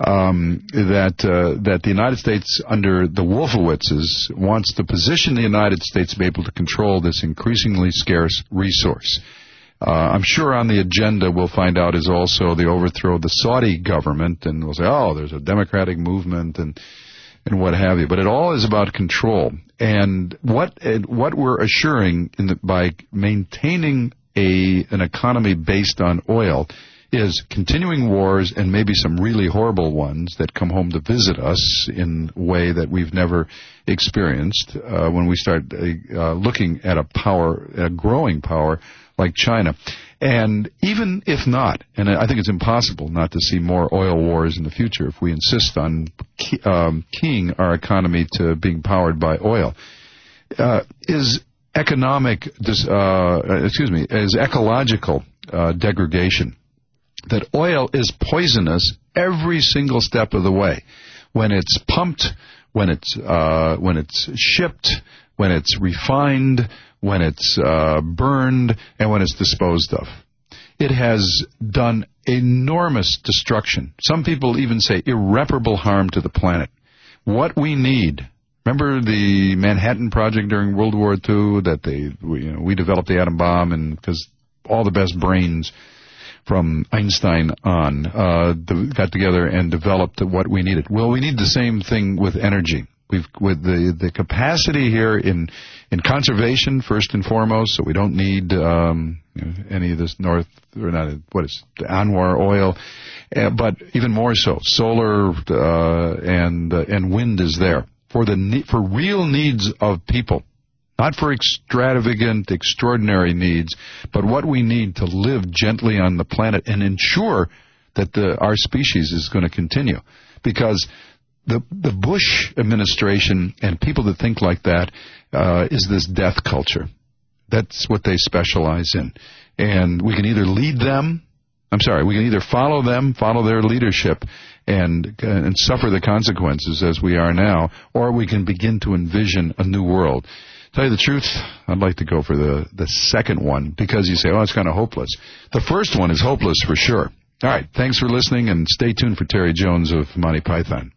That the United States, under the Wolfowitzes, wants to position the United States to be able to control this increasingly scarce resource. I'm sure on the agenda we'll find out is also the overthrow of the Saudi government, and we'll say, oh, there's a democratic movement and what have you. But it all is about control. And what we're assuring by maintaining an economy based on oil is continuing wars, and maybe some really horrible ones that come home to visit us in a way that we've never experienced when we start looking at a growing power like China. And even if not, and I think it's impossible not to see more oil wars in the future if we insist on keying our economy to being powered by oil, is ecological degradation. That oil is poisonous every single step of the way. When it's pumped, when it's shipped, when it's refined, when it's burned, and when it's disposed of. It has done enormous destruction. Some people even say irreparable harm to the planet. What we need, remember the Manhattan Project during World War II, that we developed the atom bomb, and because all the best brains from Einstein on got together and developed what we needed. Well, we need the same thing with energy. With the capacity here in conservation first and foremost, so we don't need any of this the Anwar oil, but even more so, solar and wind is there for real needs of people, not for extravagant, extraordinary needs, but what we need to live gently on the planet and ensure that our species is going to continue, because the Bush administration and people that think like that is this death culture. That's what they specialize in. And we can either we can either follow them, follow their leadership, and suffer the consequences as we are now, or we can begin to envision a new world. Tell you the truth, I'd like to go for the second one, because you say, oh, it's kind of hopeless. The first one is hopeless for sure. All right, thanks for listening, and stay tuned for Terry Jones of Monty Python.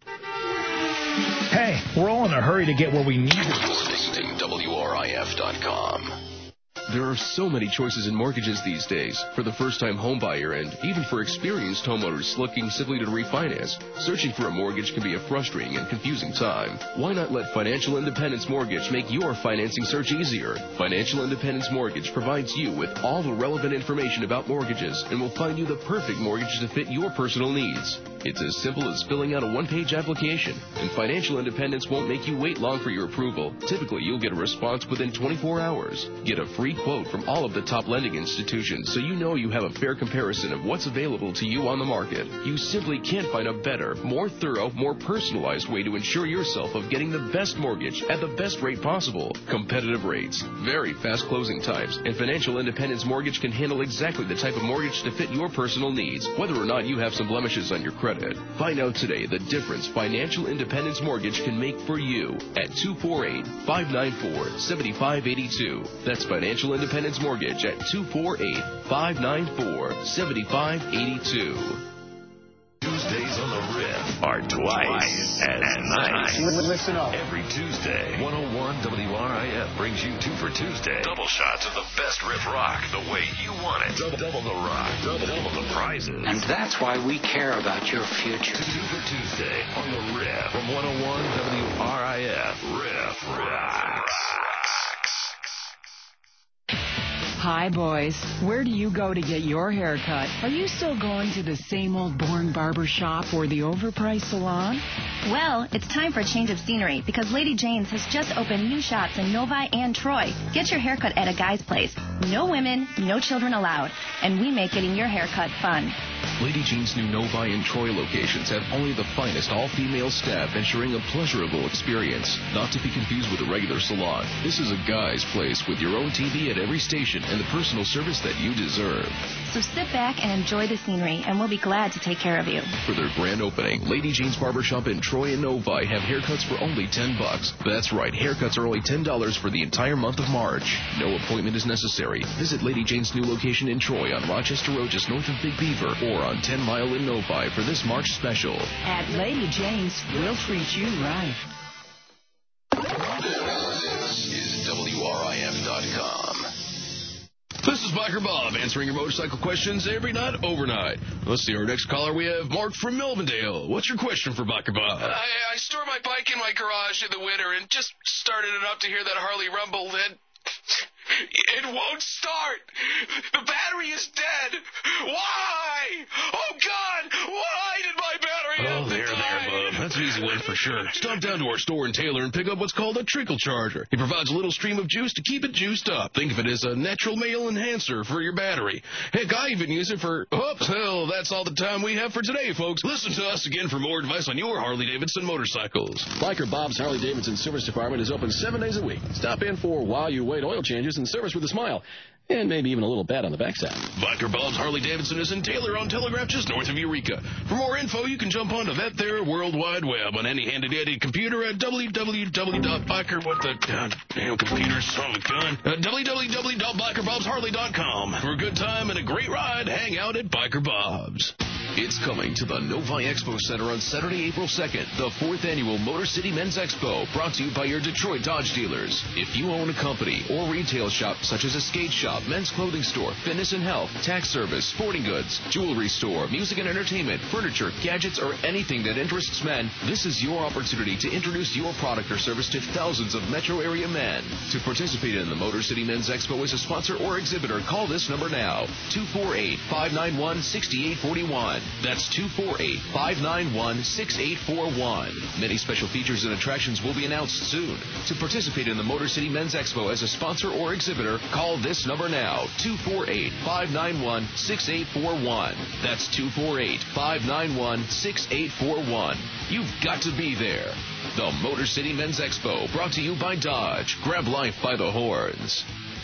Hey, we're all in a hurry to get where we need to. Visiting WRIF.com. There are so many choices in mortgages these days. For the first-time homebuyer and even for experienced homeowners looking simply to refinance, searching for a mortgage can be a frustrating and confusing time. Why not let Financial Independence Mortgage make your financing search easier? Financial Independence Mortgage provides you with all the relevant information about mortgages and will find you the perfect mortgage to fit your personal needs. It's as simple as filling out a one-page application, and Financial Independence won't make you wait long for your approval. Typically, you'll get a response within 24 hours. Get a free quote from all of the top lending institutions so you know you have a fair comparison of what's available to you on the market. You simply can't find a better, more thorough, more personalized way to ensure yourself of getting the best mortgage at the best rate possible. Competitive rates, very fast closing times, and Financial Independence Mortgage can handle exactly the type of mortgage to fit your personal needs, whether or not you have some blemishes on your credit. Find out today the difference Financial Independence Mortgage can make for you at 248-594-7582. That's Financial Independence Mortgage at 248-594-7582. Tuesdays on the Riff are twice as nice. Listen up. Every Tuesday, 101 WRIF brings you 2 for Tuesday. Double shots of the best riff rock the way you want it. Double the rock. Double the prizes. And that's why we care about your future. 2 for Tuesday on the Riff from 101 WRIF. Riff Rocks. Hi, boys. Where do you go to get your hair cut? Are you still going to the same old boring barber shop or the overpriced salon? Well, it's time for a change of scenery because Lady Jane's has just opened new shops in Novi and Troy. Get your haircut at a guy's place. No women, no children allowed. And we make getting your haircut fun. Lady Jane's new Novi and Troy locations have only the finest all-female staff, ensuring a pleasurable experience. Not to be confused with a regular salon. This is a guy's place with your own TV at every station and the personal service that you deserve. So sit back and enjoy the scenery, and we'll be glad to take care of you. For their grand opening, Lady Jane's Barbershop in Troy and Novi have haircuts for only $10. That's right, haircuts are only $10 for the entire month of March. No appointment is necessary. Visit Lady Jane's new location in Troy on Rochester Road just north of Big Beaver, or on 10 Mile in Novi for this March special. At Lady Jane's, we'll treat you right. This is WRIF.com. This is Biker Bob answering your motorcycle questions every night, overnight. Let's see, our next caller, we have Mark from Melvindale. What's your question for Biker Bob? I store my bike in my garage in the winter and just started it up to hear that Harley rumble, and it won't start. The battery is dead. Why? Oh, God, why did my battery have to die? Bob. That's an easy one for sure. Stop down to our store in Taylor and pick up what's called a trickle charger. It provides a little stream of juice to keep it juiced up. Think of it as a natural male enhancer for your battery. Heck, I even use it for... Oops, hell, that's all the time we have for today, folks. Listen to us again for more advice on your Harley-Davidson motorcycles. Biker Bob's Harley-Davidson Service Department is open 7 days a week. Stop in for while you wait oil changes and service with a smile. And maybe even a little bat on the backside. Biker Bob's Harley-Davidson is in Taylor on Telegraph just north of Eureka. For more info, you can jump onto that there World Wide Web on any handy-dandy computer at www.biker... What the damn computer, son of a gun? www.bikerbobsharley.com. For a good time and a great ride, hang out at Biker Bob's. It's coming to the Novi Expo Center on Saturday, April 2nd, the 4th Annual Motor City Men's Expo, brought to you by your Detroit Dodge dealers. If you own a company or retail shop such as a skate shop, men's clothing store, fitness and health, tax service, sporting goods, jewelry store, music and entertainment, furniture, gadgets, or anything that interests men, this is your opportunity to introduce your product or service to thousands of metro area men. To participate in the Motor City Men's Expo as a sponsor or exhibitor, call this number now, 248-591-6841. That's 248-591-6841. Many special features and attractions will be announced soon. To participate in the Motor City Men's Expo as a sponsor or exhibitor, call this number now, 248-591-6841. That's 248-591-6841. You've got to be there. The Motor City Men's Expo, brought to you by Dodge. Grab life by the horns.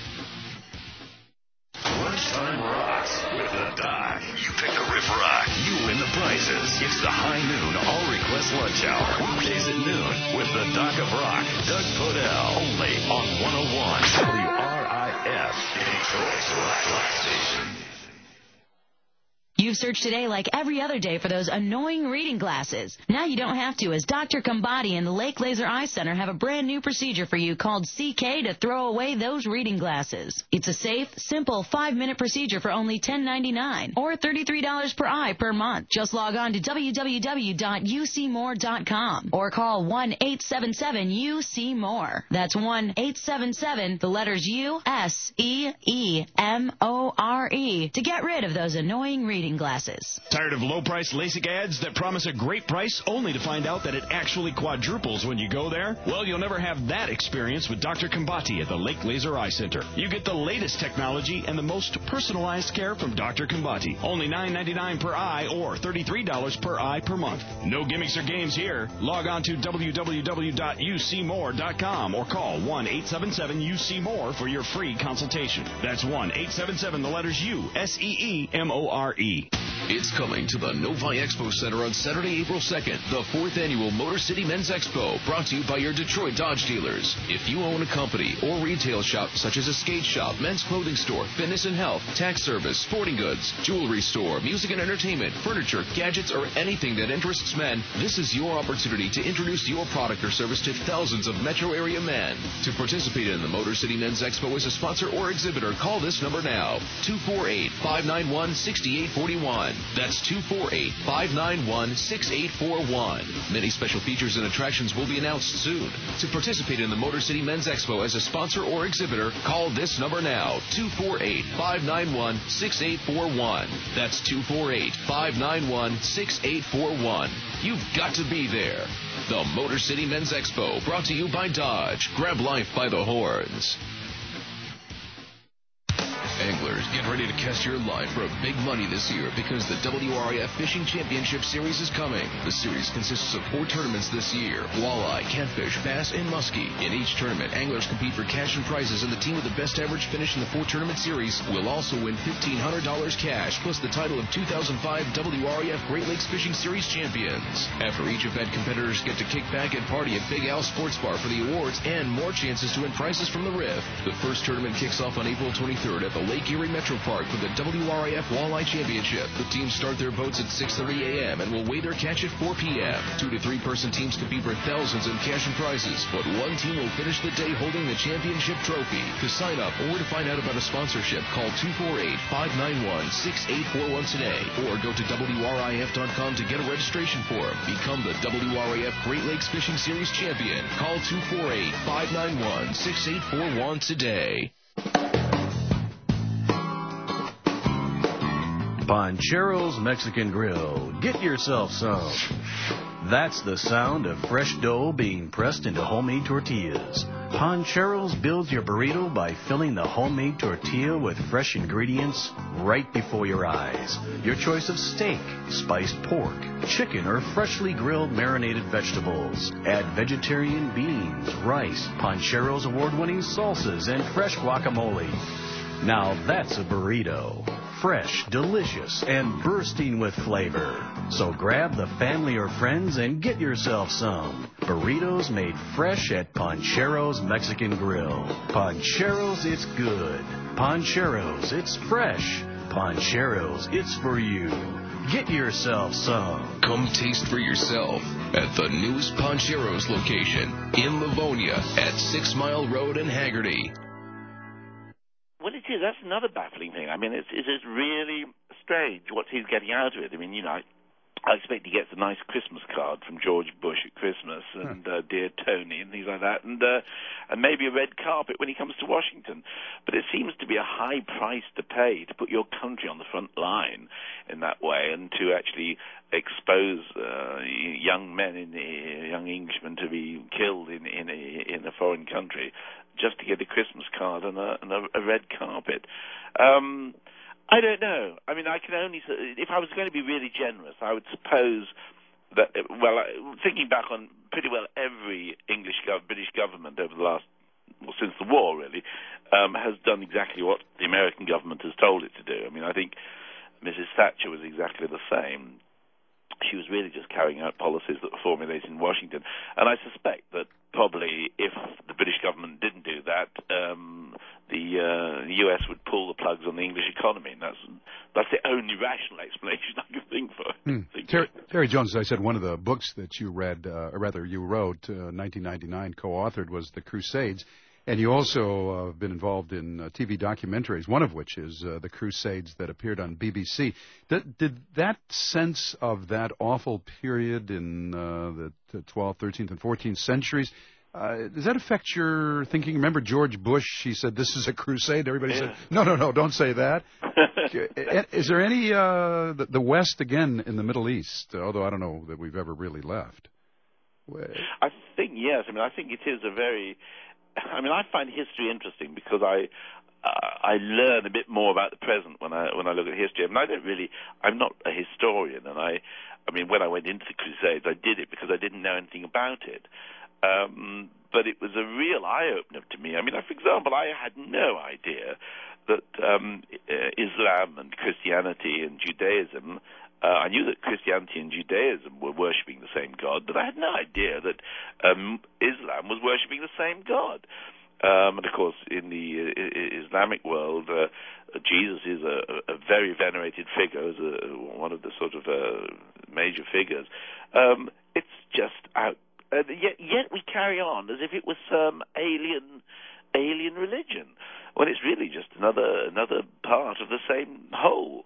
Lunchtime rocks with the Doc. You pick the riff rock, you win the prizes. It's the High Noon All Request Lunch Hour. Weekdays at noon with the Doc of Rock, Doug Podell, only on 101 WRIF, Detroit's Rock Station. You've searched today like every other day for those annoying reading glasses. Now you don't have to, as Dr. Combati and the Lake Laser Eye Center have a brand new procedure for you called CK to throw away those reading glasses. It's a safe, simple 5-minute procedure for only $10.99 or $33 per eye per month. Just log on to www.ucmore.com or call 1-877-UC-MORE. That's 1-877, the letters USEEMORE, to get rid of those annoying reading glasses. Tired of low-price LASIK ads that promise a great price only to find out that it actually quadruples when you go there? Well, you'll never have that experience with Dr. Combati at the Lake Laser Eye Center. You get the latest technology and the most personalized care from Dr. Combati. Only $9.99 per eye or $33 per eye per month. No gimmicks or games here. Log on to www.ucmore.com or call 1-877-UC-MORE for your free consultation. That's 1-877, the letters USEEMORE. It's coming to the Novi Expo Center on Saturday, April 2nd, the 4th Annual Motor City Men's Expo, brought to you by your Detroit Dodge dealers. If you own a company or retail shop such as a skate shop, men's clothing store, fitness and health, tax service, sporting goods, jewelry store, music and entertainment, furniture, gadgets, or anything that interests men, this is your opportunity to introduce your product or service to thousands of metro area men. To participate in the Motor City Men's Expo as a sponsor or exhibitor, call this number now, 248-591-6841. That's 248-591-6841. Many special features and attractions will be announced soon. To participate in the Motor City Men's Expo as a sponsor or exhibitor, call this number now, 248-591-6841. That's 248-591-6841. You've got to be there. The Motor City Men's Expo, brought to you by Dodge. Grab life by the horns. Anglers, get ready ready to cast your line for a big money this year because the WRIF Fishing Championship Series is coming. The series consists of 4 tournaments this year: walleye, catfish, bass, and muskie. In each tournament, anglers compete for cash and prizes, and the team with the best average finish in the 4-tournament series will also win $1,500 cash, plus the title of 2005 WRIF Great Lakes Fishing Series champions. After each event, competitors get to kick back and party at Big Al Sports Bar for the awards and more chances to win prizes from the Riff. The first tournament kicks off on April 23rd at the Lake Erie Metro Park for the WRIF Walleye Championship. The teams start their boats at 6:30 a.m. and will weigh their catch at 4 p.m. 2 to 3 person teams compete for thousands in cash and prizes, but one team will finish the day holding the championship trophy. To sign up or to find out about a sponsorship, call 248-591-6841 today, or go to WRIF.com to get a registration form. Become the WRIF Great Lakes Fishing Series champion. Call 248-591-6841 today. Panchero's Mexican Grill. Get yourself some. That's the sound of fresh dough being pressed into homemade tortillas. Panchero's builds your burrito by filling the homemade tortilla with fresh ingredients right before your eyes. Your choice of steak, spiced pork, chicken, or freshly grilled marinated vegetables. Add vegetarian beans, rice, Panchero's award-winning salsas, and fresh guacamole. Now that's a burrito. Fresh, delicious, and bursting with flavor. So grab the family or friends and get yourself some. Burritos made fresh at Panchero's Mexican Grill. Panchero's, it's good. Panchero's, it's fresh. Panchero's, it's for you. Get yourself some. Come taste for yourself at the newest Panchero's location in Livonia at 6 Mile Road in Haggerty. Well, it is. That's another baffling thing. I mean, it's really strange what he's getting out of it. I mean, I expect he gets a nice Christmas card from George Bush at Christmas and Dear Tony and things like that, and maybe a red carpet when he comes to Washington. But it seems to be a high price to pay to put your country on the front line in that way, and to actually expose young men, young Englishmen, to be killed in a foreign country, just to get a Christmas card and a red carpet. I don't know. I mean, I can only say, if I was going to be really generous, I would suppose that, thinking back on pretty well every British government over the last, since the war really, has done exactly what the American government has told it to do. I mean, I think Mrs. Thatcher was exactly the same. She was really just carrying out policies that were formulated in Washington. And I suspect that probably if the British government didn't do that, the US would pull the plugs on the English economy. And that's the only rational explanation I can think for. Terry Jones, as I said, one of the books that you read, or rather you wrote, 1999, co-authored, was The Crusades. And you also have been involved in TV documentaries, one of which is The Crusades that appeared on BBC. Did that sense of that awful period in the 12th, 13th, and 14th centuries, does that affect your thinking? Remember George Bush, he said, this is a crusade. Everybody said, no, don't say that. Is there any, the West, again, in the Middle East, although I don't know that we've ever really left? I think, yes. I mean, I think it is I find history interesting because I learn a bit more about the present when I look at history. I mean, I'm not a historian, and I mean, when I went into the Crusades, I did it because I didn't know anything about it. But it was a real eye-opener to me. I mean, for example, I had no idea that Islam and Christianity and Judaism, I knew that Christianity and Judaism were worshipping the same God, but I had no idea that Islam was worshipping the same God. And of course, in the Islamic world, Jesus is a very venerated figure, as one of the sort of major figures. It's just out. Yet we carry on as if it was some alien religion, when it's really just another part of the same whole.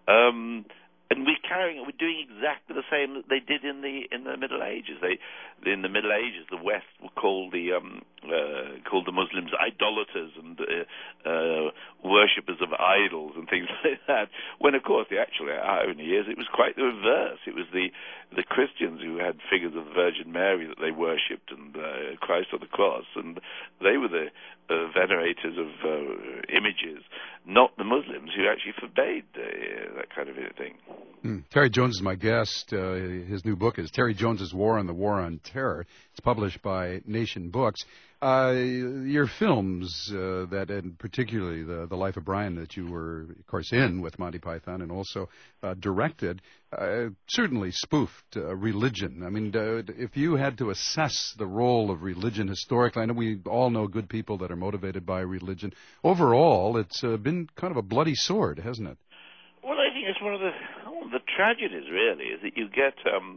And we're doing exactly the same that they did in the Middle Ages. In the Middle Ages, the West were called the Muslims idolaters and worshippers of idols and things like that, when, of course, the actual irony is it was quite the reverse. It was the Christians who had figures of the Virgin Mary that they worshipped and Christ on the cross, and they were the venerators of images, not the Muslims who actually forbade that kind of thing. Terry Jones is my guest. His new book is Terry Jones's War on the War on Terror. It's published by Nation Books. Your films, and particularly the Life of Brian that you were, of course, in with Monty Python and also directed, certainly spoofed religion. I mean, if you had to assess the role of religion historically, I know we all know good people that are motivated by religion. Overall, it's been kind of a bloody sword, hasn't it? Well, I think it's one of the tragedies, really, is that you get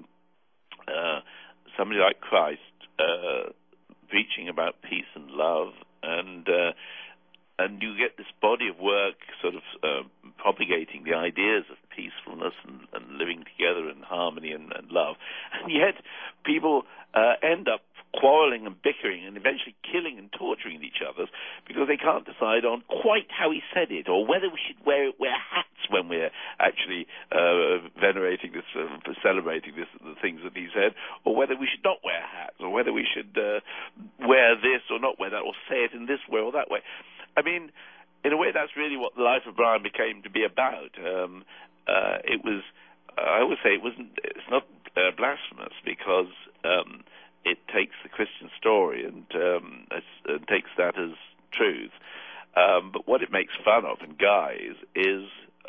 somebody like Christ preaching about peace and love, and you get this body of work sort of propagating the ideas of peacefulness and living together in harmony and love, and yet people end up quarreling and bickering and eventually killing and torturing each other because they can't decide on quite how he said it, or whether we should wear hats when we're actually venerating this, celebrating this, the things that he said, or whether we should not wear hats, or whether we should wear this or not wear that, or say it in this way or that way. I mean, in a way, that's really what the Life of Brian became to be about. It was, I always say, it's not blasphemous because it takes the Christian story and takes that as truth. But what it makes fun of and guys is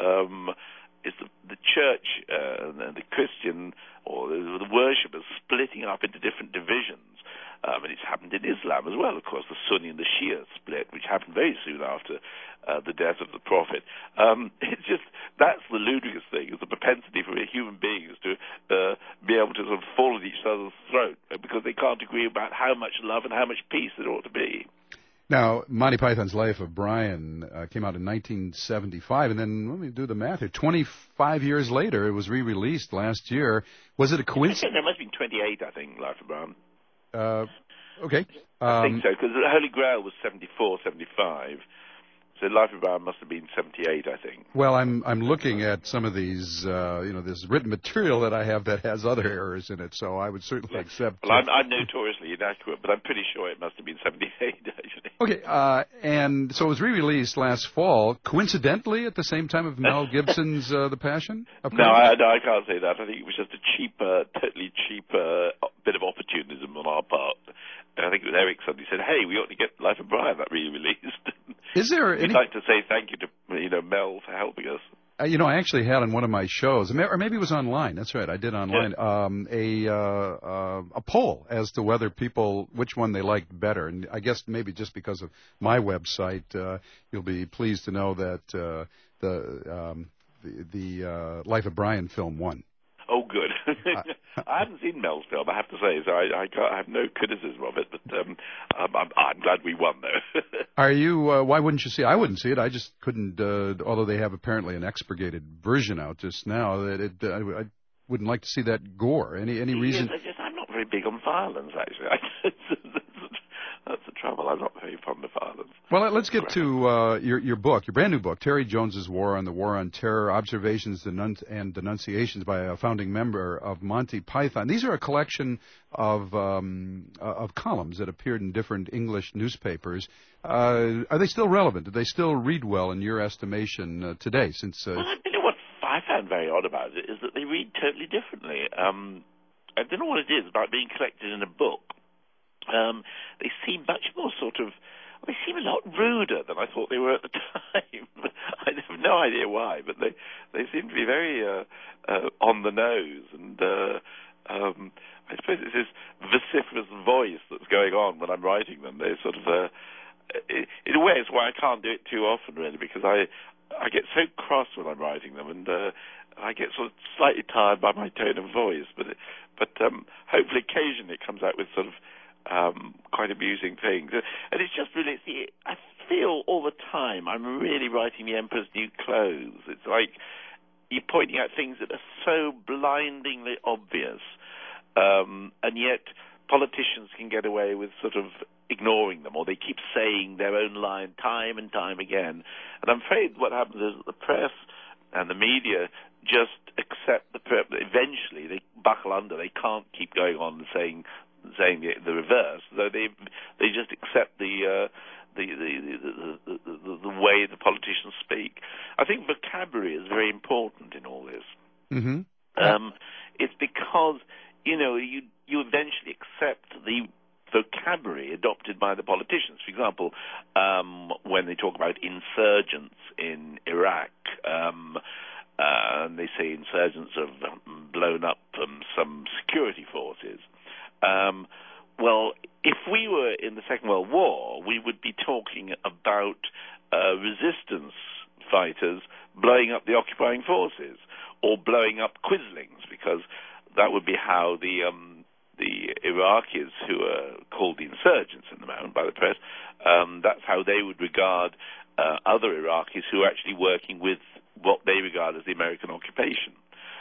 the church and the Christian or the worshippers splitting up into different divisions. And it's happened in Islam as well, of course, the Sunni and the Shia split, which happened very soon after the death of the Prophet. It's just, that's the ludicrous thing, is the propensity for human beings to be able to sort of fall at each other's throat because they can't agree about how much love and how much peace there ought to be. Now, Monty Python's Life of Brian came out in 1975, and then, let me do the math here, 25 years later, it was re-released last year. Was it a coincidence? There must have been 28, I think, Life of Brian. Okay. I think so, because the Holy Grail was 74, 75. So Life of Brian must have been 78, I think. Well, I'm looking at some of these, this written material that I have that has other errors in it, so I would certainly accept. Well, I'm notoriously inaccurate, but I'm pretty sure it must have been 78, actually. Okay, and so it was re-released last fall, coincidentally at the same time of Mel Gibson's The Passion? No, I can't say that. I think it was just a totally cheap bit of opportunism on our part. And I think it was Eric suddenly said, "Hey, we ought to get Life of Brian that re-released." Is there We'd like to say thank you to Mel for helping us. I actually had on one of my shows, or maybe it was online. That's right, I did online. Yeah. A poll as to whether which one they liked better, and I guess maybe just because of my website, you'll be pleased to know that the Life of Brian film won. Oh, good. I haven't seen Mel's film, I have to say, so I have no criticism of it, but I'm glad we won, though. Are you, why wouldn't you see it? I wouldn't see it. I just couldn't, although they have apparently an expurgated version out just now, that I wouldn't like to see that gore. Any reason? Yes, I'm not very big on violence, actually. That's the trouble. I'm not very fond of violence. Well, let's get to your book, your brand new book, Terry Jones's War on the War on Terror, Observations and Denunciations by a Founding Member of Monty Python. These are a collection of columns that appeared in different English newspapers. Are they still relevant? Do they still read well in your estimation today? Well, you know what I found very odd about it is that they read totally differently. I don't know what it is about being collected in a book. They seem much more they seem a lot ruder than I thought they were at the time. I have no idea why, but they seem to be very on the nose, and I suppose it's this vociferous voice that's going on when I'm writing them. They sort of, in a way, it's why I can't do it too often, really, because I get so cross when I'm writing them, and I get sort of slightly tired by my tone of voice, but hopefully occasionally it comes out with sort of quite amusing things. And it's just really, I feel all the time I'm really writing The Emperor's New Clothes. It's like you're pointing out things that are so blindingly obvious, and yet politicians can get away with sort of ignoring them, or they keep saying their own line time and time again. And I'm afraid what happens is that the press and the media just accept eventually they buckle under. They can't keep going on and saying the reverse. So they just accept the way the politicians speak. I think vocabulary is very important in all this. Mm-hmm. It's because you eventually accept the vocabulary adopted by the politicians. For example, when they talk about insurgents in Iraq, and they say insurgents have blown up some security forces. Well, if we were in the Second World War, we would be talking about resistance fighters blowing up the occupying forces or blowing up quislings, because that would be how the Iraqis, who are called the insurgents in the moment by the press, that's how they would regard other Iraqis who are actually working with what they regard as the American occupation.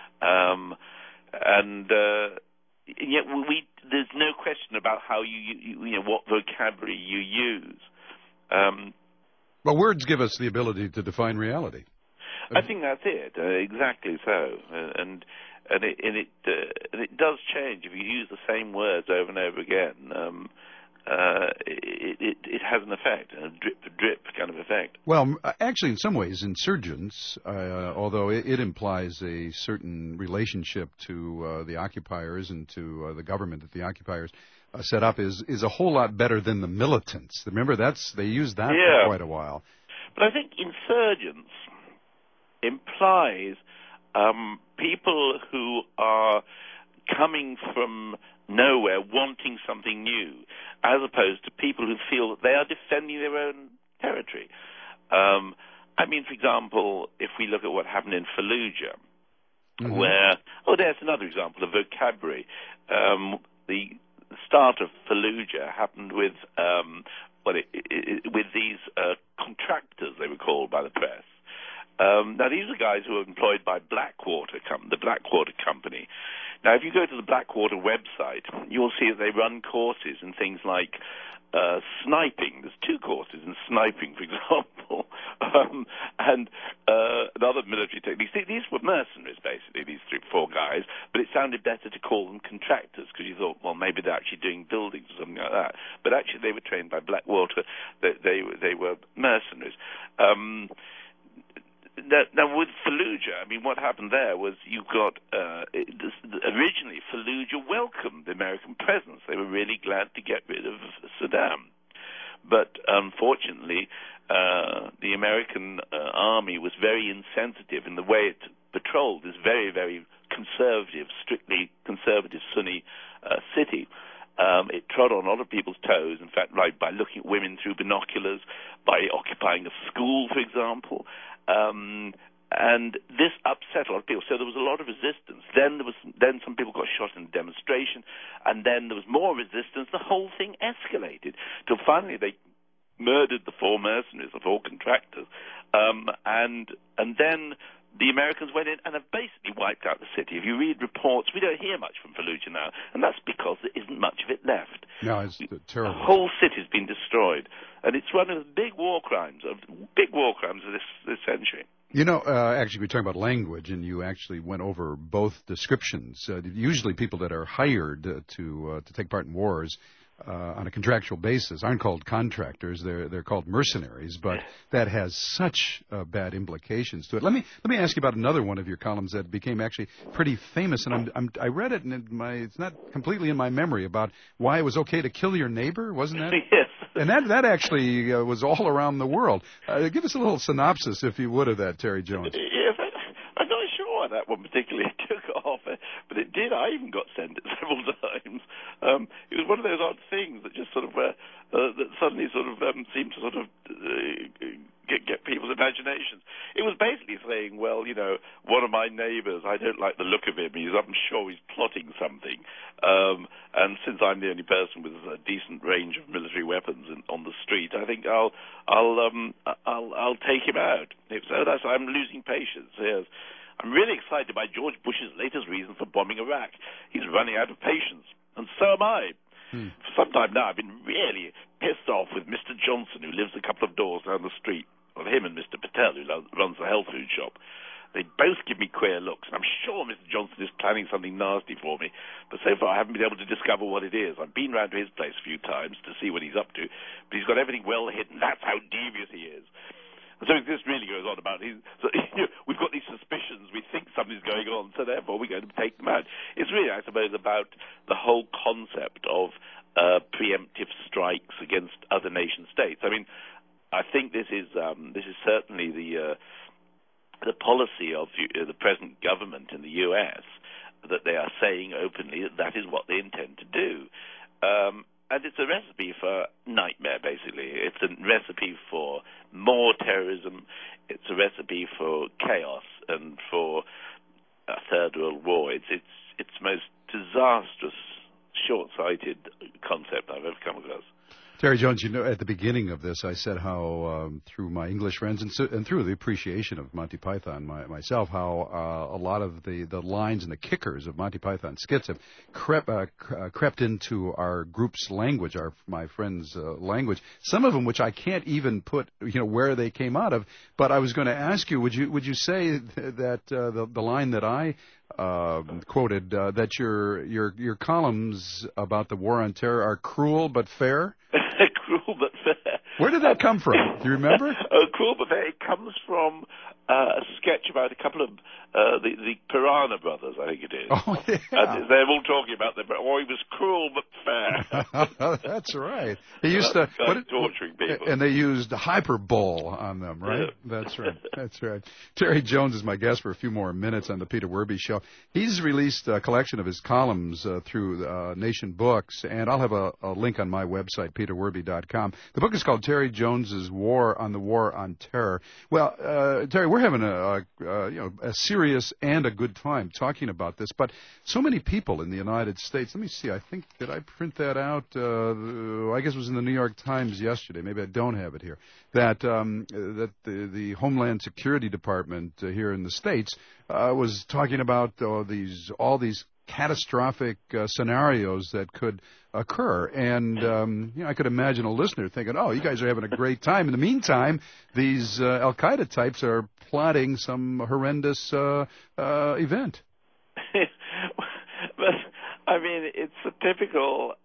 And yet there's no question about how you what vocabulary you use. Well, words give us the ability to define reality. I think that's it. Exactly so. And it does change if you use the same words over and over again. It has an effect, a drip kind of effect. Well, actually, in some ways, insurgents, although it implies a certain relationship to the occupiers and to the government that the occupiers set up, is a whole lot better than the militants. Remember, they used that for quite a while. But I think insurgents implies people who are coming from nowhere wanting something new, as opposed to people who feel that they are defending their own territory. I mean, for example, if we look at what happened in Fallujah, where, there's another example of vocabulary. The start of Fallujah happened with with these contractors, they were called by the press. Now, these are guys who are employed by Blackwater, the Blackwater Company. Now, if you go to the Blackwater website, you'll see that they run courses in things like sniping. There's 2 courses in sniping, for example, and other military techniques. These were mercenaries, basically, these 4 guys, but it sounded better to call them contractors, because you thought, well, maybe they're actually doing buildings or something like that. But actually, they were trained by Blackwater. They were mercenaries. Now, with Fallujah, I mean, what happened there was you got, originally, Fallujah welcomed the American presence. They were really glad to get rid of Saddam. But unfortunately, the American army was very insensitive in the way it patrolled this very, very conservative, strictly conservative Sunni city. It trod on a lot of people's toes, in fact, like by looking at women through binoculars, by occupying a school, for example. And this upset a lot of people. So there was a lot of resistance. Then some people got shot in a demonstration, and then there was more resistance. The whole thing escalated till finally they murdered the 4 mercenaries, the 4 contractors, and then the Americans went in and have basically wiped out the city. If you read reports, we don't hear much from Fallujah now, and that's because there isn't much of it left. No, it's terrible. The whole city's been destroyed, and it's one of the big war crimes of this century. You know, actually, we're talking about language, and you actually went over both descriptions. Usually people that are hired to take part in wars on a contractual basis aren't called contractors. They're called mercenaries, but that has such bad implications to it. Let me ask you about another one of your columns that became actually pretty famous, and I read it, and it's not completely in my memory, about why it was okay to kill your neighbor, wasn't that? Yes. And that actually was all around the world. Give us a little synopsis, if you would, of that, Terry Jones. Yes, I'm not sure why that one particularly took off, but it did. I even got sent it several times. It was one of those odd things that just sort of that suddenly sort of seemed to sort of get people's imaginations. It was basically saying, well, you know, one of my neighbors, I don't like the look of him. I'm sure he's plotting something. And since I'm the only person with a decent range of military weapons on the street, I think I'll take him out. So I'm losing patience. Yes. I'm really excited by George Bush's latest reason for bombing Iraq. He's running out of patience, and so am I. For some time now, I've been really pissed off with Mr. Johnson, who lives a couple of doors down the street. Well, him and Mr. Patel, who runs the health food shop. They both give me queer looks. I'm sure Mr. Johnson is planning something nasty for me, but so far I haven't been able to discover what it is. I've been round to his place a few times to see what he's up to, but he's got everything well hidden. That's how devious he is. So this really goes on about we've got these suspicions, we think something's going on, so therefore we're going to take them out. It's really, I suppose, about the whole concept of preemptive strikes against other nation states. I mean, I think this is certainly the policy of the present government in the U.S., that they are saying openly that is what they intend to do. And it's a recipe for nightmare, basically. It's a recipe for more terrorism. It's a recipe for chaos and for a third world war. It's most disastrous, short-sighted concept I've ever come across. Terry Jones, at the beginning of this, I said how, through my English friends and through the appreciation of Monty Python myself, how a lot of the lines and the kickers of Monty Python skits have crept into our group's language, my friends' language. Some of them, which I can't even put, where they came out of. But I was going to ask you, would you say that the line that I quoted, that your columns about the war on terror are cruel but fair? Cruel but fair. Where did that come from? Do you remember? Cruel but fair. It comes from a sketch about a couple of the Piranha Brothers, I think it is. Oh, yeah. And they're all talking about them. Oh, he was cruel but fair. That's right. He used to torturing people, and they used hyperbole on them, right? Yeah. That's right. That's right. Terry Jones is my guest for a few more minutes on the Peter Werby Show. He's released a collection of his columns through Nation Books, and I'll have a link on my website, peterwerby.com. The book is called Terry Jones's War on Terror. Well, Terry, we're having a serious and a good time talking about this, but so many people in the United States. Let me see. I think, did I print that out? I guess it was in the New York Times yesterday. Maybe I don't have it here. That the Homeland Security Department here in the States was talking about all these catastrophic scenarios that could occur. And I could imagine a listener thinking, oh, you guys are having a great time. In the meantime, these Al-Qaeda types are plotting some horrendous event. But, I mean, it's a typical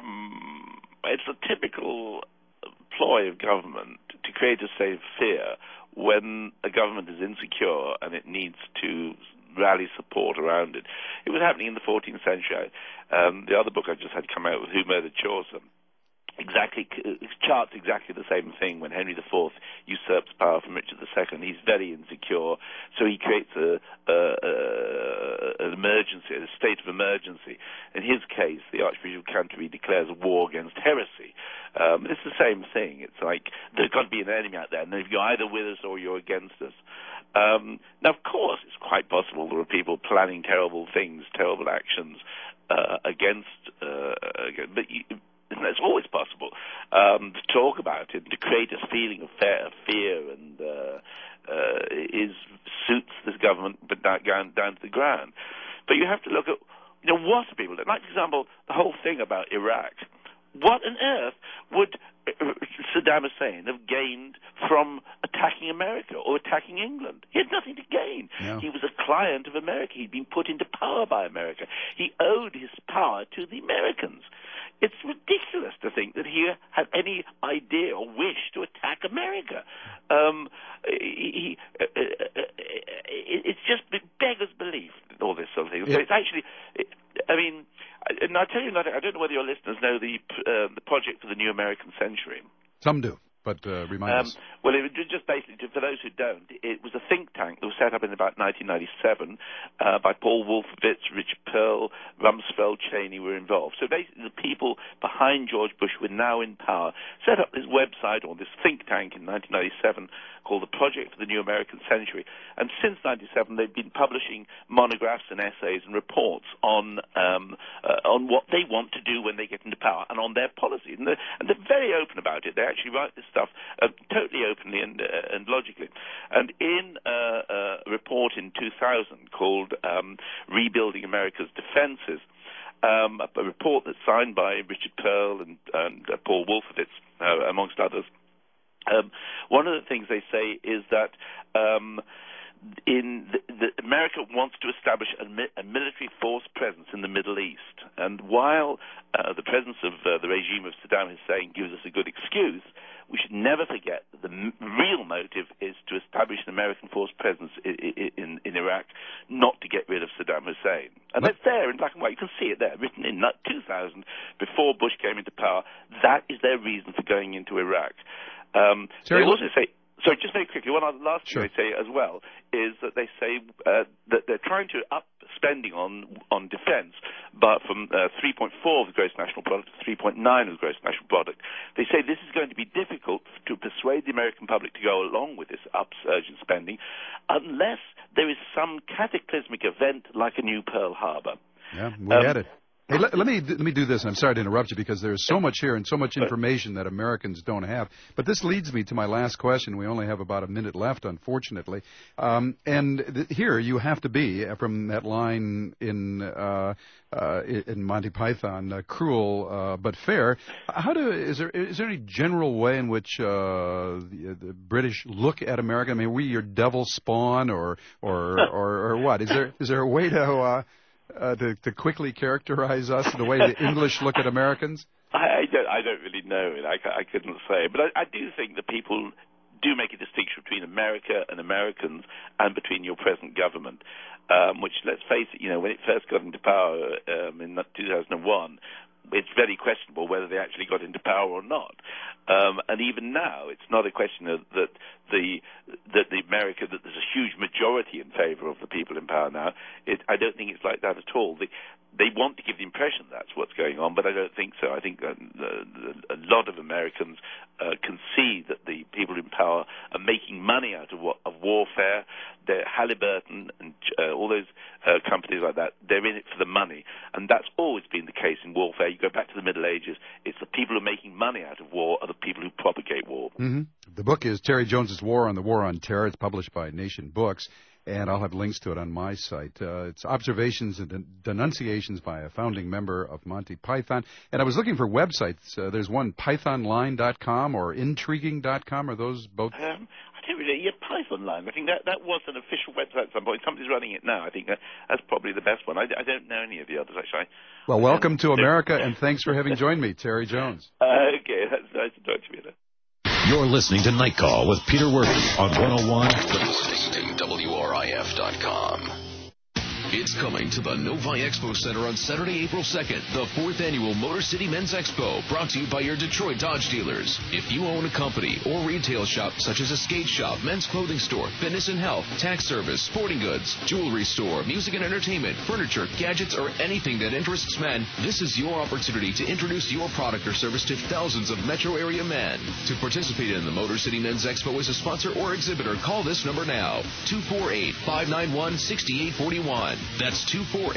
ploy of government to create a state of fear when a government is insecure and it needs to rally support around it. It was happening in the 14th century. The other book I just had come out with, Who Murdered Chaucer, charts exactly the same thing. When Henry IV usurps power from Richard II, he's very insecure, so he creates an emergency, a state of emergency. In his case, the Archbishop of Canterbury declares a war against heresy. It's the same thing. It's like there's got to be an enemy out there, and you're either with us or you're against us. Now, of course, it's quite possible there are people planning terrible things, terrible actions but it's always possible to talk about it, to create a feeling of fear, and suits this government, but down to the ground. But you have to look at what are people. Like, for example, the whole thing about Iraq. What on earth would Saddam Hussein have gained from attacking America or attacking England? He had nothing to gain. No. He was a client of America. He'd been put into power by America. He owed his power to the Americans. It's ridiculous to think that he had any idea or wish to attack America. It's just beggars belief, all this sort of thing. So it's actually, and I'll tell you another, I don't know whether your listeners know the Project for the New American Century. Some do, but remind us. Well, it was just basically, for those who don't, it was a think tank that was set up in about 1997 by Paul Wolfowitz, Rich Pearl, Rumsfeld, Cheney were involved. So basically the people behind George Bush were now in power, set up this website or this think tank in 1997 called the Project for the New American Century. And since 1997, they've been publishing monographs and essays and reports on what they want to do when they get into power and on their policy. And they're very open about it. They actually write this stuff totally openly and logically. And in a report in 2000 called Rebuilding America's Defenses, a report that's signed by Richard Pearl and Paul Wolfowitz, amongst others. One of the things they say is that America wants to establish a military force presence in the Middle East. And while the presence of the regime of Saddam Hussein gives us a good excuse, we should never forget that the real motive is to establish an American force presence in Iraq, not to get rid of Saddam Hussein. And that's there in black and white. You can see it there, written in 2000, before Bush came into power. That is their reason for going into Iraq. They also say... So just very quickly, one last thing they say as well is that they say that they're trying to up spending on defense, but from 3.4 of the gross national product to 3.9 of the gross national product. They say this is going to be difficult to persuade the American public to go along with this upsurge in spending unless there is some cataclysmic event like a new Pearl Harbor. Yeah, we had it. Hey, let me do this. I'm sorry to interrupt you because there's so much here and so much information that Americans don't have. But this leads me to my last question. We only have about a minute left, unfortunately. Here you have to be from that line in Monty Python, cruel but fair. Is there any general way in which the British look at America? I mean, are we your devil spawn or what? Is there a way to quickly characterize us the way the English look at Americans? I don't really know. I couldn't say. But I do think that people do make a distinction between America and Americans and between your present government, which, let's face it, when it first got into power in 2001, it's very questionable whether they actually got into power or not. And even now, it's not a question of that there's a huge majority in favor of the people in power now. I don't think it's like that at all. They want to give the impression that's what's going on, but I don't think so. I think a lot of Americans can see that the people in power are making money out of warfare. Halliburton and all those companies like that, they're in it for the money. And that's always been the case in warfare. You go back to the Middle Ages, it's the people who are making money out of war are the people who propagate war. Mm-hmm. The book is Terry Jones's War on the War on Terror. It's published by Nation Books, and I'll have links to it on my site. It's observations and denunciations by a founding member of Monty Python. And I was looking for websites. There's one, pythonline.com or intriguing.com. Are those both? I don't really. Yeah, Python Line. I think that was an official website at some point. Somebody's running it now. I think that's probably the best one. I don't know any of the others, actually. Well, welcome to America, and thanks for having joined me, Terry Jones. Okay, that's nice to talk to you. You're listening to Night Call with Peter Worthy on 101 WRIF.com. It's coming to the Novi Expo Center on Saturday, April 2nd, the 4th Annual Motor City Men's Expo, brought to you by your Detroit Dodge dealers. If you own a company or retail shop such as a skate shop, men's clothing store, fitness and health, tax service, sporting goods, jewelry store, music and entertainment, furniture, gadgets, or anything that interests men, this is your opportunity to introduce your product or service to thousands of metro area men. To participate in the Motor City Men's Expo as a sponsor or exhibitor, call this number now, 248-591-6841. That's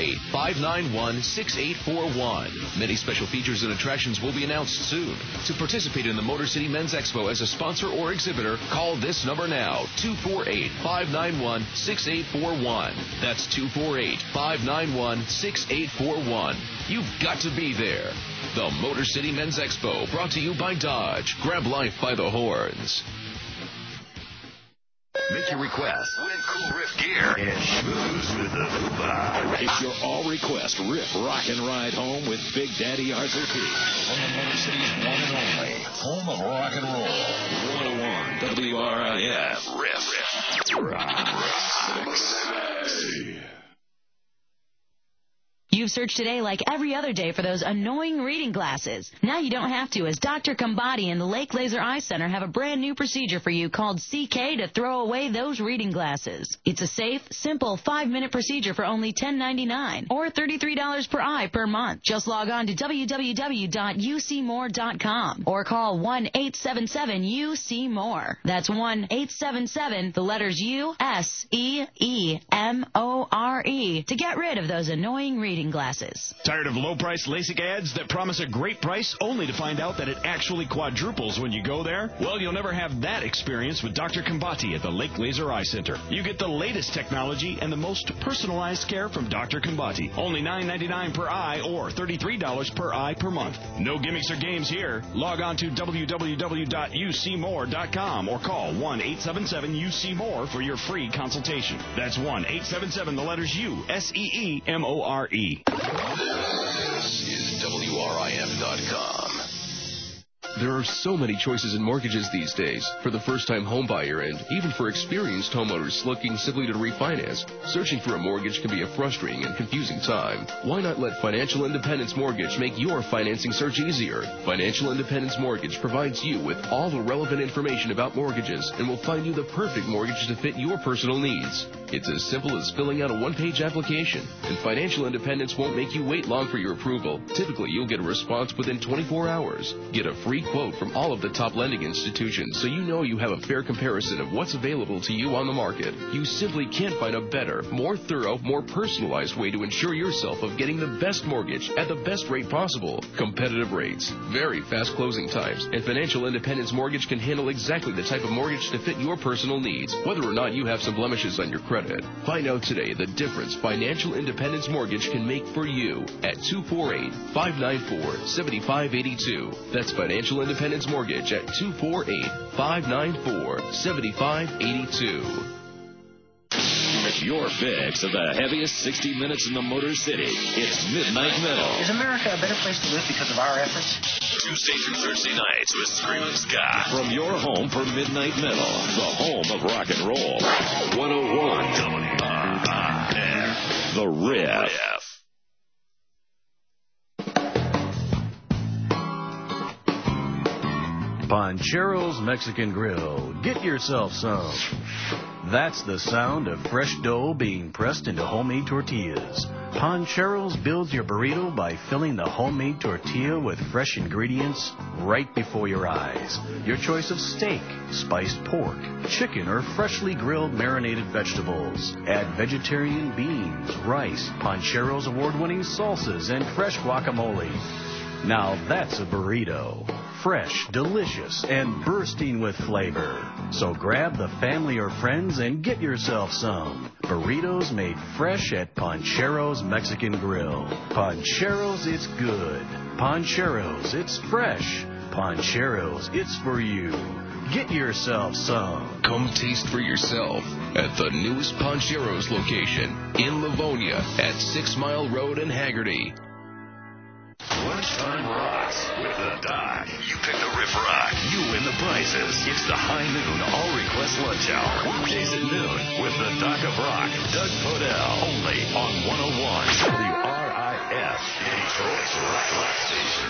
248-591-6841. Many special features and attractions will be announced soon. To participate in the Motor City Men's Expo as a sponsor or exhibitor, call this number now, 248-591-6841. That's 248-591-6841. You've got to be there. The Motor City Men's Expo, brought to you by Dodge. Grab life by the horns. Make your request. Win cool riff gear and schmooze with the Hoopa. It's your all-request riff, rock, and ride home with Big Daddy Arthur P. On the Motor City's one and only home of rock and roll. 101 WRIF. Riff. Rock. You've searched today like every other day for those annoying reading glasses. Now you don't have to, as Dr. Combati and the Lake Laser Eye Center have a brand new procedure for you called CK to throw away those reading glasses. It's a safe, simple 5-minute procedure for only $10.99 or $33 per eye per month. Just log on to www.ucmore.com or call 1-877-UC-MORE. That's 1-877, the letters U-S-E-E-M-O-R-E, to get rid of those annoying reading reading glasses. Tired of low-priced LASIK ads that promise a great price only to find out that it actually quadruples when you go there? Well, you'll never have that experience with Dr. Combati at the Lake Laser Eye Center. You get the latest technology and the most personalized care from Dr. Combati. Only $9.99 per eye or $33 per eye per month. No gimmicks or games here. Log on to www.ucmore.com or call 1-877-UC-MORE for your free consultation. That's 1-877, the letters U, SEEMORE. This is WRIF.com. There are so many choices in mortgages these days. For the first-time homebuyer and even for experienced homeowners looking simply to refinance, searching for a mortgage can be a frustrating and confusing time. Why not let Financial Independence Mortgage make your financing search easier? Financial Independence Mortgage provides you with all the relevant information about mortgages and will find you the perfect mortgage to fit your personal needs. It's as simple as filling out a one-page application, and Financial Independence won't make you wait long for your approval. Typically, you'll get a response within 24 hours. Get a free quote from all of the top lending institutions so you know you have a fair comparison of what's available to you on the market. You simply can't find a better, more thorough, more personalized way to ensure yourself of getting the best mortgage at the best rate possible. Competitive rates, very fast closing times, and Financial Independence Mortgage can handle exactly the type of mortgage to fit your personal needs, whether or not you have some blemishes on your credit. Find out today the difference Financial Independence Mortgage can make for you at 248-594-7582. That's Financial Independence Mortgage at 248-594-7582. Your fix of the heaviest 60 minutes in the Motor City. It's Midnight Metal. Is America a better place to live because of our efforts? Tuesday through Thursday nights with Screaming Scott. From your home for Midnight Metal, the home of rock and roll. 101 WRIF. The Riff. Panchero's Mexican Grill. Get yourself some. That's the sound of fresh dough being pressed into homemade tortillas. Panchero's builds your burrito by filling the homemade tortilla with fresh ingredients right before your eyes. Your choice of steak, spiced pork, chicken, or freshly grilled marinated vegetables. Add vegetarian beans, rice, Panchero's award-winning salsas, and fresh guacamole. Now that's a burrito. Fresh, delicious, and bursting with flavor. So grab the family or friends and get yourself some. Burritos made fresh at Panchero's Mexican Grill. Panchero's, it's good. Panchero's, it's fresh. Panchero's, it's for you. Get yourself some. Come taste for yourself at the newest Panchero's location in Livonia at 6 Mile Road in Hagerty. Lunchtime Rocks with the Doc. You pick the Riff Rock. You win the prizes. It's the High Noon All Request Lunch Hour. Weekdays at noon with the Doc of Rock, Doug Podell. Only on 101 WRIF, Detroit's rock station.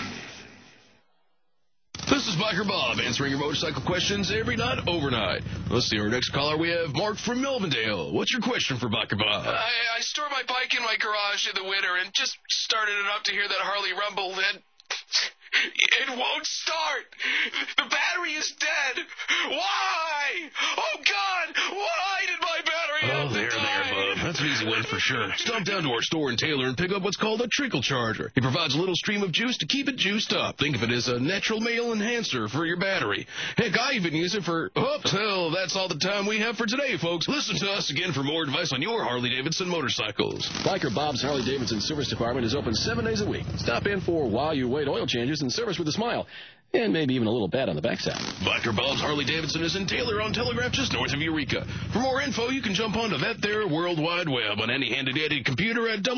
This is Biker Bob answering your motorcycle questions every night, overnight. Let's see our next caller. We have Mark from Melvindale. What's your question for Biker Bob? I store my bike in my garage in the winter and just started it up to hear that Harley rumble, and it won't start. The battery is dead. Why? Oh, God, why did my battery have to die? Bub. That's an easy win for sure. Stop down to our store in Taylor and pick up what's called a trickle charger. It provides a little stream of juice to keep it juiced up. Think of it as a natural male enhancer for your battery. Heck, I even use it for... Hell, that's all the time we have for today, folks. Listen to us again for more advice on your Harley-Davidson motorcycles. Biker Bob's Harley-Davidson Service Department is open 7 days a week. Stop in for while you wait oil changes and service with a smile. And maybe even a little bad on the backside. Biker Bob's Harley-Davidson is in Taylor on Telegraph just north of Eureka. For more info, you can jump onto that there World Wide Web on any handy-dandy computer at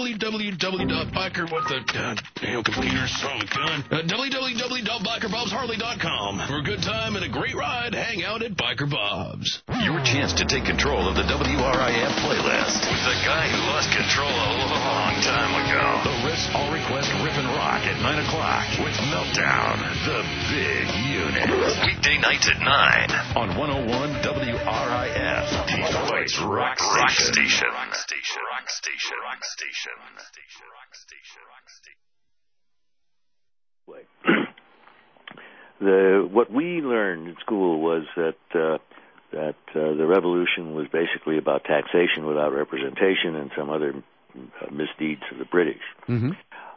www.bikerbobsharley.com. For a good time and a great ride, hang out at Biker Bob's. Your chance to take control of the WRIF playlist with the guy who lost control a long time ago. The Riff's All Request Riff and Rock at 9 o'clock with Meltdown. The Big Unit. Weekday nights at 9 on 101 WRIF. Detroit's Rock Station. What we learned in school was that the revolution was basically about taxation without representation and some other misdeeds of the British. Mm-hmm.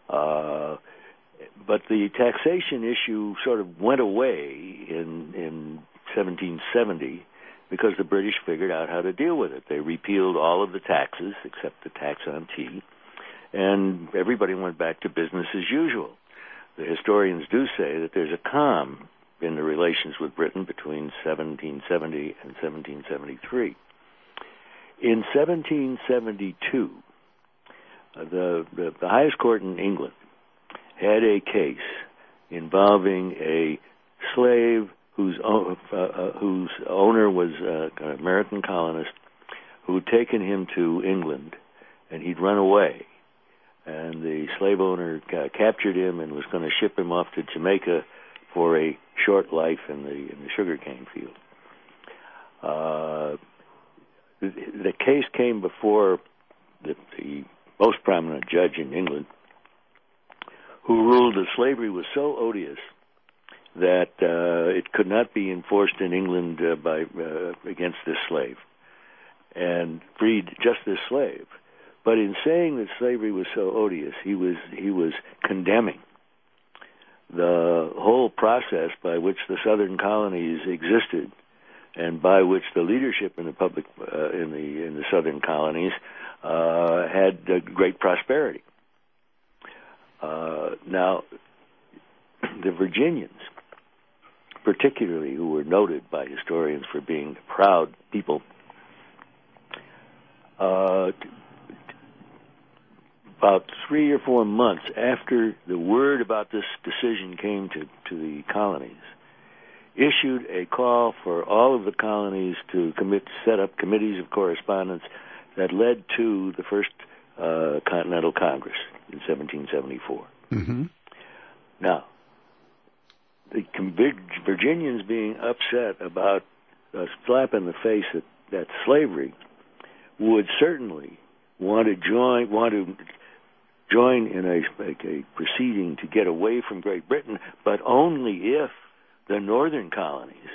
But the taxation issue sort of went away in 1770 because the British figured out how to deal with it. They repealed all of the taxes except the tax on tea, and everybody went back to business as usual. The historians do say that there's a calm in the relations with Britain between 1770 and 1773. In 1772, the highest court in England had a case involving a slave whose owner was an American colonist who had taken him to England, and he'd run away. And the slave owner captured him and was going to ship him off to Jamaica for a short life in the sugarcane field. The case came before the most prominent judge in England, who ruled that slavery was so odious that it could not be enforced in England against this slave, and freed just this slave. But in saying that slavery was so odious, he was condemning the whole process by which the southern colonies existed, and by which the leadership in the public in the southern colonies had great prosperity. Now, the Virginians, particularly, who were noted by historians for being proud people, about 3 or 4 months after the word about this decision came to the colonies, issued a call for all of the colonies to set up committees of correspondence that led to the first Continental Congress in 1774. Mm-hmm. Now, the Virginians being upset about a slap in the face at slavery would certainly want to join in a proceeding to get away from Great Britain, but only if the northern colonies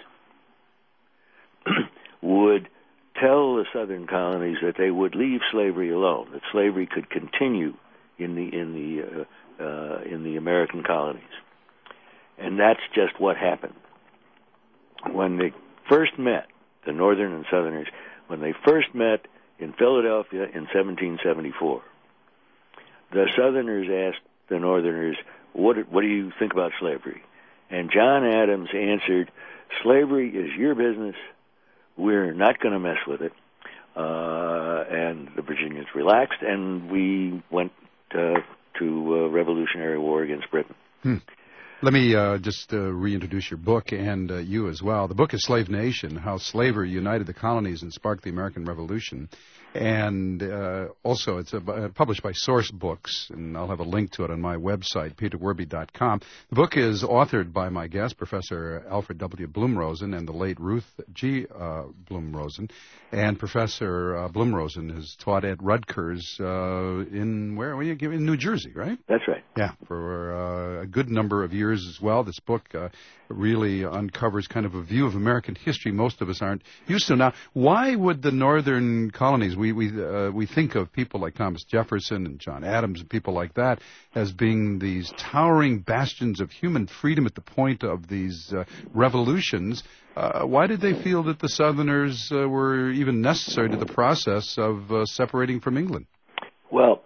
would tell the southern colonies that they would leave slavery alone, that slavery could continue in the American colonies. And that's just what happened. When they first met, the northern and southerners, when they first met in Philadelphia in 1774, the southerners asked the northerners, what do you think about slavery? And John Adams answered, slavery is your business. We're not going to mess with it. And the Virginians relaxed, and we went to a Revolutionary War against Britain. Let me just reintroduce your book and you as well. The book is Slave Nation, How Slavery United the Colonies and Sparked the American Revolution. And also, it's published by Source Books, and I'll have a link to it on my website, peterwerby.com. The book is authored by my guest, Professor Alfred W. Blumrosen, and the late Ruth G. Blumrosen. And Professor Blumrosen has taught at Rutgers in New Jersey, right? That's right. Yeah, for a good number of years as well. This book really uncovers kind of a view of American history most of us aren't used to. Now, why would the northern colonies, we think of people like Thomas Jefferson and John Adams and people like that as being these towering bastions of human freedom at the point of these revolutions. Why did they feel that the Southerners were even necessary to the process of separating from England? Well,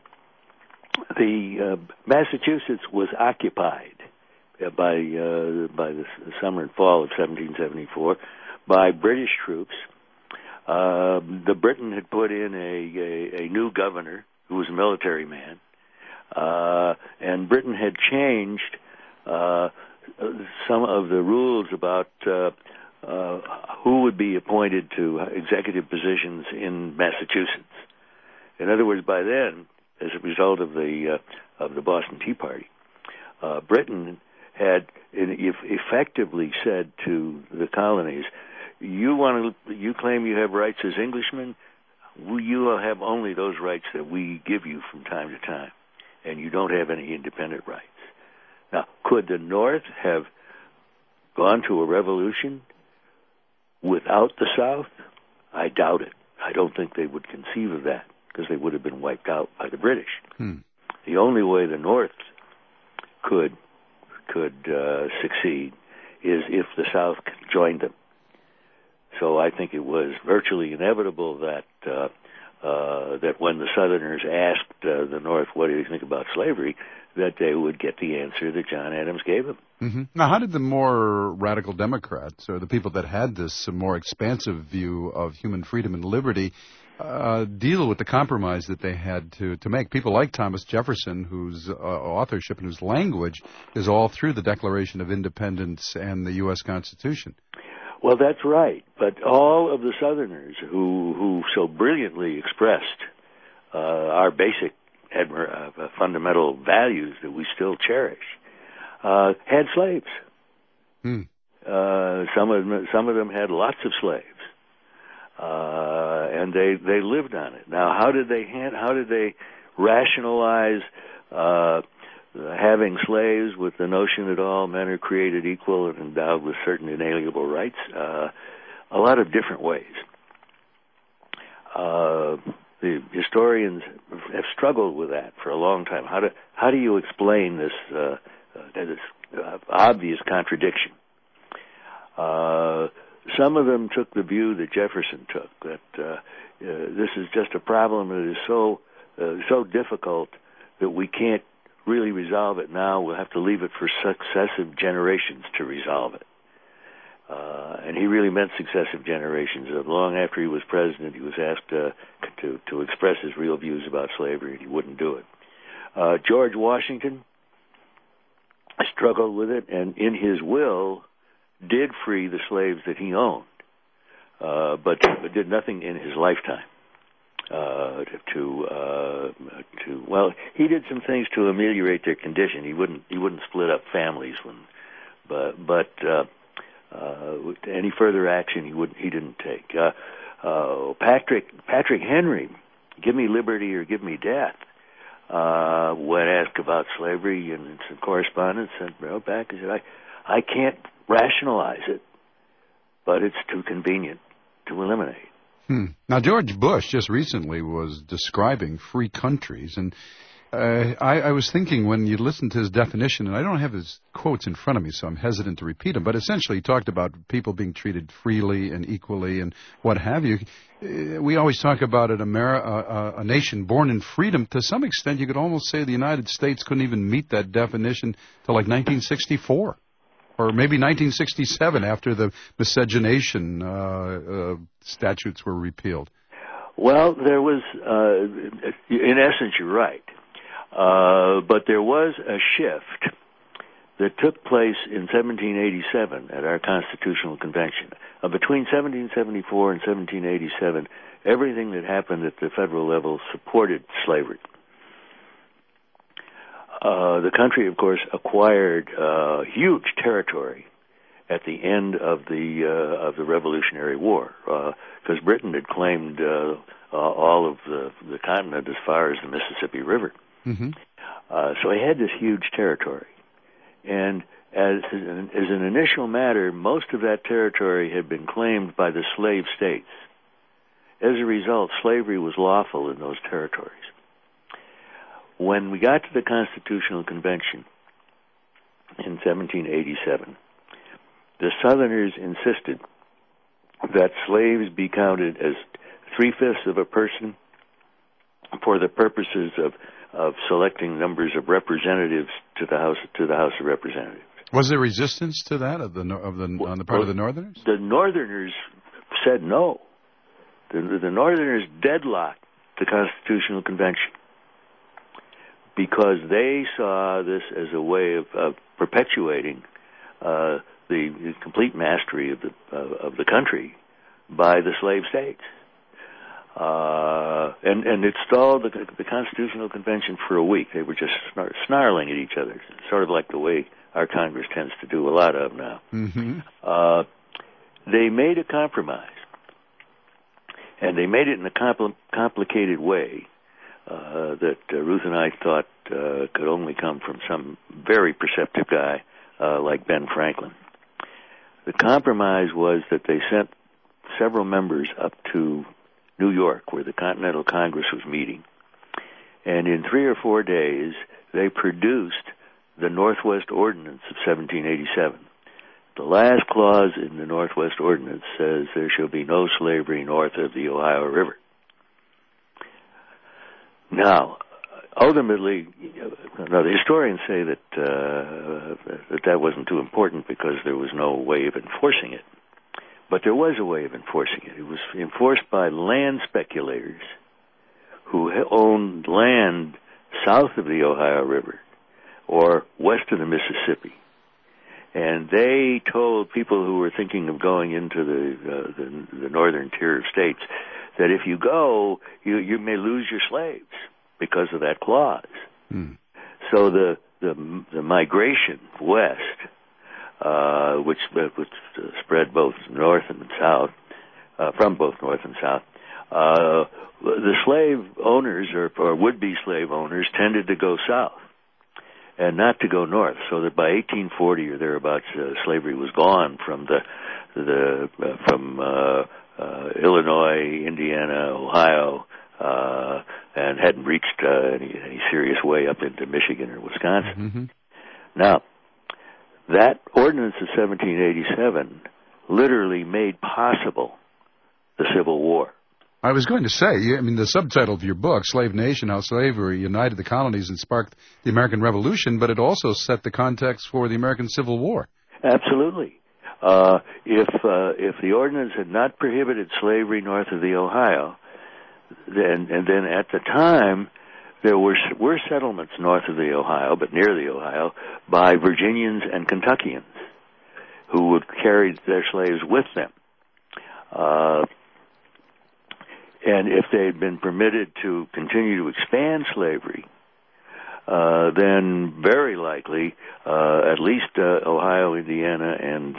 the Massachusetts was occupied by the summer and fall of 1774 by British troops. The Britain had put in a new governor who was a military man, and Britain had changed some of the rules about who would be appointed to executive positions in Massachusetts. In other words, by then, as a result of the Boston Tea Party, Britain had effectively said to the colonies, you claim you have rights as Englishmen, you will have only those rights that we give you from time to time, and you don't have any independent rights. Now, could the North have gone to a revolution without the South? I doubt it. I don't think they would conceive of that. because they would have been wiped out by the British. Hmm. The only way the North could succeed is if the South joined them. So I think it was virtually inevitable that that when the Southerners asked the North, "What do you think about slavery?" that they would get the answer that John Adams gave them. Mm-hmm. Now, how did the more radical Democrats, or the people that had this more expansive view of human freedom and liberty, deal with the compromise that they had to make? People like Thomas Jefferson, whose authorship and whose language is all through the Declaration of Independence and the U.S. Constitution. Well, that's right. But all of the Southerners who so brilliantly expressed our basic fundamental values that we still cherish had slaves. Some of them had lots of slaves, and they lived on it. Now, how did they rationalize having slaves with the notion that all men are created equal and endowed with certain inalienable rights? A lot of different ways. The historians have struggled with that for a long time. How do you explain this obvious contradiction? Some of them took the view that Jefferson took, that this is just a problem that is so difficult that we can't really resolve it now. We'll have to leave it for successive generations to resolve it. And he really meant successive generations. Long after he was president, he was asked to express his real views about slavery, and he wouldn't do it. George Washington struggled with it, and in his will did free the slaves that he owned, but did nothing in his lifetime well, he did some things to ameliorate their condition. He wouldn't split up families but any further action he didn't take. Patrick Henry, give me liberty or give me death, when asked about slavery in some correspondence, wrote back and said, I can't rationalize it, but it's too convenient to eliminate. Now, George Bush just recently was describing free countries, and I was thinking when you listen to his definition, and I don't have his quotes in front of me, so I'm hesitant to repeat them, but essentially he talked about people being treated freely and equally and what have you. We always talk about it, a nation born in freedom. To some extent, you could almost say the United States couldn't even meet that definition till like 1964. Or maybe 1967, after the miscegenation statutes were repealed. Well, there was, in essence, you're right. But there was a shift that took place in 1787 at our Constitutional Convention. Between 1774 and 1787, everything that happened at the federal level supported slavery. The country, of course, acquired huge territory at the end of the Revolutionary War, because Britain had claimed all of the continent as far as the Mississippi River. Mm-hmm. So he had this huge territory, and as an initial matter, most of that territory had been claimed by the slave states. As a result, slavery was lawful in those territories. When we got to the Constitutional Convention in 1787, the Southerners insisted that slaves be counted as 3/5 of a person for the purposes of selecting numbers of representatives to the House of Representatives. Was there resistance to that on the part of the Northerners? The Northerners said no. The Northerners deadlocked the Constitutional Convention, because they saw this as a way of perpetuating the complete mastery of the country by the slave states, and it stalled the Constitutional Convention for a week. They were just snarling at each other, sort of like the way our Congress tends to do a lot of now. Mm-hmm. They made a compromise, and they made it in a complicated way. That Ruth and I thought could only come from some very perceptive guy like Ben Franklin. The compromise was that they sent several members up to New York, where the Continental Congress was meeting. And in 3 or 4 days, they produced the Northwest Ordinance of 1787. The last clause in the Northwest Ordinance says there shall be no slavery north of the Ohio River. Now, ultimately, the historians say that wasn't too important because there was no way of enforcing it. But there was a way of enforcing it. It was enforced by land speculators who owned land south of the Ohio River or west of the Mississippi. And they told people who were thinking of going into the northern tier of states that if you go, you may lose your slaves because of that clause. So the migration west, which spread both north and south, from both north and south, the slave owners or would-be slave owners tended to go south and not to go north, so that by 1840 or thereabouts, slavery was gone from Illinois, Indiana, Ohio, and hadn't reached any serious way up into Michigan or Wisconsin. Now, that ordinance of 1787 literally made possible the Civil War. I was going to say, I mean, the subtitle of your book, Slave Nation, How Slavery United the Colonies and Sparked the American Revolution, but it also set the context for the American Civil War. Absolutely. If the ordinance had not prohibited slavery north of the Ohio, then at the time there were settlements north of the Ohio, but near the Ohio, by Virginians and Kentuckians who would carry their slaves with them. And if they had been permitted to continue to expand slavery, then very likely, at least Ohio, Indiana,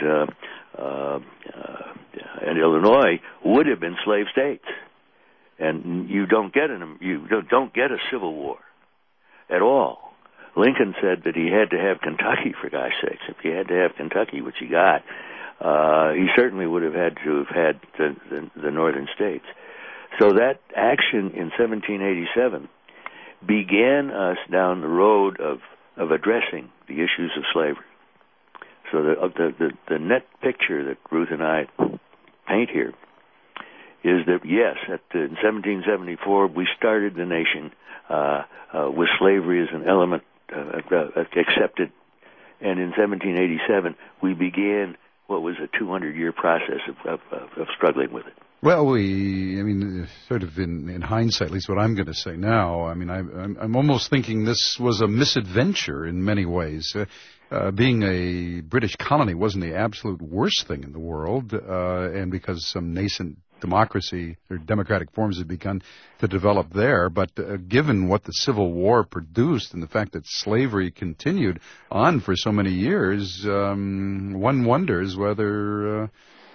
and Illinois would have been slave states. And you don't get a civil war at all. Lincoln said that he had to have Kentucky, for gosh sakes. If he had to have Kentucky, which he got, he certainly would have had to have had the northern states. So that action in 1787 began us down the road of addressing the issues of slavery. So the net picture that Ruth and I paint here is that, yes, in 1774 we started the nation with slavery as an element accepted, and in 1787 we began what was a 200-year process of struggling with it. Well, sort of in hindsight, at least what I'm going to say now, I mean, I'm almost thinking this was a misadventure in many ways. Being a British colony wasn't the absolute worst thing in the world, and because some nascent democracy or democratic forms had begun to develop there, but given what the Civil War produced and the fact that slavery continued on for so many years, one wonders whether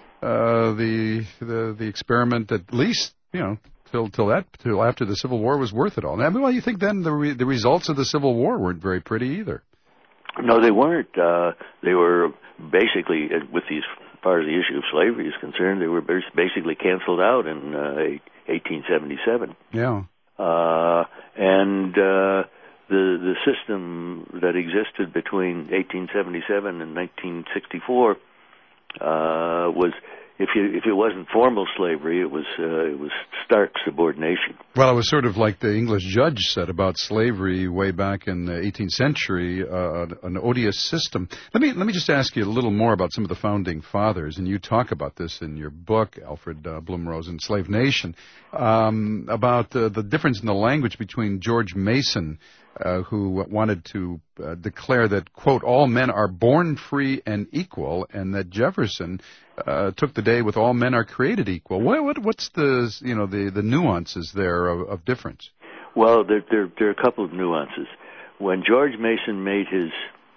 the experiment, at least, till after the Civil War, was worth it all. Now, well, you think then the results of the Civil War weren't very pretty either? No, they weren't. They were basically, as far as the issue of slavery is concerned, they were basically canceled out in 1877. Yeah. And the system that existed between 1877 and 1964 was, if it wasn't formal slavery, it was stark subordination. Well, it was sort of like the English judge said about slavery way back in the 18th century, an odious system. Let me just ask you a little more about some of the founding fathers, and you talk about this in your book, Alfred Blumrose and Slave Nation, about the difference in the language between George Mason, who wanted to declare that, quote, all men are born free and equal, and that Jefferson took the day with all men are created equal. What's the nuances there of difference? Well, there are a couple of nuances. When George Mason made his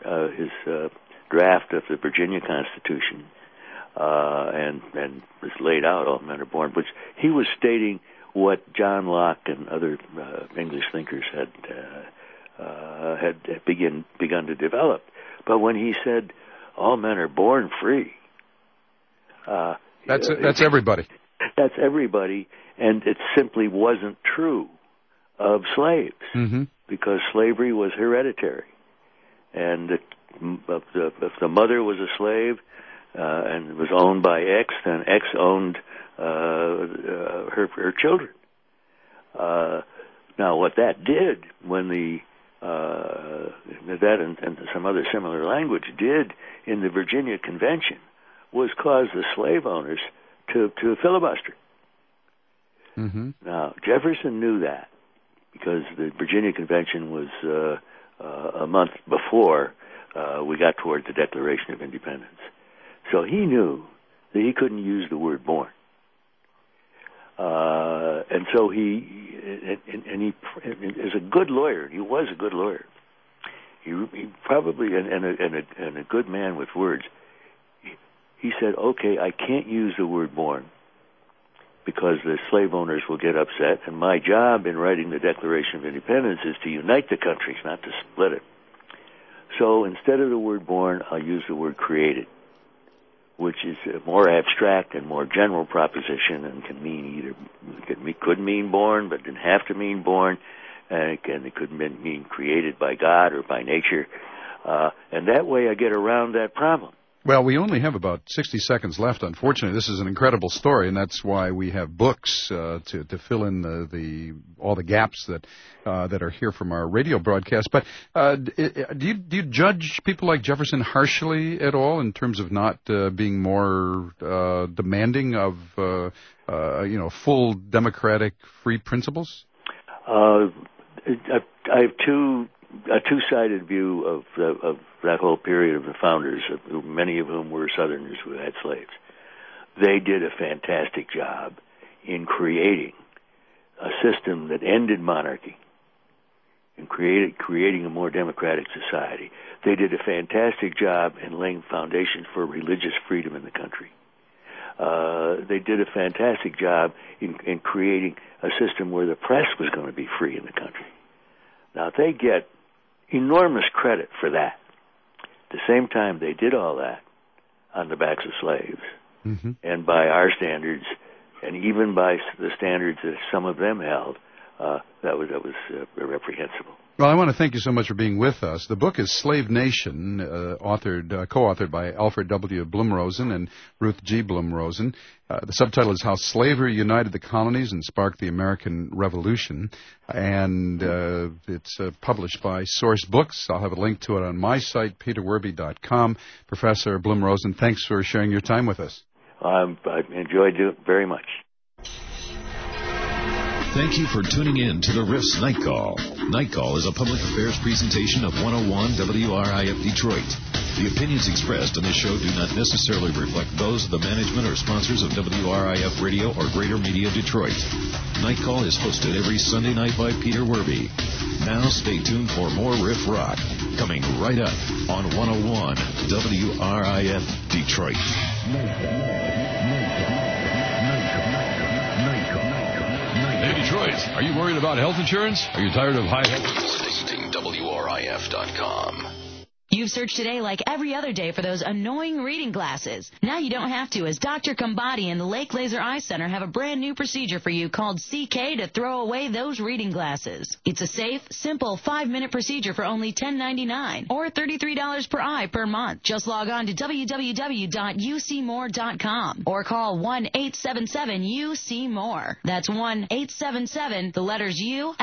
draft of the Virginia Constitution and was laid out, all men are born, which he was stating what John Locke and other English thinkers had begun to develop. But when he said all men are born free, that's everybody. That's everybody, and it simply wasn't true of slaves, because slavery was hereditary. And if the mother was a slave and was owned by X, then X owned her children. Now, what that did when that and some other similar language did in the Virginia Convention was cause the slave owners to filibuster. Now, Jefferson knew that, because the Virginia Convention was a month before we got toward the Declaration of Independence. So he knew that he couldn't use the word born. And so he, as a good lawyer, he was a good lawyer. He probably, and a good man with words, he said, okay, I can't use the word born because the slave owners will get upset, and my job in writing the Declaration of Independence is to unite the countries, not to split it. So instead of the word born, I'll use the word created, which is a more abstract and more general proposition, and can mean could mean born, but didn't have to mean born, and it could mean created by God or by nature, and that way I get around that problem. Well, we only have about 60 seconds left, unfortunately. This is an incredible story, and that's why we have books to fill in all the gaps that are here from our radio broadcast. But do you judge people like Jefferson harshly at all in terms of not being more demanding of full democratic free principles? I have a two-sided view of that whole period of the founders, many of whom were Southerners who had slaves. They did a fantastic job in creating a system that ended monarchy and creating a more democratic society. They did a fantastic job in laying foundations for religious freedom in the country. They did a fantastic job in creating a system where the press was going to be free in the country. Now, they get enormous credit for that. At the same time, they did all that on the backs of slaves, and by our standards, and even by the standards that some of them held, that was reprehensible. Well, I want to thank you so much for being with us. The book is Slave Nation, co-authored by Alfred W. Blumrosen and Ruth G. Blumrosen. The subtitle is How Slavery United the Colonies and Sparked the American Revolution, and it's published by Source Books. I'll have a link to it on my site, peterwerby.com. Professor Blumrosen, thanks for sharing your time with us. I enjoyed it very much. Thank you for tuning in to the Riff's Night Call. Night Call is a public affairs presentation of 101 WRIF Detroit. The opinions expressed on this show do not necessarily reflect those of the management or sponsors of WRIF Radio or Greater Media Detroit. Night Call is hosted every Sunday night by Peter Werby. Now stay tuned for more Riff Rock, coming right up on 101 WRIF Detroit. Hey, Detroit, are you worried about health insurance? Are you tired of high health? Visiting WRIF.com. You've searched today like every other day for those annoying reading glasses. Now you don't have to, as Dr. Combati and the Lake Laser Eye Center have a brand new procedure for you called CK to throw away those reading glasses. It's a safe, simple 5-minute procedure for only $10.99 or $33 per eye per month. Just log on to www.ucmore.com or call 1-877-UC-MORE. That's 1-877, the letters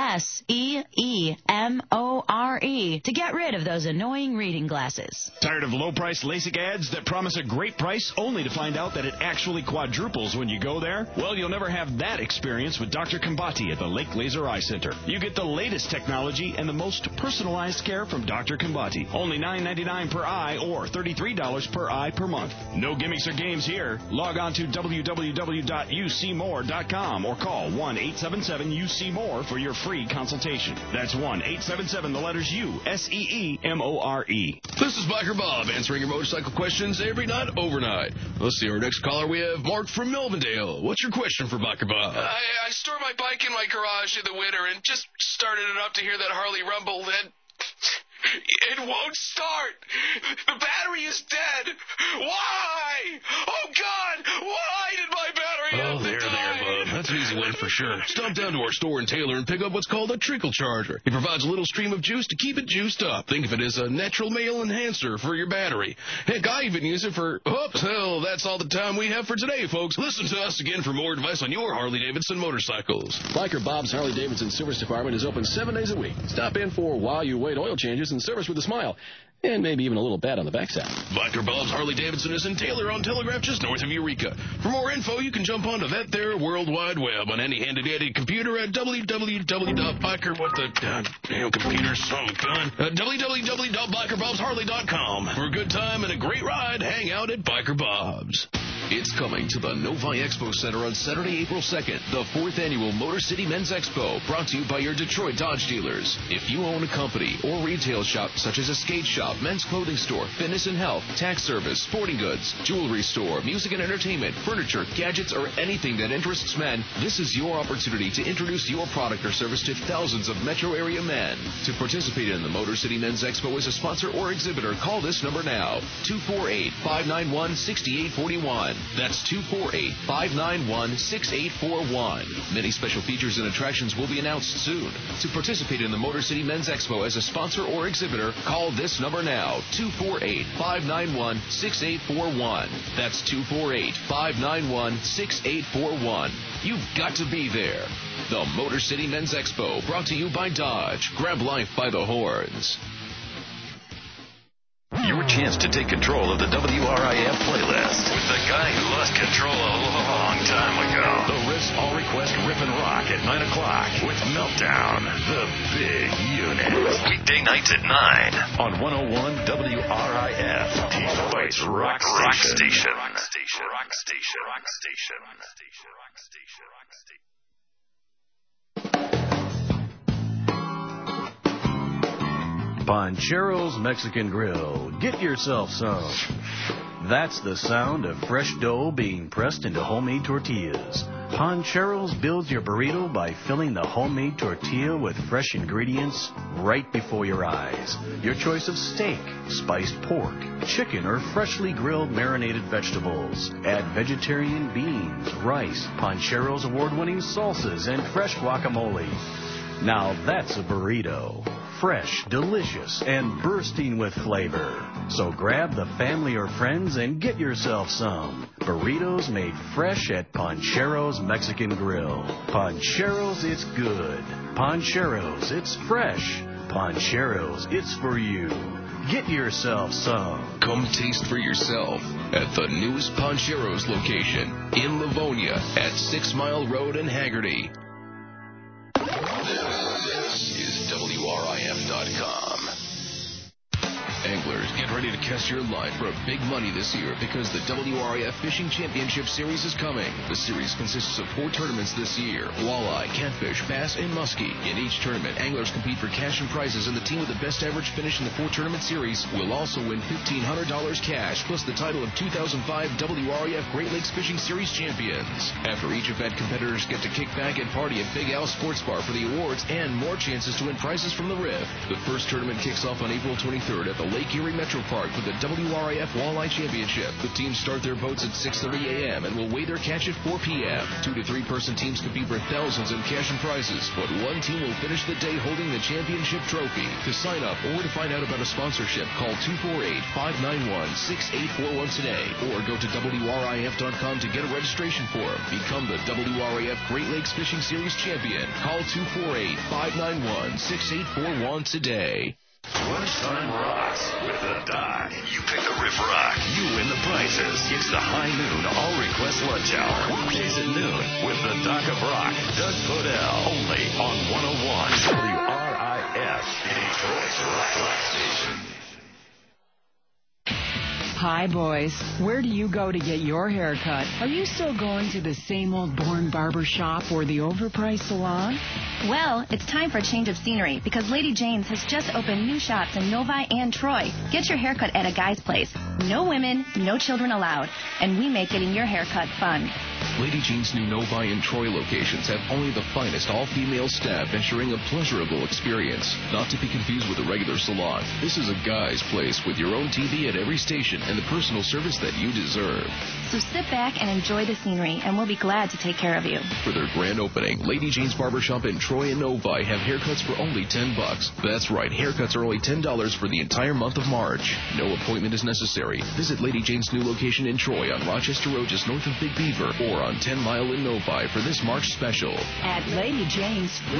USEEMORE, to get rid of those annoying reading glasses. Tired of low-price LASIK ads that promise a great price only to find out that it actually quadruples when you go there? Well, you'll never have that experience with Dr. Combati at the Lake Laser Eye Center. You get the latest technology and the most personalized care from Dr. Combati. Only $9.99 per eye or $33 per eye per month. No gimmicks or games here. Log on to www.ucmore.com or call 1-877-UC-MORE for your free consultation. That's 1-877, the letters USEEMORE. This is Biker Bob answering your motorcycle questions every night overnight. Let's see, our next caller, we have Mark from Melvindale. What's your question for Biker Bob? I store my bike in my garage in the winter and just started it up to hear that Harley rumble, and it won't start. The battery is dead. Why? Oh, God, why did my battery have to die? that for sure. Stop down to our store in Taylor and pick up what's called a trickle charger. It provides a little stream of juice to keep it juiced up. Think of it as a natural male enhancer for your battery. Heck, I even use it for... Oops, hell, that's all the time we have for today, folks. Listen to us again for more advice on your Harley-Davidson motorcycles. Biker Bob's Harley-Davidson Service Department is open 7 days a week. Stop in for while you wait oil changes and service with a smile. And maybe even a little bat on the backside. Biker Bob's Harley-Davidson is in Taylor on Telegraph just north of Eureka. For more info, you can jump onto that there World Wide Web on any handy-dandy computer at www.bikerbobsharley.com. For a good time and a great ride, hang out at Biker Bob's. It's coming to the Novi Expo Center on Saturday, April 2nd, the 4th Annual Motor City Men's Expo, brought to you by your Detroit Dodge dealers. If you own a company or retail shop such as a skate shop, men's clothing store, fitness and health, tax service, sporting goods, jewelry store, music and entertainment, furniture, gadgets, or anything that interests men, this is your opportunity to introduce your product or service to thousands of metro area men. To participate in the Motor City Men's Expo as a sponsor or exhibitor, call this number now, 248-591-6841. That's 248-591-6841. Many special features and attractions will be announced soon. To participate in the Motor City Men's Expo as a sponsor or exhibitor, call this number now, 248-591-6841. That's 248-591-6841. You've got to be there. The Motor City Men's Expo, brought to you by Dodge. Grab life by the horns. Your chance to take control of the WRIF playlist with the guy who lost control a long time ago. The Riffs All Request Riff and Rock at 9 o'clock with Meltdown, the big unit. Weekday nights at 9 on 101 WRIF. Detroit's Rock Station. Panchero's Mexican Grill. Get yourself some. That's the sound of fresh dough being pressed into homemade tortillas. Panchero's builds your burrito by filling the homemade tortilla with fresh ingredients right before your eyes. Your choice of steak, spiced pork, chicken, or freshly grilled marinated vegetables. Add vegetarian beans, rice, Panchero's award-winning salsas, and fresh guacamole. Now that's a burrito. Fresh, delicious, and bursting with flavor. So grab the family or friends and get yourself some. Burritos made fresh at Panchero's Mexican Grill. Panchero's, it's good. Panchero's, it's fresh. Panchero's, it's for you. Get yourself some. Come taste for yourself at the newest Panchero's location in Livonia at 6 Mile Road in Hagerty. This is WRIF.com. Anglers, get ready to cast your line for big money this year because the WRIF Fishing Championship Series is coming. The series consists of 4 tournaments this year: walleye, catfish, bass, and muskie. In each tournament, anglers compete for cash and prizes, and the team with the best average finish in the 4-tournament series will also win $1,500 cash, plus the title of 2005 WRIF Great Lakes Fishing Series champions. After each event, competitors get to kick back and party at Big Al Sports Bar for the awards and more chances to win prizes from the Riff. The first tournament kicks off on April 23rd at the Lake Erie Metro Park for the WRIF Walleye Championship. The teams start their boats at 6:30 a.m. and will weigh their catch at 4 p.m. 2 to 3 person teams compete for thousands in cash and prizes, but one team will finish the day holding the championship trophy. To sign up or to find out about a sponsorship, call 248-591-6841 today, or go to WRIF.com to get a registration form. Become the WRIF Great Lakes Fishing Series champion. Call 248-591-6841 today. Lunchtime Rocks with the Doc. You pick the Riff Rock, you win the prizes. It's the High Noon All Request Lunch Hour. Weekdays at noon with the Doc of Rock, Doug Podell. Only on 101 WRIF, Detroit's Rock Station. Hi, boys. Where do you go to get your hair cut? Are you still going to the same old boring barber shop or the overpriced salon? Well, it's time for a change of scenery because Lady Jane's has just opened new shops in Novi and Troy. Get your haircut at a guy's place. No women, no children allowed. And we make getting your haircut fun. Lady Jane's new Novi and Troy locations have only the finest all-female staff, ensuring a pleasurable experience. Not to be confused with a regular salon. This is a guy's place with your own TV at every station and the personal service that you deserve. So sit back and enjoy the scenery, and we'll be glad to take care of you. For their grand opening, Lady Jane's Barbershop in Troy and Novi have haircuts for only $10. That's right, haircuts are only $10 for the entire month of March. No appointment is necessary. Visit Lady Jane's new location in Troy on Rochester Road just north of Big Beaver or on 10 Mile in Novi for this March special. At Lady Jane's